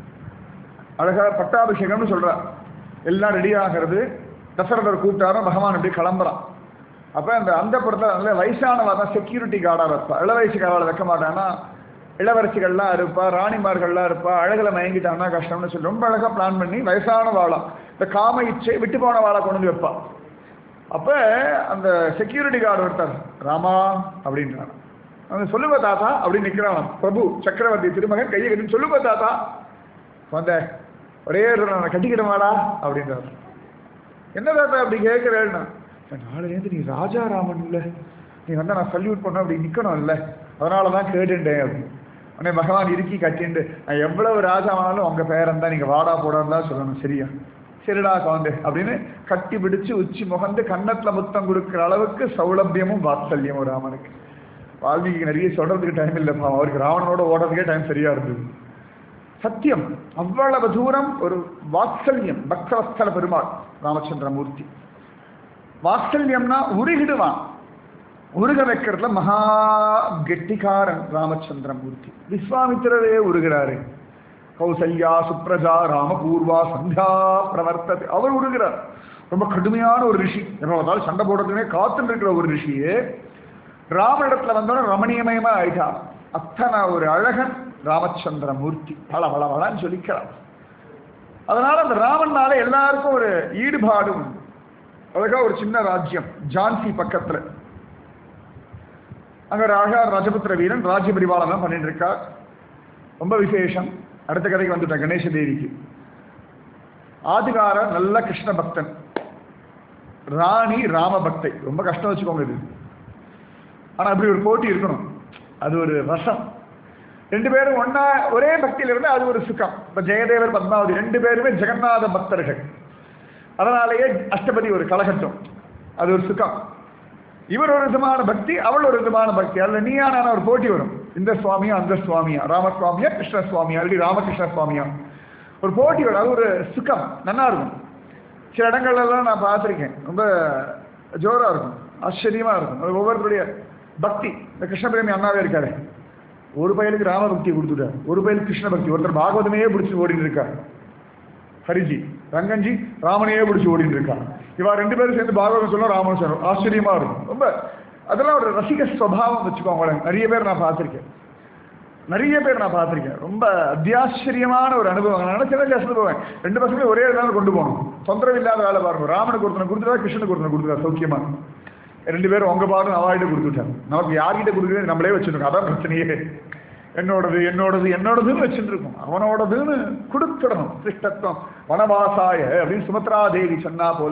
அழகாக பட்டாபிஷேகம்னு சொல்கிறார். எல்லாம் ரெடி ஆகிறது. தசரதர் கூப்பிட்டாரும், பகவான் இப்படி கிளம்புறான். அப்போ அந்த அந்த புறத்தில் நல்ல வயசானவா தான் செக்யூரிட்டி கார்டாக இருப்பா. இள வயசுக்காரால் வைக்க மாட்டான்னா இளவரசிகள்லாம் இருப்பா, ராணிமார்கள்லாம் இருப்பா. அழகில் மயங்கிட்டான்னா கஷ்டம்னு சொல்லி ரொம்ப அழகாக பிளான் பண்ணி வயசான வாழா, இந்த காம இச்சை விட்டு போன வாழை கொண்டு வந்து வைப்பா. அப்போ அந்த செக்யூரிட்டி கார்டு ஒருத்தர் ராமா அப்படின்றான். அந்த சொல்லுவ தாத்தா அப்படின்னு நிற்கிறான். பிரபு சக்கரவர்த்தி திருமகன் கையை கட்டி சொல்லுவ தாத்தா வந்த ஒரே நான் கட்டிக்கிடமாடா அப்படின்றார். என்ன தாத்தா அப்படி கேட்கிறேன்னா, நாளையிலேருந்து நீ ராஜா ராமன் இல்லை, நீ வந்தால் நான் சல்யூட் பண்ண அப்படி நிற்கணும் இல்லை, அதனால தான் கேட்டுட்டேன் அப்படின்னு. உடனே பகவான் இறுக்கி கட்டிண்டு, நான் எவ்வளவு ராஜாவானாலும் உங்கள் பேரன் தான், நீங்கள் வாடா போடான்னு தான் சொல்லணும், சரியா? சரிடா குழந்தை அப்படின்னு கட்டி பிடிச்சு உச்சி முகந்து கன்னத்தில் முத்தம் கொடுக்குற அளவுக்கு சௌலபியமும் வாத்சல்யமும் ராமனுக்கு. வால்மீகிக்கு நிறைய சொல்றதுக்கு டைம் இல்லைப்பா, அவருக்கு ராவணனோட ஓடுறதுக்கே டைம் சரியா இருந்தது. சத்தியம் அவ்வளவு தூரம் ஒரு வாத்சல்யம். பக்தவத்சல பெருமாள் ராமச்சந்திரமூர்த்தி. வாத்சல்யம்னா உருகிடுவான், உருக வைக்கிறதுல மகா கெட்டிக்காரன் ராமச்சந்திரமூர்த்தி. விஸ்வாமித்திரரே உருகிறாரு. கௌசல்யா சுப்ரஜா ராமபூர்வா சந்தியா பிரவர்த்தது, அவர் உருகிறார். ரொம்ப கடுமையான ஒரு ரிஷி, எப்போதாலும் சண்டை போடுறதுனே காத்துட்டு இருக்கிற ஒரு ரிஷியே ராமனிடத்துல வந்தோட ரமணீயமயமா ஆயிட்டார். அத்தனை ஒரு அழகன் ராமச்சந்திரமூர்த்தி. பல பல பலன்னு சொல்லிக்கிறார். அதனால அந்த ராமன்னால எல்லாருக்கும் ஒரு ஈடுபாடு உண்டு. அழகா ஒரு சின்ன ராஜ்யம் ஜான்சி பக்கத்துல, அங்க ராஜா ராஜபுத்திர வீரன் ராஜ்ய பரிபாலனம் பண்ணிட்டு இருக்கார். ரொம்ப விசேஷம். அடுத்த கதைக்கு வந்துட்டேன். கணேச தேவிக்கு ஆதிகார நல்ல கிருஷ்ண பக்தன், ராணி ராம பக்தை. ரொம்ப கஷ்டம் வச்சுக்கோங்க இது. ஆனா அப்படி ஒரு போட்டி இருக்கணும், அது ஒரு ரசம். ரெண்டு பேரும் ஒன்னா ஒரே பக்தியில இருந்து அது ஒரு சுகம். இப்ப ஜெயதேவர் பத்மாவதி ரெண்டு பேருமே ஜெகநாத பக்தர்கள், அதனாலேயே அஷ்டபதி ஒரு கலகட்டம், அது ஒரு சுகம். இவர் ஒரு விதமான பக்தி, அவள் ஒரு விதமான பக்தி. அதில் நீயான ஒரு போட்டி வரும். இந்த சுவாமியா அந்த சுவாமியா, ராமசுவாமியா கிருஷ்ண சுவாமியா, அப்படி ராமகிருஷ்ண சுவாமியா, ஒரு போட்டி வரும். அது ஒரு சுகம், நல்லா இருக்கும். சில இடங்கள்லாம் நான் பார்த்துருக்கேன், ரொம்ப ஜோராக இருக்கும், ஆச்சரியமா இருக்கும். அது ஒவ்வொருத்தருடைய பக்தி. இந்த கிருஷ்ணபிரேமி அண்ணாவே இருக்காரு, ஒரு பையனுக்கு ராம பக்தி கொடுத்துட்டார், ஒரு பையனுக்கு கிருஷ்ண பக்தி. ஒருத்தர் பாகவதமே பிடிச்சி ஓடிட்டு இருக்கார், ஹரிஜி ரங்கன்ஜி ராமனையே பிடிச்சி ஓடிட்டு இருக்கார். இவா ரெண்டு பேரும் சேர்ந்து பாகவதம் சொல்ல ராமன் சொல்லும், ஆச்சரியமா இருக்கும். ரொம்ப அதெல்லாம் ஒரு ரசிக ஸ்வபாவம் வச்சுக்கோங்களேன். நிறைய பேர் நான் பார்த்துருக்கேன், நிறைய பேர் நான் பார்த்துருக்கேன். ரொம்ப அத்தியாச்சரியமான ஒரு அனுபவம். நான் சின்ன கிளாஸ்ல போவேன், ரெண்டு பசங்களும் ஒரே இடத்துல கொண்டு போகணும், தொந்தரவு இல்லாத வேலை பாருங்க. ராமனுக்கு ஒருத்தனை கொடுத்துட்டா கிருஷ்ணனுக்கு ஒருத்தனை கொடுத்துட்டா சௌக்கியமா. ரெண்டு பேரும் உங்க பாடம் அவாய்ட்டு கொடுத்துட்டாங்க. நமக்கு யார்கிட்ட கொடுக்குறது நம்மளே வச்சுருக்கோம், அதான் பிரச்சனையே. என்னோடது என்னோடது என்னோடதுன்னு வச்சுட்டு இருக்கும். அவனோடதுன்னு கொடுத்துடணும். சிஷ்டத்துவம் வனவாசாய அப்படின்னு சுமத்ரா தேவி சொன்னா போல.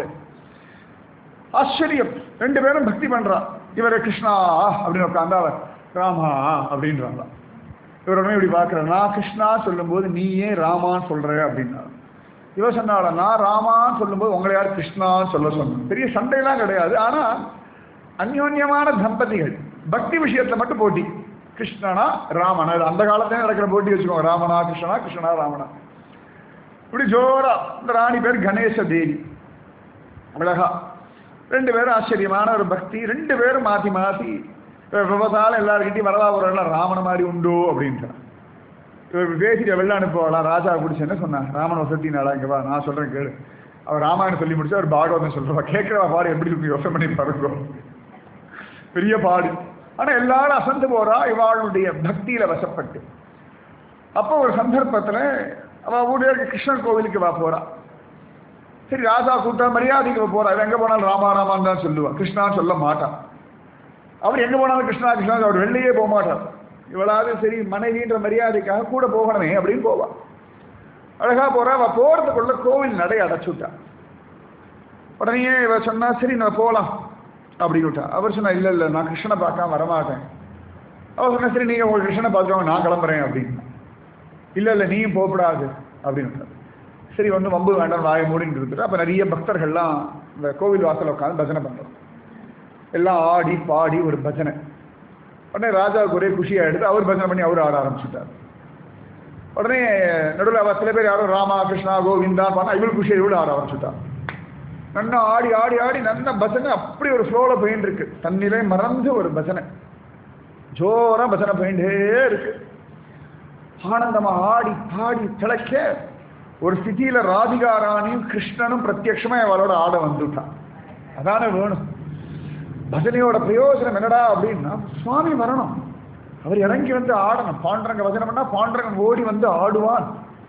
ஆச்சரியம். ரெண்டு பேரும் பக்தி பண்றா. இவரை கிருஷ்ணா அப்படின்னு உட்காந்தா அவர் ராமா அப்படின்றாங்க. இவர் உடனே இப்படி பார்க்குறேன். நான் கிருஷ்ணா சொல்லும் போது நீ ஏன் ராமான்னு சொல்ற அப்படின்னா, இவ சொன்னால நான் ராமான்னு சொல்லும்போது உங்களை யார் கிருஷ்ணான்னு சொல்ல சொன்னேன். பெரிய சண்டையெல்லாம் கிடையாது. ஆனா அந்யோன்யமான தம்பதிகள் பக்தி விஷயத்துல மட்டும் போட்டி. கிருஷ்ணனா ராமனா, அந்த காலத்துல நடக்கிற போட்டி வச்சுக்கோங்க. ராமனா கிருஷ்ணனா, கிருஷ்ணனா ராமனா, இப்படி ஜோரா. இந்த ராணி பேர் கணேச தேவி. அழகா ரெண்டு பேரும் ஆச்சரியமான ஒரு பக்தி. ரெண்டு பேரும் மாத்தி மாத்தி விவசாயம் எல்லாருக்கிட்டையும் வரதா ஒரு ராமன மாதிரி உண்டோ அப்படின்றான். இவர் பேசிட்டு வெளில அனுப்புவாளா ராஜா பிடிச்சி என்ன சொன்னான், ராமன் வசதி நாளா இங்கே வா நான் சொல்கிறேன் கேளு. அவர் ராமாயணம் சொல்லி முடிச்சு அவர் பாகவதம் சொல்கிறவா. கேட்குறவா பாடு எப்படி இருக்கு யோசனை பண்ணி பாருங்க. பெரிய பாடு. ஆனால் எல்லாரும் அசந்து போறா இவாளுடைய பக்தியில் வசப்பட்டு. அப்போ ஒரு சந்தர்ப்பத்தில் அவள் ஊரில் இருக்க கிருஷ்ணன் கோவிலுக்கு வா போறா. சரி ராஜா கூட்டா மரியாதைக்கு போறா. அவன் எங்கே போனாலும் ராமா ராமான்னு தான் சொல்லுவான், கிருஷ்ணான்னு சொல்ல மாட்டான். அவர் எங்கே போனாலும் கிருஷ்ணா கிருஷ்ணா, அவர் வெளியே போக மாட்டார். இவளாவது சரி மனைவின்ற மரியாதைக்காக கூட போகணுமே அப்படின்னு போவா. அழகா போறா. அவ போறதுக்குள்ள கோவில் நடை அடைச்சுட்டா. உடனே இவ சொன்னா சரி நான் போகலாம் அப்படின்னு விட்டா. அவர் சொன்னா இல்லை இல்லை நான் கிருஷ்ணனை பார்க்காம வரமாட்டேன். அவர் சொன்னா சரி நீங்க உங்க கிருஷ்ணனை பார்த்துக்கோங்க நான் கிளம்புறேன் அப்படின்னு. இல்லை இல்லை நீயும் போகக்கூடாது அப்படின்னு. சரி வந்து வம்பு வேண்டாம் வாயை மூடின்னு இருந்துட்டு அப்போ நிறைய பக்தர்கள்லாம் இந்த கோவில் வாசல் உட்காந்து பஜனை பண்ணுறோம். எல்லாம் ஆடி பாடி ஒரு பஜனை. உடனே ராஜாவுக்கு ஒரே குஷியாக எடுத்து அவர் பஜனை பண்ணி அவர் ஆட ஆரம்பிச்சுட்டார். உடனே நடுவில் அவர் சில பேர் யாரும் ராமா கிருஷ்ணா கோவிந்தா பண்ணா இவள் குஷியை இவ்வளோ ஆட ஆரம்பிச்சுட்டான். நல்லா ஆடி ஆடி ஆடி நல்ல பஜனை அப்படி ஒரு ஃப்ளோவில் போயின்னு இருக்கு. தண்ணிலே மறந்து ஒரு பஜனை ஜோராக பஜனை போயிட்டே இருக்கு. ஆனந்தமா ஆடி பாடி திளைக்க ஒரு ஸ்திதியில ராதிகா ராணியும் கிருஷ்ணனும் பிரத்யட்சமா அவளோட ஆட வந்துட்டான். அதானே வேணும். பஜனையோட பிரயோஜனம் என்னடா அப்படின்னா சுவாமி வரணும், அவர் இறங்கி வந்து ஆடணும். பாண்டரங்க பஜனை பண்ணா பாண்டரங்கன் ஓடி வந்து ஆடுவான்.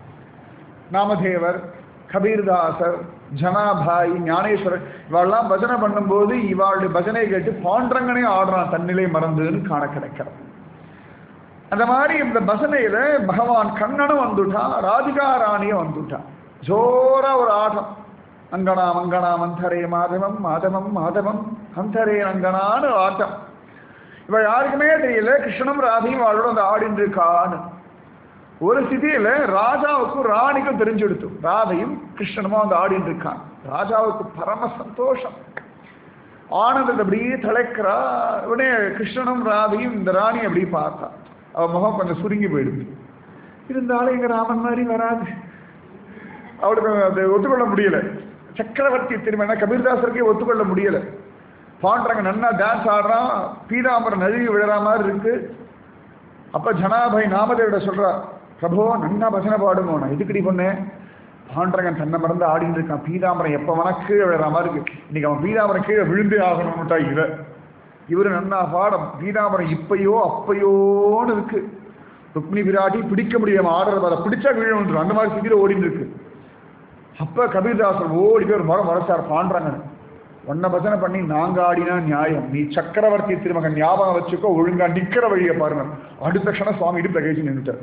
நாமதேவர், கபீர்தாசர், ஜனாபாய், ஞானேஸ்வரர் இவாள்லாம் பஜனை பண்ணும்போது இவாளுடைய பஜனை கேட்டு பாண்டரங்கனே ஆடுறான் தன்னிலை மறந்துன்னு காண கிடைக்கிறது. அந்த மாதிரி இந்த பஜனையில பகவான் கண்ணனும் வந்துட்டான், ராதிகா ராணியும் வந்துட்டான். ஜோரா ஒரு ஆட்டம். அங்கனா மங்கனா மந்தரே மாதவம் மாதவம் மாதவம் அந்தரே அங்கனான்னு ஆட்டம். இவ யாருக்குமே தெரியல கிருஷ்ணனும் ராதியும் அவளோட அந்த ஆடின்னு இருக்கான்னு. ஒரு ஸ்திதியில ராஜாவுக்கும் ராணிக்கும் தெரிஞ்செடுத்து ராதையும் கிருஷ்ணனும் அந்த ஆடின்னு இருக்கான். ராஜாவுக்கு பரம சந்தோஷம், ஆனந்தத்தை அப்படியே தலைக்கிறா. உடனே கிருஷ்ணனும் ராதையும் இந்த ராணி அப்படி பார்த்தா. அவ முகம் கொஞ்சம் சுருங்கி போயிடுது. இருந்தாலும் எங்க ராமன் மாதிரி வராது. அவளுக்கு அதை ஒத்துக்கொள்ள முடியல. சக்கரவர்த்தி திருமண கபீர்தாசருக்கே ஒத்துக்கொள்ள முடியல. பாண்டரங்க நன்னா டான்ஸ் ஆடுறான், பீதாம்பரம் நழுவி விழுற மாதிரி இருக்கு. அப்ப ஜனாபாய் நாமதேவிட சொல்றா, பிரபோ நன்னா பஜனை பாடுங்க. நான் இதுக்கடி பொண்ணேன். பாண்டரங்கன் தன்னை மறந்து ஆடிட்டு இருக்கான். பீதாம்பரம் எப்ப வேணா கீழே விழுற மாதிரி இருக்கு. இன்னைக்கு அவன் பீதாம்பரம் கீழே விழுந்தே ஆகணும்ட்டா இவ. இவரு நன்னா பாடம். பீதாம்பரம் இப்பையோ அப்பையோன்னு இருக்கு. ருக்மிணி பிராட்டி பிடிக்க முடியாம ஆடுறது, அதை பிடிச்சா விழுந்துடும். அந்த மாதிரி சிதிர ஓடிட்டு இருக்கு. அப்ப கபீர்தாசர் ஓடி போய் ஒரு மரம் மறைச்சார். பாண்டரங்க ஒன்ன பஜனை பண்ணி நாங்க ஆடினா நியாயம், நீ சக்கரவர்த்தி திருமகன் ஞாபகம் வச்சுக்கோ, ஒழுங்கா நிக்கிற வழியை பாருங்க. அடுத்த க்ஷணம் சுவாமி இடுப்புல கழிச்சு நின்றுட்டார்.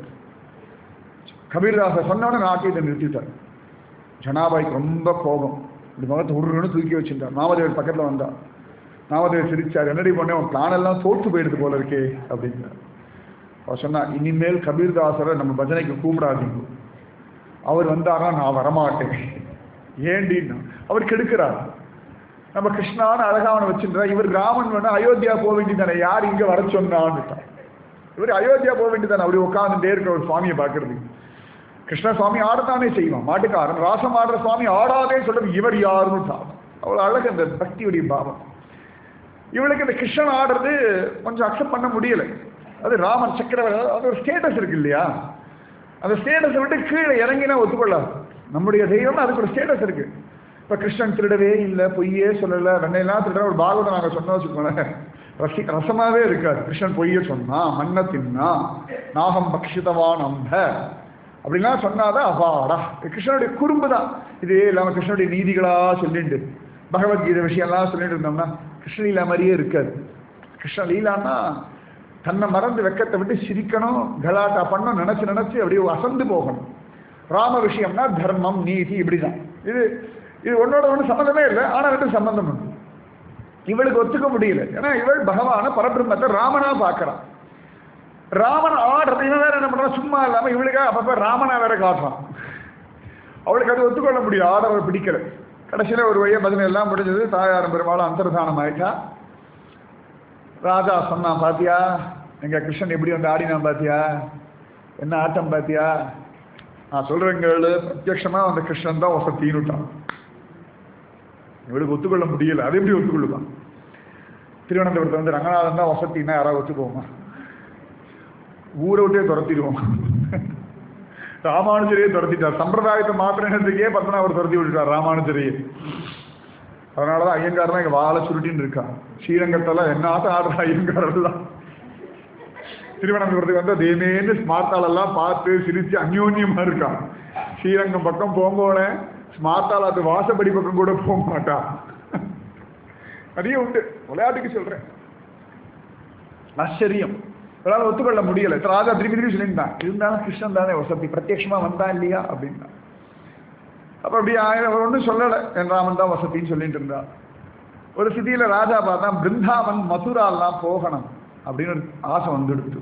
கபீர்தாசர் சொன்னவன நாட்டியத்தை நிறுத்திட்டார். ஜனாபாய்க்கு ரொம்ப கோபம். இப்படி முகத்தை உருன்னு தூக்கி வச்சுட்டார். நாமதேவர் பக்கத்துல வந்தா. நாமதேவர் சிரிச்சார். என்னடி பண்ண உன் பிளான் எல்லாம் தோற்று போயிடுது போல இருக்கே அப்படின்னா. அவர் சொன்னா, இனிமேல் கபீர்தாசரை நம்ம பஜனைக்கு கூப்பிடாதீங்க. அவர் வந்தாரா நான் வரமாட்டேன். ஏண்டின்னா அவர் கெடுக்கிறார். நம்ம கிருஷ்ணான்னு அழகாவனை வச்சுட்டா. இவர் ராமன் வேணா அயோத்தியா போக வேண்டியதானே, யார் இங்க வர சொன்னான்னுட்டான். இவர் அயோத்தியா போக வேண்டியதானே. அப்படி உட்காந்துட்டே இருக்கிற ஒரு சுவாமியை பார்க்கறது. கிருஷ்ண சுவாமி ஆடத்தானே செய்வான், மாட்டுக்காரன். ராசம் ஆடுற சுவாமி ஆடாதே சொல்றது இவர் யாருன்னுட்டான். அவ்வளவு அழகு அந்த பக்தியுடைய பாவம். இவளுக்கு இந்த கிருஷ்ணன் ஆடுறது கொஞ்சம் அக்செப்ட் பண்ண முடியல. அது ராமன் சக்கரவர்த்தி, அது ஒரு ஸ்டேட்டஸ் இருக்கு இல்லையா. அந்த ஸ்டேட்டஸை விட்டு கீழே இறங்கினா ஒத்துக்கொள்ளாது. நம்முடைய தெய்வம்னா அதுக்கு ஒரு ஸ்டேட்டஸ் இருக்கு. இப்போ கிருஷ்ணன் திருடவே இல்லை, பொய்யே சொல்லலை, வெண்ணையெல்லாம் திருட ஒரு பாகவதம் நாங்கள் சொன்னோம் வச்சுக்கோங்க, ரசி ரசமாவே இருக்காது. கிருஷ்ணன் பொய்யே சொன்னா, மண்ணை தின்னா, நாகம் பக்ஷிதவான் அம்ப அப்படின்லாம் சொன்னாதான் அபாடா. கிருஷ்ணனுடைய குறும்பு தான். இதே இல்லாமல் கிருஷ்ணனுடைய நீதிகளா சொல்லிட்டு பகவத்கீதை விஷயம்லாம் சொல்லிட்டு இருந்தோம்னா கிருஷ்ணலீலா மாதிரியே இருக்காது. கிருஷ்ணலீலான்னா தன்னை மறந்து வெக்கத்தை விட்டு சிரிக்கணும், கலாட்டா பண்ணணும், நினைச்சு நினைச்சு அப்படியே அசந்து போகணும். ராம விஷயம்னா தர்மம் நீதி இப்படிதான். இது இது ஒன்னோட ஒன்று சம்மந்தமே இல்லை, ஆனால் ரெண்டு சம்பந்தம் உண்டு. இவளுக்கு ஒத்துக்க முடியல. ஏன்னா இவள் பகவான பரபிரம்மத்தை ராமனா பார்க்கறான். ராமன் ஆடுறது இவன் வேற என்ன பண்றான், சும்மா இல்லாம இவளுக்காக அப்பப்ப ராமனா வேற காட்டுறான். அவளுக்கு அது ஒத்துக்கொள்ள முடியும், ஆடவரை பிடிக்கல. கடைசியில ஒரு வழியா பதினெல்லாம் எல்லாம் முடிஞ்சது. தாயாரும் பெருமாளும் அந்தர்தானம் ஆயிட்டா. ராஜா சொன்னான், பாத்தியா எங்க கிருஷ்ணன் எப்படி வந்து ஆடினான் பாத்தியா, என்ன ஆட்டம் பாத்தியா. நான் சொல்றேங்க பிரத்யட்சமா அந்த கிருஷ்ணன் தான் வசத்தின்னுட்டான். இவளுக்கு ஒத்துக்கொள்ள முடியல. அது எப்படி ஒத்துக்கொள்ளுதான்? திருவனந்தபுரத்தை வந்து ரங்கநாதன் தான் வசத்தின்னா யாராவது ஒத்துக்குவோமா? ஊரை விட்டே துரத்திடுவோம். ராமானுஜரையே துரத்திட்டார். சம்பிரதாயத்தை மாத்திரத்துக்கே பத்மநாபர் துரத்தி விட்டுட்டார் ராமானுஜரையே. அதனாலதான் ஐயங்கார் தான் இங்க வாழை சுருட்டின்னு இருக்கான். ஸ்ரீரங்கத்தெல்லாம் என்ன ஆட்டம் ஆடுற ஐயங்காரெல்லாம் திருவனந்தபுரத்துக்கு வந்து தேமேந்து ஸ்மார்த்தாலெல்லாம் பார்த்து சிரிச்சு அந்யோன்யமா இருக்கான். ஸ்ரீரங்கம் பக்கம் போங்கோட ஸ்மார்த்தால் அது வாசப்படி பக்கம் கூட போக மாட்டா. நிறைய உண்டு, விளையாட்டுக்கு சொல்றேன். ஆச்சரியம். அதனால ஒத்துக்கொள்ள முடியல. ராஜா திருப்பி திருப்பி சொல்லியிருந்தான், இருந்தாலும் கிருஷ்ணன் தானே வசதி, பிரத்யட்சமா வந்தான் இல்லையா அப்படின்னா. அப்ப அப்படி ஆயிரம் ஒன்றும் சொல்லலை, என் ராமன் தான் வசதின்னு சொல்லிட்டு இருந்தா. ஒரு சிட்டியில ராஜா பார்த்தா பிருந்தாவன் மதுராலாம் போகணும் அப்படின்னு ஒரு ஆசை வந்துடுத்து.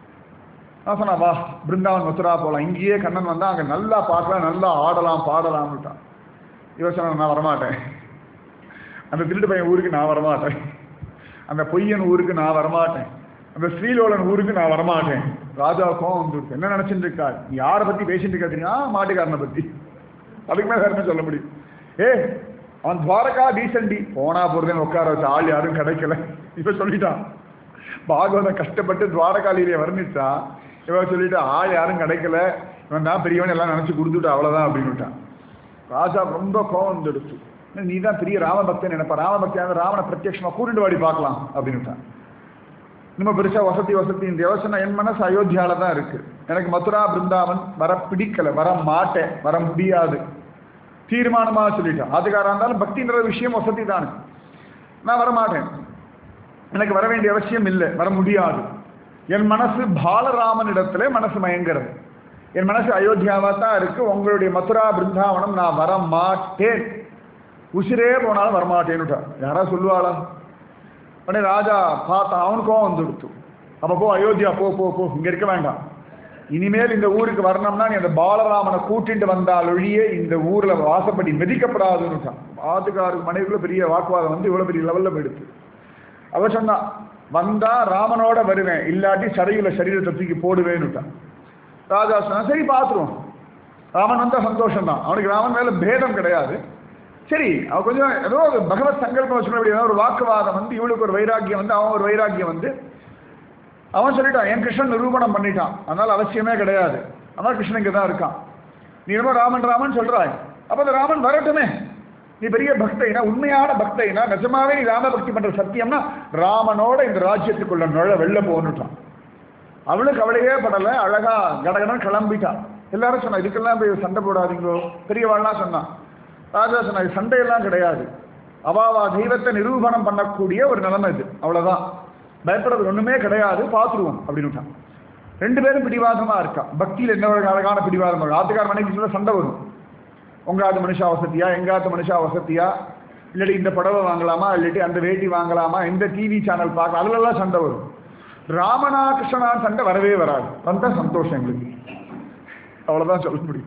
நான் சொன்னா வா பிருந்தாவன் மதுரா போகலாம், இங்கேயே கண்ணன் வந்தா அங்கே நல்லா பார்க்கலாம், நல்லா ஆடலாம் பாடலாம்னுட்டான். யோசனை, நான் வரமாட்டேன். அந்த திருட்டு பையன் ஊருக்கு நான் வரமாட்டேன், அந்த பொய்யன் ஊருக்கு நான் வரமாட்டேன், அந்த ஸ்ரீலோலன் ஊருக்கு நான் வரமாட்டேன். ராஜா கோவம் வந்துருக்கு. என்ன நினைச்சிட்டு இருக்கா, யாரை பத்தி பேசிட்டு இருக்கா தெரியுமா? மாட்டுக்காரனை பத்தி. அதுக்கு மேல யாருமே சொல்ல முடியும். ஏ அவன் துவாரகா டீசண்டி போனா போறதுன்னு உட்கார வச்ச ஆள் யாரும் கிடைக்கல. இப்ப சொல்லிட்டான், பாகவதம் கஷ்டப்பட்டு துவாரகாலியிலே வர்ணிச்சா, இவன் சொல்லிட்டு ஆள் யாரும் கிடைக்கல, இவன் தான் பெரியவன் எல்லாம் நினைச்சு கொடுத்துட்டு அவ்வளவுதான் அப்படின்னுட்டான். ராஜா ரொம்ப கோவம் வந்துடுச்சு. நீ தான் பெரிய ராமபக்தன் நினைப்பா, ராமபக்தியான ராவனை பிரத்யட்சமா கூட்டிட்டு வாடி பார்க்கலாம் அப்படின்னுட்டான். இன்னும் பெருசா வசதி வசதி இந்த யோசனை என் மனசு அயோத்தியால தான் இருக்கு. எனக்கு மதுரா பிருந்தாவன் வர பிடிக்கல, வர மாட்டேன், வர முடியாது தீர்மானமா சொல்லிட்டான். அதுக்காக இருந்தாலும் பக்தின்ற விஷயம் வசதி தானே, நான் வரமாட்டேன், எனக்கு வர வேண்டிய அவசியம் இல்லை, வர முடியாது. என் மனசு பாலராமன் இடத்துல மனசு மயங்கிறது. என் மனசு அயோத்தியாவா தான் இருக்கு. உங்களுடைய மதுரா பிருந்தாவனம் நான் வர மாட்டேன், உசிரே போனாலும் வரமாட்டேன்னுட்டா. யாரா சொல்லுவாளா? உடனே ராஜா பார்த்தா அவனுக்கும் வந்துடுத்து. அப்போ போ அயோத்தியா, போ போ போ, இங்க இருக்க வேண்டாம். இனிமேல் இந்த ஊருக்கு வரணும்னா நீ அந்த பாலராமனை கூட்டிட்டு வந்தால் ஒழியே இந்த ஊர்ல வாசப்படி மிதிக்கப்படாதுன்னுட்டான். ஆத்துக்காருக்கு மனைவிக்குள்ள பெரிய வாக்குவாதம் வந்து இவ்வளவு பெரிய லெவல்ல போயிடுச்சு. அவ சொன்னா, வந்தா ராமனோட வருவேன், இல்லாட்டி சரையில சரீரத்தை தூக்கி போடுவேன்னுட்டான். ராஜா சொன்னா சரி பார்த்துருவோம். ராமன் வந்தா சந்தோஷம் தான், அவனுக்கு ராமன் மேல பேதம் கிடையாது. சரி அவன் கொஞ்சம் ஏதோ ஒரு பகவத் சங்கல்பம் வச்சுக்கணும். ஒரு வாக்குவாதம் வந்து இவளுக்கு ஒரு வைராக்கியம் வந்து அவன் ஒரு வைராக்கியம் வந்து அவன் சொல்லிட்டான், என் கிருஷ்ணன் நிரூபணம் பண்ணிட்டான், அதனால அவசியமே கிடையாது, அதனால கிருஷ்ணன் இங்கே தான் இருக்கான். நீ ரொம்ப ராமன் ராமன் சொல்றாய், அப்ப அந்த ராமன் வரட்டுமே. நீ பெரிய பக்தைனா, உண்மையான பக்தைனா, நிஜமாவே நீ ராம பக்தி பண்ற சத்தியம்னா ராமனோட இந்த ராஜ்யத்துக்குள்ள நுழ வெளில போன்னுட்டான். அவளுக்கு அவளையே படலை, அழகா கடகடன் கிளம்பிட்டான். எல்லாரும் சொன்னா இதுக்கெல்லாம் போய் சண்டை போடாதீங்களோ, பெரியவாள்லாம் சொன்னான். ராஜா சொன்னா சண்டையெல்லாம் கிடையாது, அவாவா தெய்வத்தை நிரூபணம் பண்ணக்கூடிய ஒரு நிலைமை இது, அவ்வளவுதான், பயப்படுறது ஒண்ணுமே கிடையாது, பார்த்துருவோம் அப்படின்னுட்டான். ரெண்டு பேரும் பிடிவாதமா இருக்கா. பக்தியில் என்ன ஒரு அழகான பிடிவாதம் வரும். ஆத்துக்கார மனைவி சொல்ல சண்டை வரும். உங்காத்து மனுஷா வசதியா, எங்காத்து மனுஷா வசதியா, இல்லாட்டி இந்த புடவை வாங்கலாமா, இல்லாட்டி அந்த வேட்டி வாங்கலாமா, இந்த டிவி சேனல் பார்க்க, அதுலலாம் சண்டை வரும். ராமனா கிருஷ்ணனா சண்டை வரவே வராது. வந்தா சந்தோஷம் எங்களுக்கு, அவ்வளவுதான் சொல்ல முடியும்.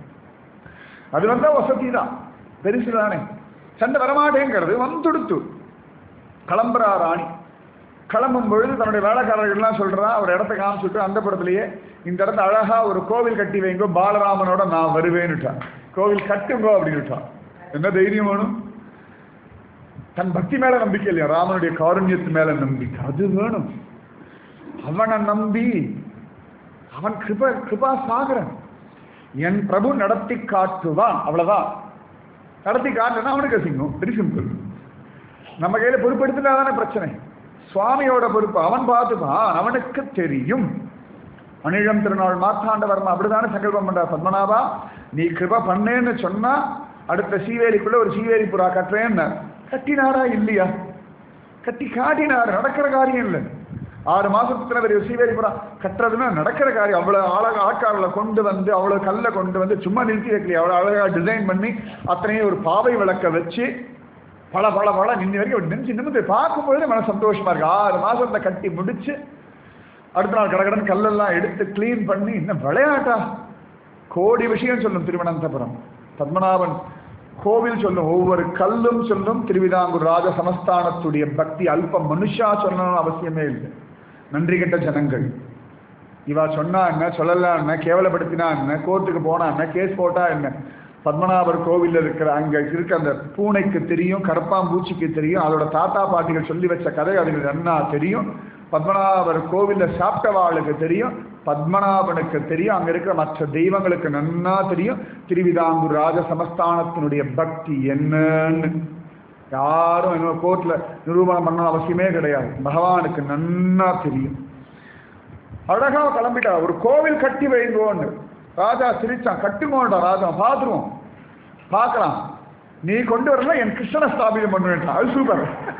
அது வந்தா வசதி தான், பெருசு தானே. சண்டை வரமாட்டேங்கிறது வந்துடுத்து. கிளம்புறா ராணி. கிளம்பும் பொழுது தன்னுடைய வேலைக்காரர்கள்லாம் சொல்றா, ஒரு இடத்த காமிச்சுட்டு அந்த படத்திலேயே இந்த இடத்த அழகா ஒரு கோவில் கட்டி வைங்கோ, பாலராமனோட நான் வருவேன்னுட்டான். கோவில் கட்டுங்கோ அப்படின்னுட்டான். என்ன தைரியம் வேணும்? தன் பக்தி மேல நம்பிக்கை இல்லையா, ராமனுடைய காருண்யத்து மேல நம்பிக்கை, அது வேணும். அவனை நம்பி அவன் கிருபா கிருபா சாகரன், என் பிரபு நடத்தி காட்டுவான், அவ்வளவுதான். நடத்தி காட்டுனா அவனுக்கு அசிங்கம், வெரி சிம்பிள். நம்ம கையில பொறுப்பெடுத்துட்டா தானே பிரச்சனை. சுவாமியோட பொறுப்பு அவன் பார்த்துப்பான், அவனுக்கு தெரியும். அனிழம் திருநாள் மார்த்தாண்டவர்மா அப்படித்தானே சங்கல்பம் பண்ற. பத்மநாபா நீ கிருபா பண்ணேன்னு சொன்னா அடுத்த சீவேலிக்குள்ள ஒரு சீவேலி புறா கட்டுறேன்னு கட்டினாரா இல்லையா? கட்டி காட்டினார், நடக்கிற காரியம் இல்லை. ஆறு மாசத்துல பெரிய ஸ்ரீவேலிபுரம் கட்டுறதுன்னா நடக்கிற காரியம். அவ்வளவு அழகா ஆட்காரில் கொண்டு வந்து அவ்வளவு கல்லை கொண்டு வந்து சும்மா நிறுத்தி வைக்கலையே, அவ்வளவு அழகா டிசைன் பண்ணி அத்தனையும் ஒரு பாவை விளக்க வச்சு பல பல பல நின்று வரைக்கும் நின்று நிமிந்து பார்க்கும்போது மன சந்தோஷமா இருக்கு. ஆறு மாசத்தை கட்டி முடிச்சு அடுத்த நாள் கடகடன் கல்லெல்லாம் எடுத்து கிளீன் பண்ணி இன்னும் விளையாட்டா கோடி விஷயம் சொல்லும் திருவனந்தபுரம் பத்மநாபன் கோவில் சொல்லும், ஒவ்வொரு கல்லும் சொல்லும் திருவிதாங்கூர் ராஜ சமஸ்தானத்துடைய பக்தி. அல்பம் மனுஷா சொல்லணும் அவசியமே இல்லை. நன்றி கெட்ட ஜனங்கள் இவா சொன்னா என்ன, சொல்லலாம் என்ன, கேவலப்படுத்தினா என்ன, கோர்ட்டுக்கு போனா என்ன, கேஸ் போட்டா என்ன, பத்மநாபர் கோவிலில் இருக்கிற அங்க இருக்க அந்த பூனைக்கு தெரியும், கரப்பாம்பூச்சிக்கு தெரியும், அதோட தாத்தா பாட்டிகள் சொல்லி வச்ச கதை அதுக்கு நன்னா தெரியும். பத்மநாபர் கோவிலில் சாப்பிட்டவாளுக்கு தெரியும், பத்மநாபனுக்கு தெரியும், அங்க இருக்கிற மற்ற தெய்வங்களுக்கு நன்னா தெரியும் திருவிதாங்கூர் ராஜ சமஸ்தானத்தினுடைய பக்தி என்னன்னு. யாரும் இன்னும் கோர்ட்ல நிரூபணம் பண்ண அவசியமே கிடையாது, பகவானுக்கு நன்னா தெரியும். அழகா கிளம்பிட்டா, ஒரு கோவில் கட்டி வைங்கோன்னு ராஜா சிரிச்சான். கட்டுங்கோண்டா ராஜா, பார்த்துருவோம் பார்க்கலாம், நீ கொண்டு வரல என் கிருஷ்ணனை ஸ்தாபிதம் பண்ணுவேன். அது சூப்பர்.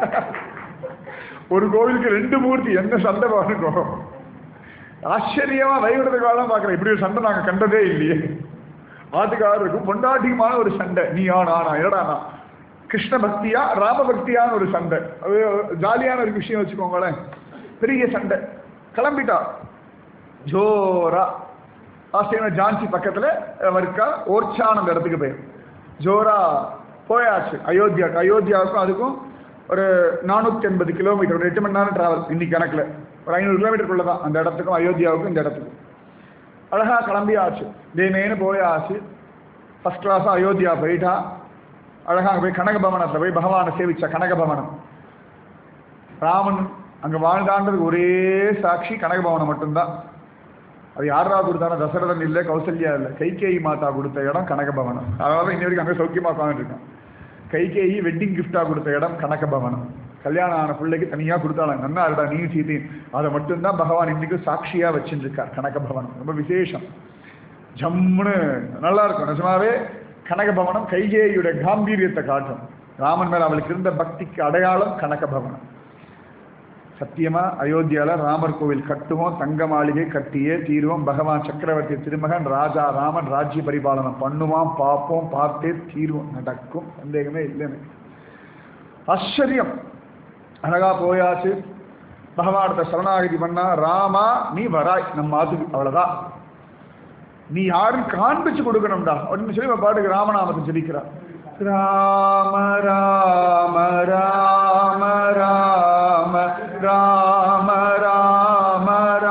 ஒரு கோவிலுக்கு ரெண்டு மூர்த்தி, என்ன சண்டை பாருங்கோ. ஆச்சரியமா வைகுண்டத்து காலம் பார்க்குறேன், இப்படி ஒரு சண்டை நாங்கள் கண்டதே இல்லையே. ஆட்டுக்காரருக்கும் பொண்டாட்டிக்குமான ஒரு சண்டை, நீ ஆனா நான் என்னடா கிருஷ்ண பக்தியா ராம பக்தியான ஒரு சண்டை. அது ஜாலியான ஒரு விஷயம் வச்சுக்கோங்களேன். பெரிய சண்டை. கிளம்பிட்டா ஜோரா. ஆஸ்திரேலியா ஜான்சி பக்கத்துல இருக்கா ஓர்ச்சான் அந்த இடத்துக்கு போய் ஜோரா போயாச்சு அயோத்தியாவுக்கு. அயோத்தியாவுக்கும் அதுக்கும் ஒரு நானூற்றி எண்பது கிலோமீட்டர், ஒரு எட்டு மணி நேரம் டிராவல் இன்னைக்கு கணக்கில். ஒரு ஐநூறு கிலோமீட்டருக்குள்ள தான் அந்த இடத்துக்கும் அயோத்தியாவுக்கும் இந்த இடத்துக்கும். அழகா கிளம்பியாச்சு, தேமேனு போயாச்சு. ஃபர்ஸ்ட் கிளாஸாக அயோத்தியா போயிட்டா. அழகா அங்கே போய் கனகபவனத்தில் போய் பகவானை சேவிச்சா. கனகபவனம் ராமன் அங்கே வாழ்ந்தான்றதுக்கு ஒரே சாட்சி கனகபவனம் மட்டும்தான். அது யாரா கொடுத்தாலும் தசரதன் இல்லை, கௌசல்யா இல்லை, கைகேயி மாதா கொடுத்த இடம் கனகபவனம். அதனால இன்ன வரைக்கும் அங்கே சௌக்கியமா உட்காந்துருக்கான். கைகேயி வெட்டிங் கிஃப்டா கொடுத்த இடம் கனகபவனம். கல்யாணம் ஆன பிள்ளைக்கு தனியாக கொடுத்தாலும் நன்னா இருடா நீ சீதி, அதை மட்டும்தான் பகவான் இன்னைக்கு சாட்சியா வச்சுருக்கார். கனகபவனம் ரொம்ப விசேஷம், ஜம்முன்னு நல்லா இருக்கும். நிஜமாவே கனகபவனம் கைகேயுடைய காம்பீரியத்தை காட்டும். ராமன் மேல அவளுக்கு இருந்த பக்திக்கு அடையாளம் கனகபவனம். சத்தியமா அயோத்தியால ராமர் கோவில் கட்டுவோம், தங்க மாளிகை கட்டியே தீருவோம். பகவான் சக்கரவர்த்தி திருமகன் ராஜா ராமன் ராஜ்ய பரிபாலனம் பண்ணுவான், பார்ப்போம், பார்த்தே தீருவோம், நடக்கும், சந்தேகமே இல்லை எனக்கு. ஆச்சரியம். அழகா போயாச்சு, பகவானத்தை சரணாகதி பண்ணா. ராமா நீ வராய் நம்ம ஆத்துக்கு, அவ்வளவுதான், நீ யாரும் காண்பிச்சு கொடுக்கணும்டா அப்படின்னு சொல்லி பாட்டுக்கு ராமநாமத்தை ஜெபிக்கிறார். ராம ராம ராம ராம ராம ராம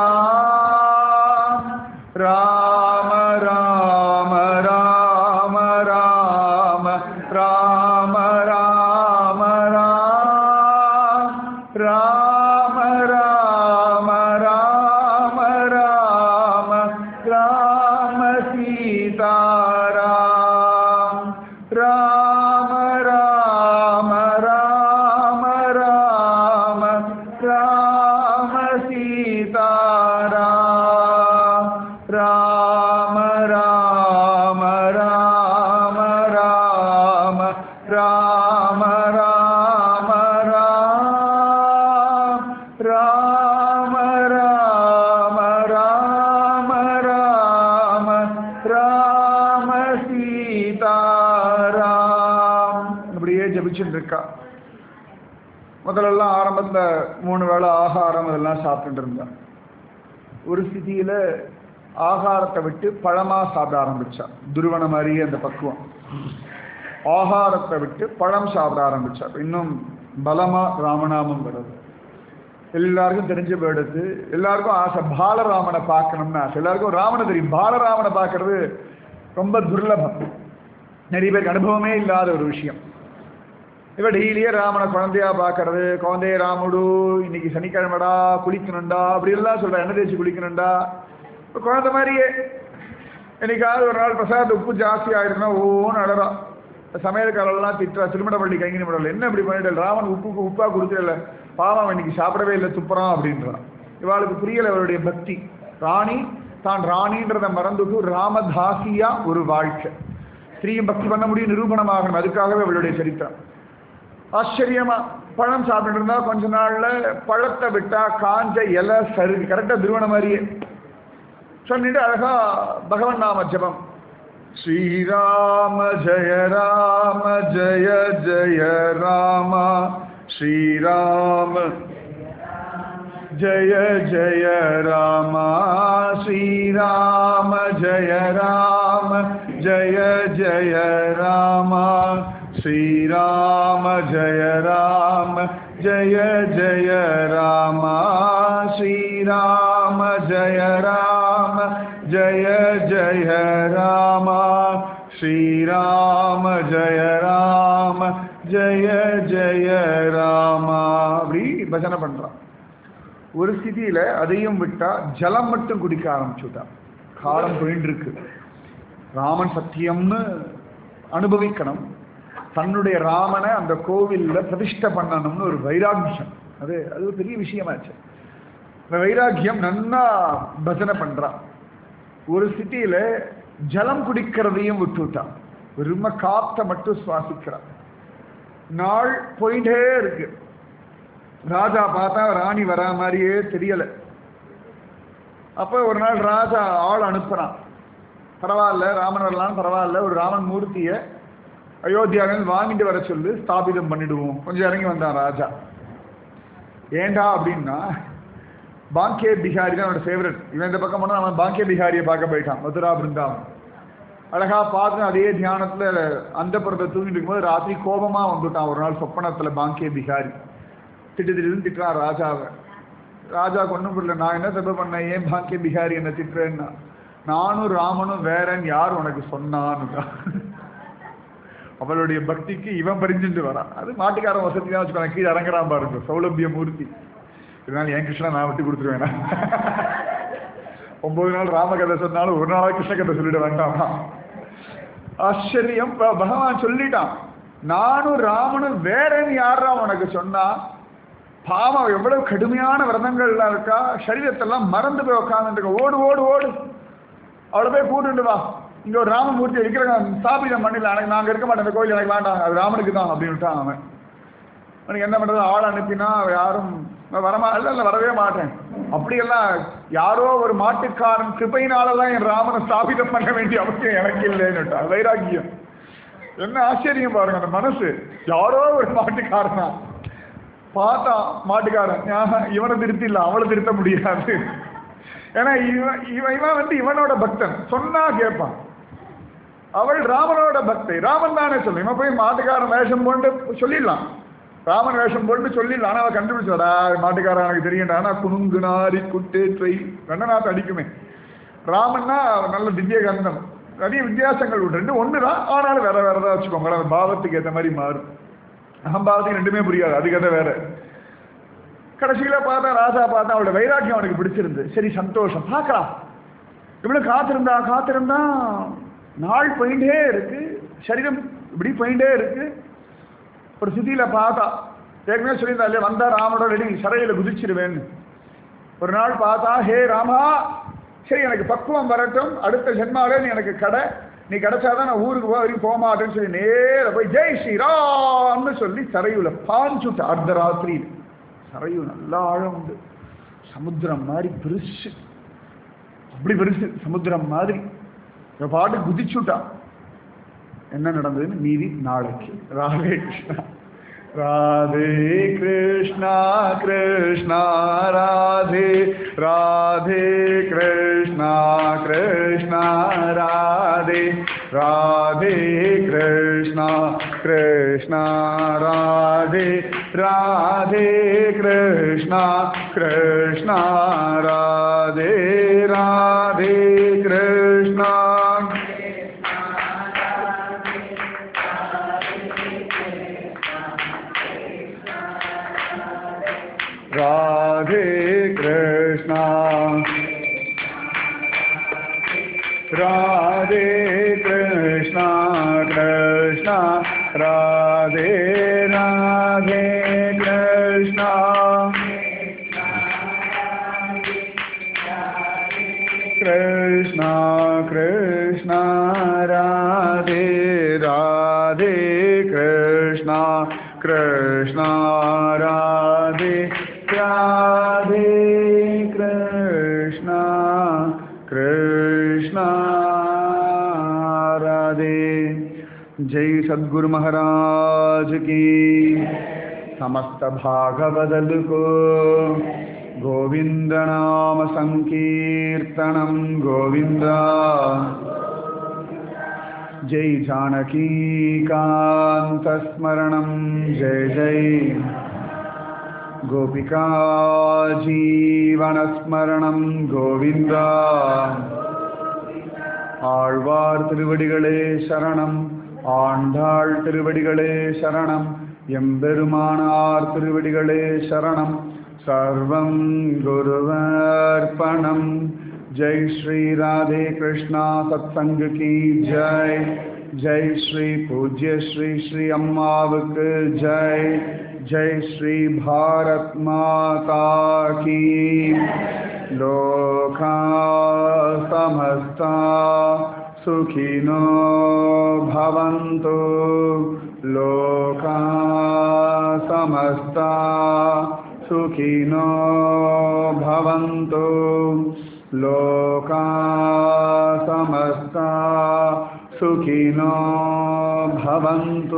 ராம ராம ராம ராம ராம ராம ராம ராம ராம ராம ராம ராம சீதாராம் ராம ராம ராம ராம ராம சீதாராம் ராம ராம ராம ராம ராம ராம ராம ராம ராம ராம ராம ராம சீதாராம். இப்படியே ஜபிச்சுட்டு இருக்கா. முதலெல்லாம் ஆரம்பத்தில் மூணு வேளை ஆகாரம் இதெல்லாம் சாப்பிட்டு இருந்தா. ஒரு ஸ்திதியில ஆகாரத்தை விட்டு பழமா சாப்பிட ஆரம்பிச்சா. துருவன மாதிரியே அந்த பக்குவம். ஆகாரத்தை விட்டு பழம் சாப்பிட ஆரம்பிச்சா. இன்னும் பலமா ராமநாமம் வருது. எல்லாருக்கும் தெரிஞ்ச போயிடுது. எல்லாருக்கும் ஆசை பாலராமனை பார்க்கணும்னு ஆசை. எல்லாருக்கும் ராமனை தெரியும், பாலராமனை பார்க்கறது ரொம்ப துர்லபம். நிறைய பேருக்கு அனுபவமே இல்லாத ஒரு விஷயம். இவ டெய்லியே ராமனை குழந்தையா பார்க்கறது. குழந்தைய ராமுடு இன்னைக்கு சனிக்கிழமைடா குளிக்கணும்டா அப்படி எல்லாம் சொல்ற. எண்ணெய் தேய்ச்சி குளிக்கணும்டா. இப்போ குழந்தை மாதிரியே என்னைக்காவது ஒரு நாள் பிரசாத உப்பு ஜாஸ்தி ஆயிருந்தா ஓன்னு அழறா. சமையல்காரெல்லாம் திட்டுறா. திருமணப்பள்ளி கைங்கி விடல, என்ன இப்படி பண்ணிட்டு ராமன் உப்புக்கு உப்பா கொடுத்துல, பாவம் இன்னைக்கு சாப்பிடவே இல்லை துப்புறான் அப்படின்றான். இவாளுக்கு புரியல அவருடைய பக்தி. ராணி தான் ராணின்றதை மறந்துட்டு ராமதாசியா ஒரு வாழ்க்கை. ஸ்திரீயும் பக்தி பண்ண முடியும், நிரூபணமாகணும். அதுக்காகவே அவளுடைய சரித்திரம். ஆச்சரியமா பழம் சாப்பிட்டு இருந்தா கொஞ்ச நாள்ல பழத்தை விட்டா காஞ்ச இலை சருகு கரெக்டா திருவண்ண மாதிரியே சொல்லிட்டு அழகா பகவன் நாம ஜபம் ஸ்ரீராம ஜெய ராம ஜெய ஜெய ராம ஸ்ரீராம ஜெய ஜெய ராம ஸ்ரீராம ஜெய ராம ஜெய ஜெய ராம ஸ்ரீராம ஜெய ராம ஜெய ஜெய ராம ஸ்ரீராம ஜெய ராம ஜெய ஜெய ராம ஸ்ரீராம ஜெய ராம ஜெய ஜெய ராம அப்படி பஜனை பண்றான். ஒரு ஸ்திதியில அதையும் விட்டா ஜலம் மட்டும் குடிக்க ஆரம்பிச்சுட்டா. காலம் போயிட்டு இருக்கு. ராமன் சத்தியம்னு அனுபவிக்கணும். தன்னுடைய ராமனை அந்த கோவில்ல பிரதிஷ்டை பண்ணணும்னு ஒரு வைராக்கியம். அது அது ஒரு பெரிய விஷயமாச்சு. அந்த வைராக்கியம் நன்னா பஜனை பண்றான். ஒரு ஸ்திதியில ஜலம் குடிக்கிறதையும் விட்டுட்டான். வெறும காத்த மட்டும் சுவாசிக்கிறான். நாள் போயிட்டே இருக்கு. ராஜா பார்த்தா ராணி வரா மாதிரியே தெரியல. அப்ப ஒரு நாள் ராஜா ஆள் அனுப்புறான். பரவாயில்ல ராமன் வரலான்னு பரவாயில்ல, ஒரு ராமன் மூர்த்திய அயோத்தியாவில் வாங்கிட்டு வர சொல்லி ஸ்தாபிதம் பண்ணிடுவோம். கொஞ்சம் இறங்கி வந்தான் ராஜா. ஏண்டா அப்படின்னா பாங்கிய பிஹாரி தான் அவனோட ஃபேவரட். இவன் இந்த பக்கம் போனா அவன் பாங்கிய பிஹாரியை பார்க்க போயிட்டான். மதுரா பிருந்தாவன் அழகா பார்த்து அதே தியானத்துல அந்த புறத்தை தூங்கிட்டு இருக்கும்போது ராத்திரி கோபமா வந்துட்டான். ஒரு நாள் சொப்பனத்துல பாங்கிய பிஹாரி திட்டு திட்டுன்னு திட்டுறான் ராஜாவை. ராஜா ஒன்றும் புரியல, நான் என்ன தப்பு பண்ணேன், ஏன் பாக்கிய பிஹாரி என்ன திட்டுறேன்னா, நானும் ராமனும் வேறன்னு யார் உனக்கு சொன்னான்னு. அவளுடைய பக்திக்கு இவன் பறிஞ்சுட்டு வரான். அது மாட்டுக்காரன் வசதி தான் வச்சுக்கோங்க. கீழே இறங்குறான் பாருங்க, சௌலபிய மூர்த்தி. இதனால என் கிருஷ்ணா நான் விட்டு கொடுத்துருவேன். ஒன்பது நாள் ராமகதை சொன்னாலும் ஒரு நாளாக கிருஷ்ண கதை சொல்லிட வேண்டாமா? ஆச்சரியம். பகவான் சொல்லிட்டான், நானும் ராமனும் வேறன்னு யாரா உனக்கு சொன்னா? பாவம் எவ்வளவு கடுமையான விரதங்கள்லாம் இருக்கா, சரீரத்தெல்லாம் மறந்து போய் உட்காந்துருக்க. ஓடு ஓடு ஓடு, அவளை போய் கூட்டுண்டு வா. இங்க ஒரு ராமமூர்த்தி இருக்கிறாங்க, ஸ்தாபிதம் பண்ணல. எனக்கு நாங்க இருக்க மாட்டேன், இந்த கோயில் எனக்கு வேண்டாம், அது ராமனுக்கு தான் அப்படின்ட்டான் அவன். அவனுக்கு என்ன பண்றது, ஆள் அனுப்பினா யாரும் வரமா இல்ல இல்ல வரவே மாட்டேன். அப்படியெல்லாம் யாரோ ஒரு மாட்டுக்காரன் கிருபையினாலதான் என் ராமனை ஸ்தாபிதம் பண்ண வேண்டிய அவசியம் எனக்கு இல்லைன்னுட்டா. வைராக்கியம். என்ன ஆச்சரியம் பாருங்க அந்த மனசு. யாரோ ஒரு மாட்டுக்காரனா பார்த்தா மாட்டுக்காரன், இவனை திருத்தில அவளை திருத்த முடியாது. ஏன்னா இவன் இவன் இவன் வந்து இவனோட பக்தன், சொன்னா கேட்பான். அவள் ராமனோட பக்தை, ராமன் தானே சொல்லு. இவன் போய் மாட்டுக்காரன் வேஷம் போட்டு சொல்லிடலாம், ராமன் வேஷம் போட்டு சொல்லிடலாம். ஆனால் அவள் கண்டுபிடிச்சாடா மாட்டுக்காரன் எனக்கு தெரியும்டா. ஆனால் குணுங்கு நாரி குட்டேற்றை கண்ணநாத்து அடிக்குமே. ராமன்னா நல்ல திவ்ய கந்தம். நிறைய வித்தியாசங்கள் உண்டு, ரெண்டு ஒன்று தான். ஆனாலும் வேற வேற தான் வச்சுக்கோங்களேன். அந்த பாவத்துக்கு ஏற்ற மாதிரி மாறும். அகம்பாவத்துக்கு ரெண்டுமே புரியாது, அது கதை வேற. கடைசியில பார்த்தா ராஜா பார்த்தா அவளோட வைராக்கியம் அவனுக்கு பிடிச்சிருந்து. சரி சந்தோஷம், பார்க்கலாம். இவ்வளவு காத்திருந்தா காத்திருந்தா நாள் போயிட்டே இருக்கு, சரீரம் இப்படி போயிட்டே இருக்கு. ஒரு சிதியில பார்த்தா, ஏற்கனவே சொல்லியிருந்தா இல்லையா, வந்தா ராமனோட ரெடி சரையில குதிச்சிருவேன்னு. ஒரு நாள் பார்த்தா, ஹே ராமா, சரி எனக்கு பக்குவம் வரட்டும், அடுத்த ஜென்மாவே நீ எனக்கு கடை, நீ கிடைச்சாதான் நான் ஊருக்கு போக வரைக்கும் போக மாட்டேன்னு சொல்லி நேர போய் ஜெய் ஸ்ரீராம்னு சொல்லி சரையுல பாஞ்சுட்டு அர்த்தராத்திரி. சரையு நல்லா ஆழம் உண்டு, சமுத்திரம் மாதிரி பெருசு, அப்படி பெருசு சமுத்திரம் மாதிரி. பாட்டு குதிச்சுட்டா. என்ன நடந்ததுன்னு மீதி நாளைக்கு. ராதே கிருஷ்ணா ராதே கிருஷ்ணா கிருஷ்ணா ராதே ராதே கிருஷ்ணா கிருஷ்ணா ராதே ராதே கிருஷ்ணா கிருஷ்ணா ராதே ராதே கிருஷ்ணா கிருஷ்ணா ராதே ராதே கிருஷ்ணா ராதே கிருஷ்ணா ராதே கிருஷ்ணா கிருஷ்ணா ராதே ராதே கிருஷ்ணா கிருஷ்ணா கிருஷ்ணா ராதே ராதே கிருஷ்ணா कृष्णा राधे राधे कृष्णा कृष्णा राधे। जय सद्गुरु महाराज की। समस्त भागवदल को गोविंद नाम संकीर्तनम गोविंदा। जय जानकी कांत स्मरणम जय जय गोपिका जीवन स्मरणम गोविंदा। ஆழ்வார் திருவடிகளே சரணம், ஆண்டாள் திருவடிகளே சரணம், எம்பெருமானார் திருவடிகளே சரணம். சர்வம் குருவர்ப்பணம். जय श्री राधे कृष्णा सत्संग की जय। जय श्री पूज्य श्री श्री अम्मावक जय। जय श्री भारत माता की। लोका समस्ता सुखिनो भवन्तु। लोका समस्ता सुखिनो भवन्तु। लोका समस्ता सुखिनो भवन्तु।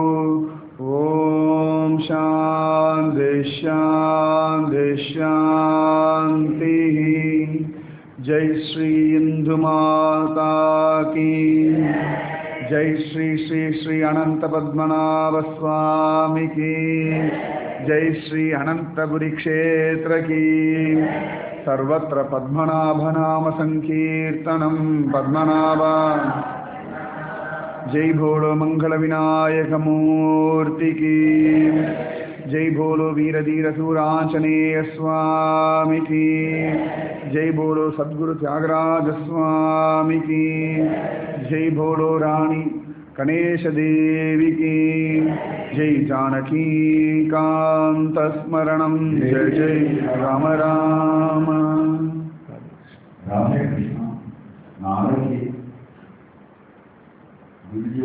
ओम शांति शांति शांति। जय श्री इंदु माता की। जय श्री श्री श्री अनंत पद्मनाभ स्वामी की। जय श्री अनंतपुरी क्षेत्र की। सर्वत्र पद्मनाभ नाम संकीर्तनम पद्मनाभा। जय भोलो मंगल विनायक मूर्ति की। जय भोलो वीर धीर सूरांजनेय स्वामी की। जय भोलो सद्गुरु त्यागराज स्वामी की। जय भोलो रानी गणेश देवी की। जय जानकी कांत स्मरणम जय जय राम राम। राधे कृष्ण नारद